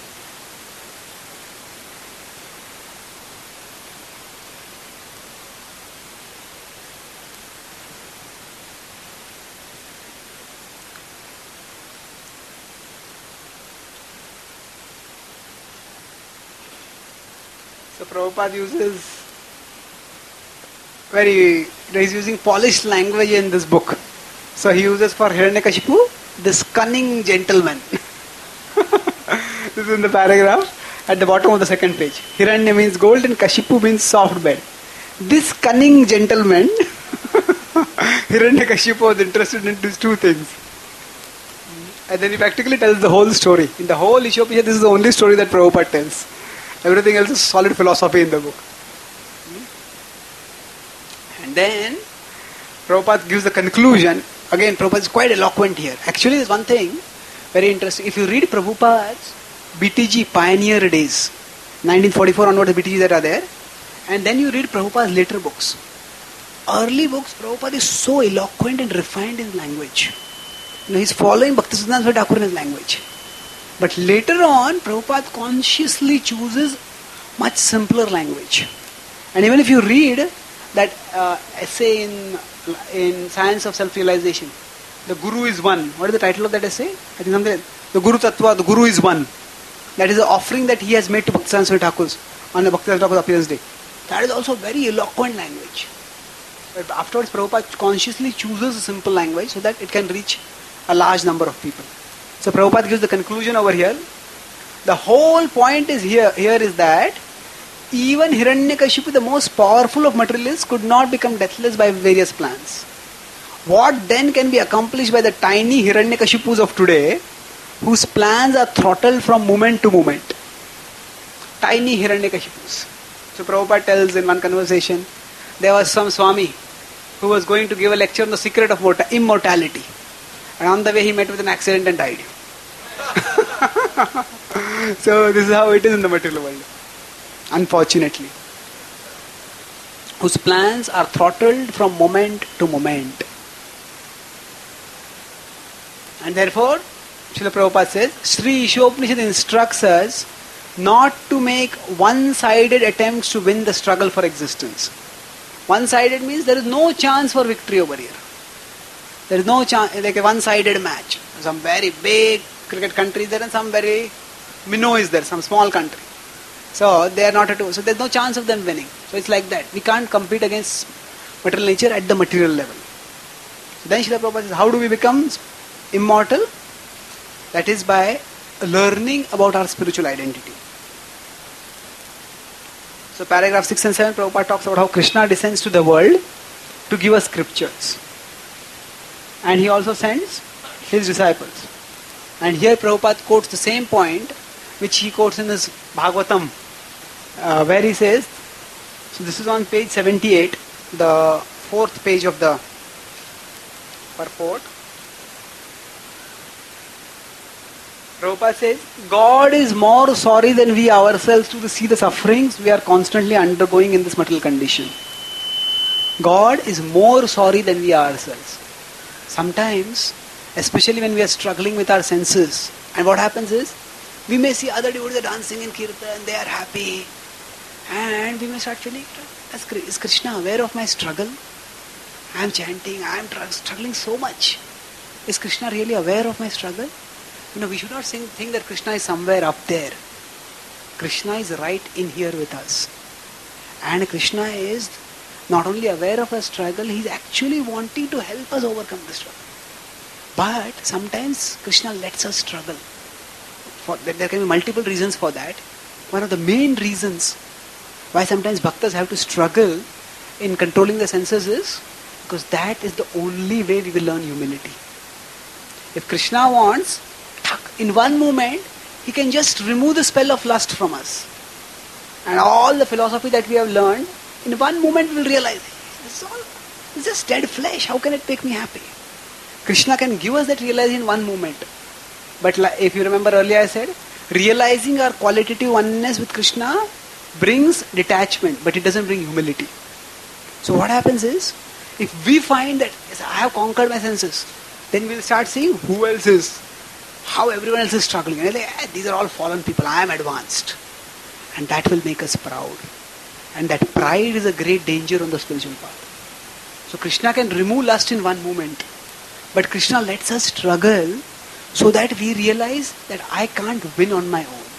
So Prabhupada he's using polished language in this book. So he uses for Hiranyakashipu, this cunning gentleman. This is in the paragraph at the bottom of the second page. Hiranya means gold and Kashipu means soft bed. This cunning gentleman, Hiranyakashipu was interested in these two things. And then he practically tells the whole story. In the whole Ishopisha, this is the only story that Prabhupada tells. Everything else is solid philosophy in the book. And then Prabhupada gives the conclusion. Again, Prabhupada is quite eloquent here. Actually, there's one thing very interesting. If you read Prabhupada's BTG pioneer days, 1944 onwards, the BTGs that are there, and then you read Prabhupada's later books. Early books, Prabhupada is so eloquent and refined in language. He's following Bhaktisiddhanta Swami Thakur in his language. But later on, Prabhupada consciously chooses much simpler language. And even if you read that essay in Science of Self-Realization, the Guru is one. What is the title of that essay? I think something like the Guru Tattva, the Guru is one. That is the offering that he has made to Bhaktisiddhanta Swami Thakur on the Bhaktisiddhanta Thakur's appearance day. That is also very eloquent language. But afterwards, Prabhupada consciously chooses a simple language so that it can reach a large number of people. So Prabhupada gives the conclusion over here. The whole point is here is that even Hiranyakashipu, the most powerful of materialists, could not become deathless by various plans. What then can be accomplished by the tiny Hiranyakashipus of today, whose plans are throttled from moment to moment? Tiny Hiranyakashipus. So Prabhupada tells in one conversation, there was some Swami who was going to give a lecture on the secret of immortality. And on the way he met with an accident and died. So this is how it is in the material world. Unfortunately. Whose plans are throttled from moment to moment. And therefore, Srila Prabhupada says, Sri Ishopanishad instructs us not to make one-sided attempts to win the struggle for existence. One-sided means there is no chance for victory over here. There is no chance, like a one-sided match. Some very big cricket country there and some very minnow is there, some small country. So they are not at all. So there is no chance of them winning. So it's like that. We can't compete against material nature at the material level. So then Srila Prabhupada says, how do we become immortal? That is by learning about our spiritual identity. So paragraph 6 and 7, Prabhupada talks about how Krishna descends to the world to give us scriptures. And he also sends his disciples. And here Prabhupada quotes the same point which he quotes in his Bhagavatam, where he says, so this is on page 78, the fourth page of the purport. Prabhupada says, God is more sorry than we ourselves to see the sufferings we are constantly undergoing in this material condition. God is more sorry than we ourselves. Sometimes, especially when we are struggling with our senses, and what happens is, we may see other devotees dancing in kirtan, they are happy, and we may start feeling, is Krishna aware of my struggle? I am chanting, I am struggling so much. Is Krishna really aware of my struggle? We should not think that Krishna is somewhere up there. Krishna is right in here with us. And Krishna is not only aware of our struggle, he is actually wanting to help us overcome the struggle. But sometimes Krishna lets us struggle. There can be multiple reasons for that. One of the main reasons why sometimes bhaktas have to struggle in controlling the senses is because that is the only way we will learn humility. If Krishna wants, in one moment, he can just remove the spell of lust from us. And all the philosophy that we have learned, in one moment we will realize, it's just dead flesh, how can it make me happy? Krishna can give us that realization in one moment. But if you remember earlier I said, realizing our qualitative oneness with Krishna brings detachment, but it doesn't bring humility. So what happens is, if we find that yes, I have conquered my senses, then we'll start seeing who else is, how everyone else is struggling. And like, these are all fallen people, I am advanced. And that will make us proud. And that pride is a great danger on the spiritual path. So Krishna can remove lust in one moment. But Krishna lets us struggle so that we realize that I can't win on my own.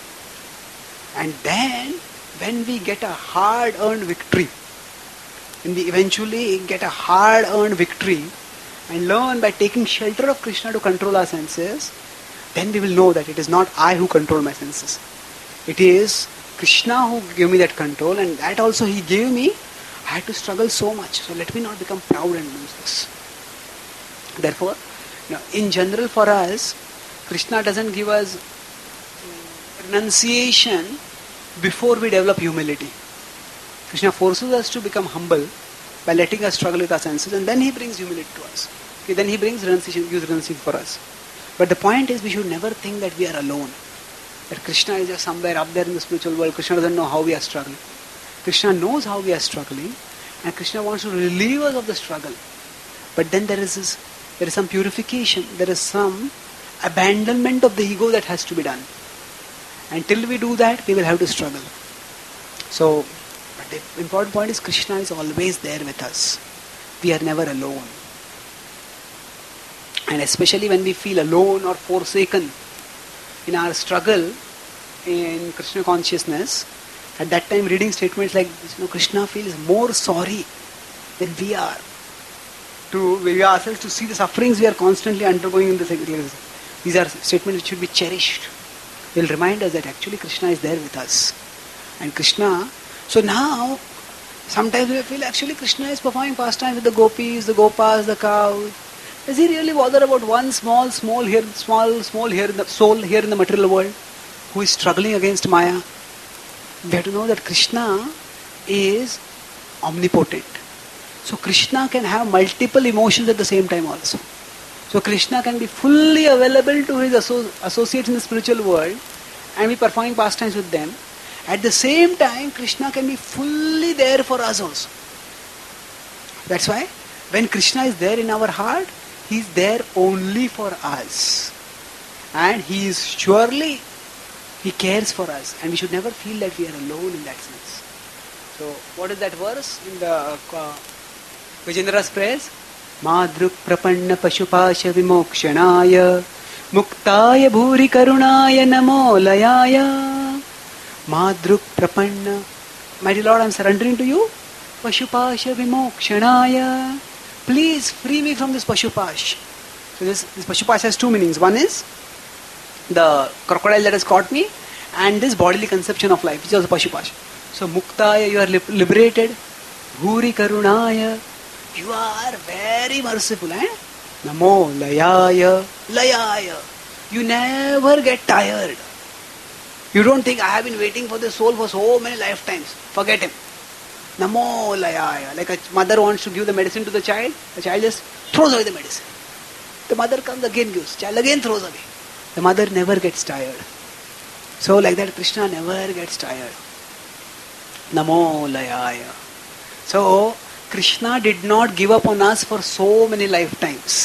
And then, when we get a hard-earned victory, when we eventually get a hard-earned victory and learn by taking shelter of Krishna to control our senses, then we will know that it is not I who control my senses. It is Krishna who gave me that control, and that also he gave me. I had to struggle so much. So let me not become proud and lose this. Therefore, in general for us, Krishna doesn't give us renunciation before we develop humility. Krishna forces us to become humble by letting us struggle with our senses, and then he brings humility to us. Okay, then he brings renunciation, gives renunciation for us. But the point is, we should never think that we are alone. That Krishna is just somewhere up there in the spiritual world. Krishna doesn't know how we are struggling. Krishna knows how we are struggling, and Krishna wants to relieve us of the struggle. But then there is some purification, there is some abandonment of the ego that has to be done. Until we do that, we will have to struggle. So, but the important point is Krishna is always there with us. We are never alone. And especially when we feel alone or forsaken in our struggle in Krishna consciousness, at that time reading statements like this, Krishna feels more sorry than we are. We ourselves to see the sufferings we are constantly undergoing in this existence. These are statements which should be cherished. They will remind us that actually Krishna is there with us. And Krishna, so now, sometimes we feel actually Krishna is performing pastime with the gopis, the gopas, the cows. Does he really bother about one small here, small here in the soul here in the material world who is struggling against Maya? We have to know that Krishna is omnipotent. So Krishna can have multiple emotions at the same time also. So Krishna can be fully available to his associates in the spiritual world and be performing pastimes with them. At the same time, Krishna can be fully there for us also. That's why when Krishna is there in our heart, he is there only for us. And he is surely, he cares for us. And we should never feel that we are alone in that sense. So what is that verse in the Vijendra's prayers? Madruk prapanna pashupasha vimokshanaya muktaya bhuri karunaya namo layaya Madruk prapanna. Mighty Lord, I am surrendering to you. Pashupasha vimokshanaya. Please free me from this pashupash. So this pashupash has two meanings. One is the crocodile that has caught me, and this bodily conception of life, which is also pashupash. So muktaya, you are liberated. Bhuri karunaya, you are very merciful. Namo layaya, layaya. You never get tired. You don't think, I have been waiting for the soul for so many lifetimes. Forget him. Namo layaya. Like a mother wants to give the medicine to the child just throws away the medicine. The mother comes again gives, child again throws away. The mother never gets tired. So like that Krishna never gets tired. Namo layaya. So Krishna did not give up on us for so many lifetimes.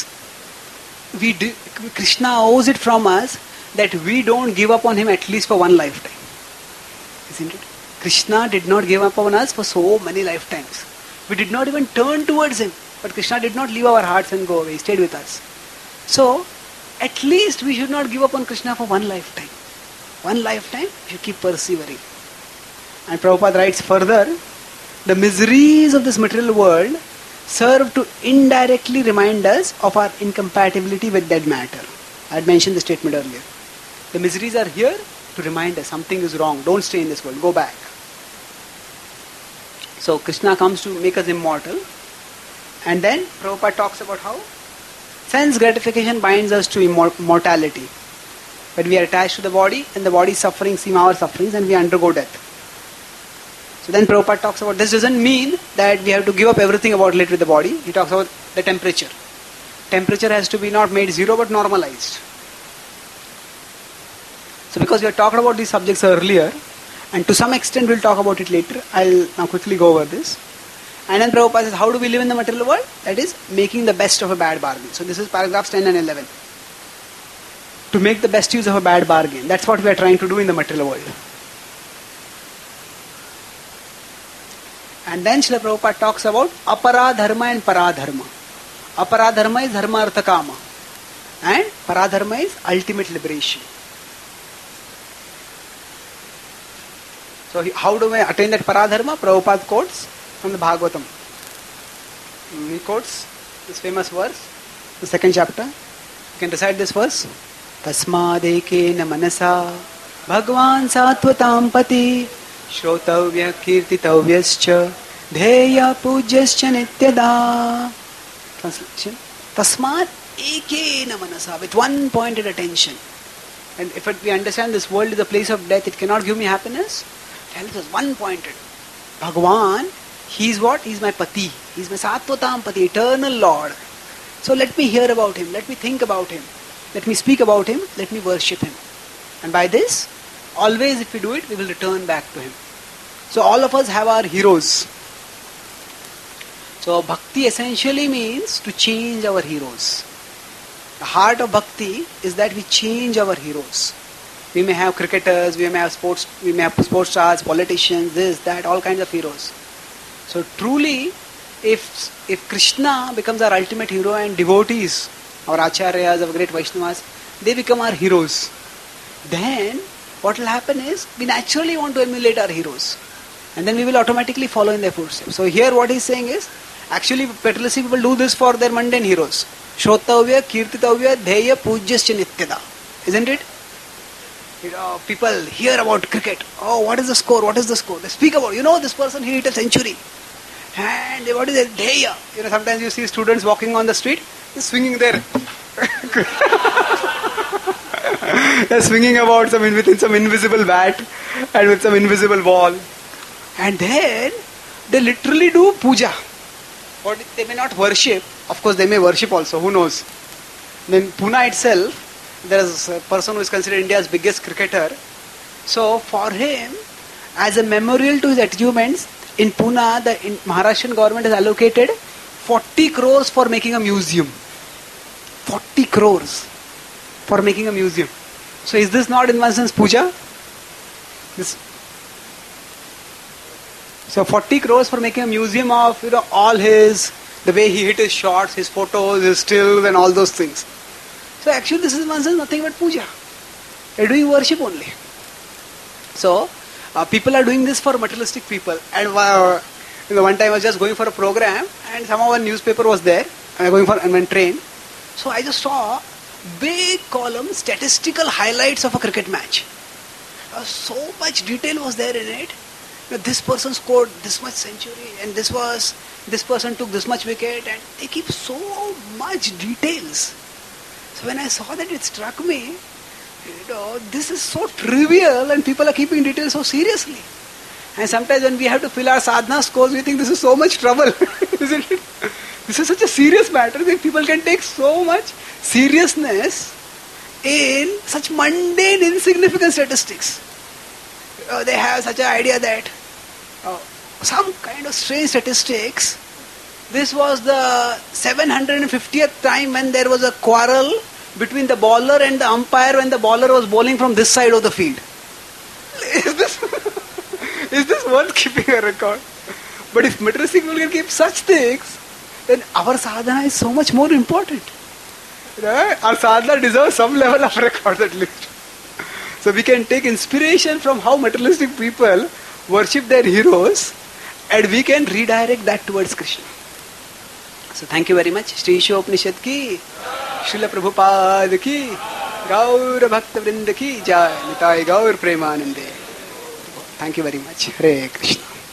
Krishna owes it from us that we don't give up on him at least for one lifetime. Isn't it? Krishna did not give up on us for so many lifetimes. We did not even turn towards him. But Krishna did not leave our hearts and go away. He stayed with us. So, at least we should not give up on Krishna for one lifetime. One lifetime, we should keep persevering. And Prabhupada writes further, the miseries of this material world serve to indirectly remind us of our incompatibility with dead matter. I had mentioned the statement earlier. The miseries are here to remind us something is wrong. Don't stay in this world. Go back. So Krishna comes to make us immortal. And then Prabhupada talks about how sense gratification binds us to mortality. When we are attached to the body and the body's sufferings seem our sufferings and we undergo death. So then Prabhupada talks about this doesn't mean that we have to give up everything about related with the body. He talks about the temperature. Temperature has to be not made zero but normalized. So because we have talked about these subjects earlier, and to some extent we'll talk about it later, I'll now quickly go over this. And then Prabhupada says, how do we live in the material world? That is, making the best of a bad bargain. So this is paragraphs 10 and 11. To make the best use of a bad bargain. That's what we are trying to do in the material world. And then Srila Prabhupada talks about aparadharma and paradharma. Aparadharma is dharma artha kama. And paradharma is ultimate liberation. So how do we attain that paradharma? Prabhupada quotes from the Bhagavatam. He quotes this famous verse, the second chapter. You can recite this verse. Tasmadekena manasa Bhagwan satvatam pati Shrotavya kirtitavyascha Dheya pujaschya nityada. Translation. Tasmad ekena manasa, with one pointed attention. And if we understand this world is a place of death, it cannot give me happiness. Tells us one pointed. Bhagwan, he is what? He is my pati. He is my satvatam pati, eternal Lord. So let me hear about him. Let me think about him. Let me speak about him. Let me worship him. And by this, always if we do it, we will return back to him. So all of us have our heroes. So bhakti essentially means to change our heroes. The heart of bhakti is that we change our heroes. We may have cricketers, we may have sports stars, politicians, this, that, all kinds of heroes. So truly, if Krishna becomes our ultimate hero and devotees, our acharyas, our great Vaishnavas, they become our heroes, then what will happen is we naturally want to emulate our heroes. And then we will automatically follow in their footsteps. So here what he's saying is, actually materialistic people do this for their mundane heroes. Shrotavya, Kirtitavya, Dheya, Pujyascha Nityada. Isn't it? People hear about cricket. Oh, what is the score? What is the score? They speak about, this person, he hit a century. And what is it? Dheya. Sometimes you see students walking on the street, swinging their... They're swinging about within some invisible bat and with some invisible ball. And then they literally do puja. Or they may not worship. Of course, they may worship also. Who knows? In Pune itself, there is a person who is considered India's biggest cricketer. So for him, as a memorial to his achievements, in Pune, the Maharashtrian government has allocated 40 crores for making a museum. 40 crores for making a museum. So is this not in one sense puja? So 40 crores for making a museum of all his, the way he hit his shots, his photos, his stills and all those things. So actually this is in one sense nothing but puja. They're doing worship only. So people are doing this for materialistic people. And one time I was just going for a program and somehow a newspaper was there. And I went train. So I just saw big column statistical highlights of a cricket match. So much detail was there in it. This person scored this much century and this person took this much wicket, and they keep so much details. So when I saw that, it struck me, this is so trivial and people are keeping details so seriously. And sometimes when we have to fill our sadhana scores, we think this is so much trouble, isn't it? This is such a serious matter that people can take so much seriousness in such mundane, insignificant statistics. They have such an idea that some kind of strange statistics. This was the 750th time when there was a quarrel between the bowler and the umpire when the bowler was bowling from this side of the field. Is this worth keeping a record? But if materialistic people can keep such things, then our sadhana is so much more important. Right? Our sadhana deserves some level of record at least. So we can take inspiration from how materialistic people worship their heroes, and we can redirect that towards Krishna. So thank you very much. Shri Ishopanishad ki, Srila Prabhupada ki, Gaur Bhakta Vrinda ki, Jai Nitai Gaur Premanande. Thank you very much. Hare Krishna.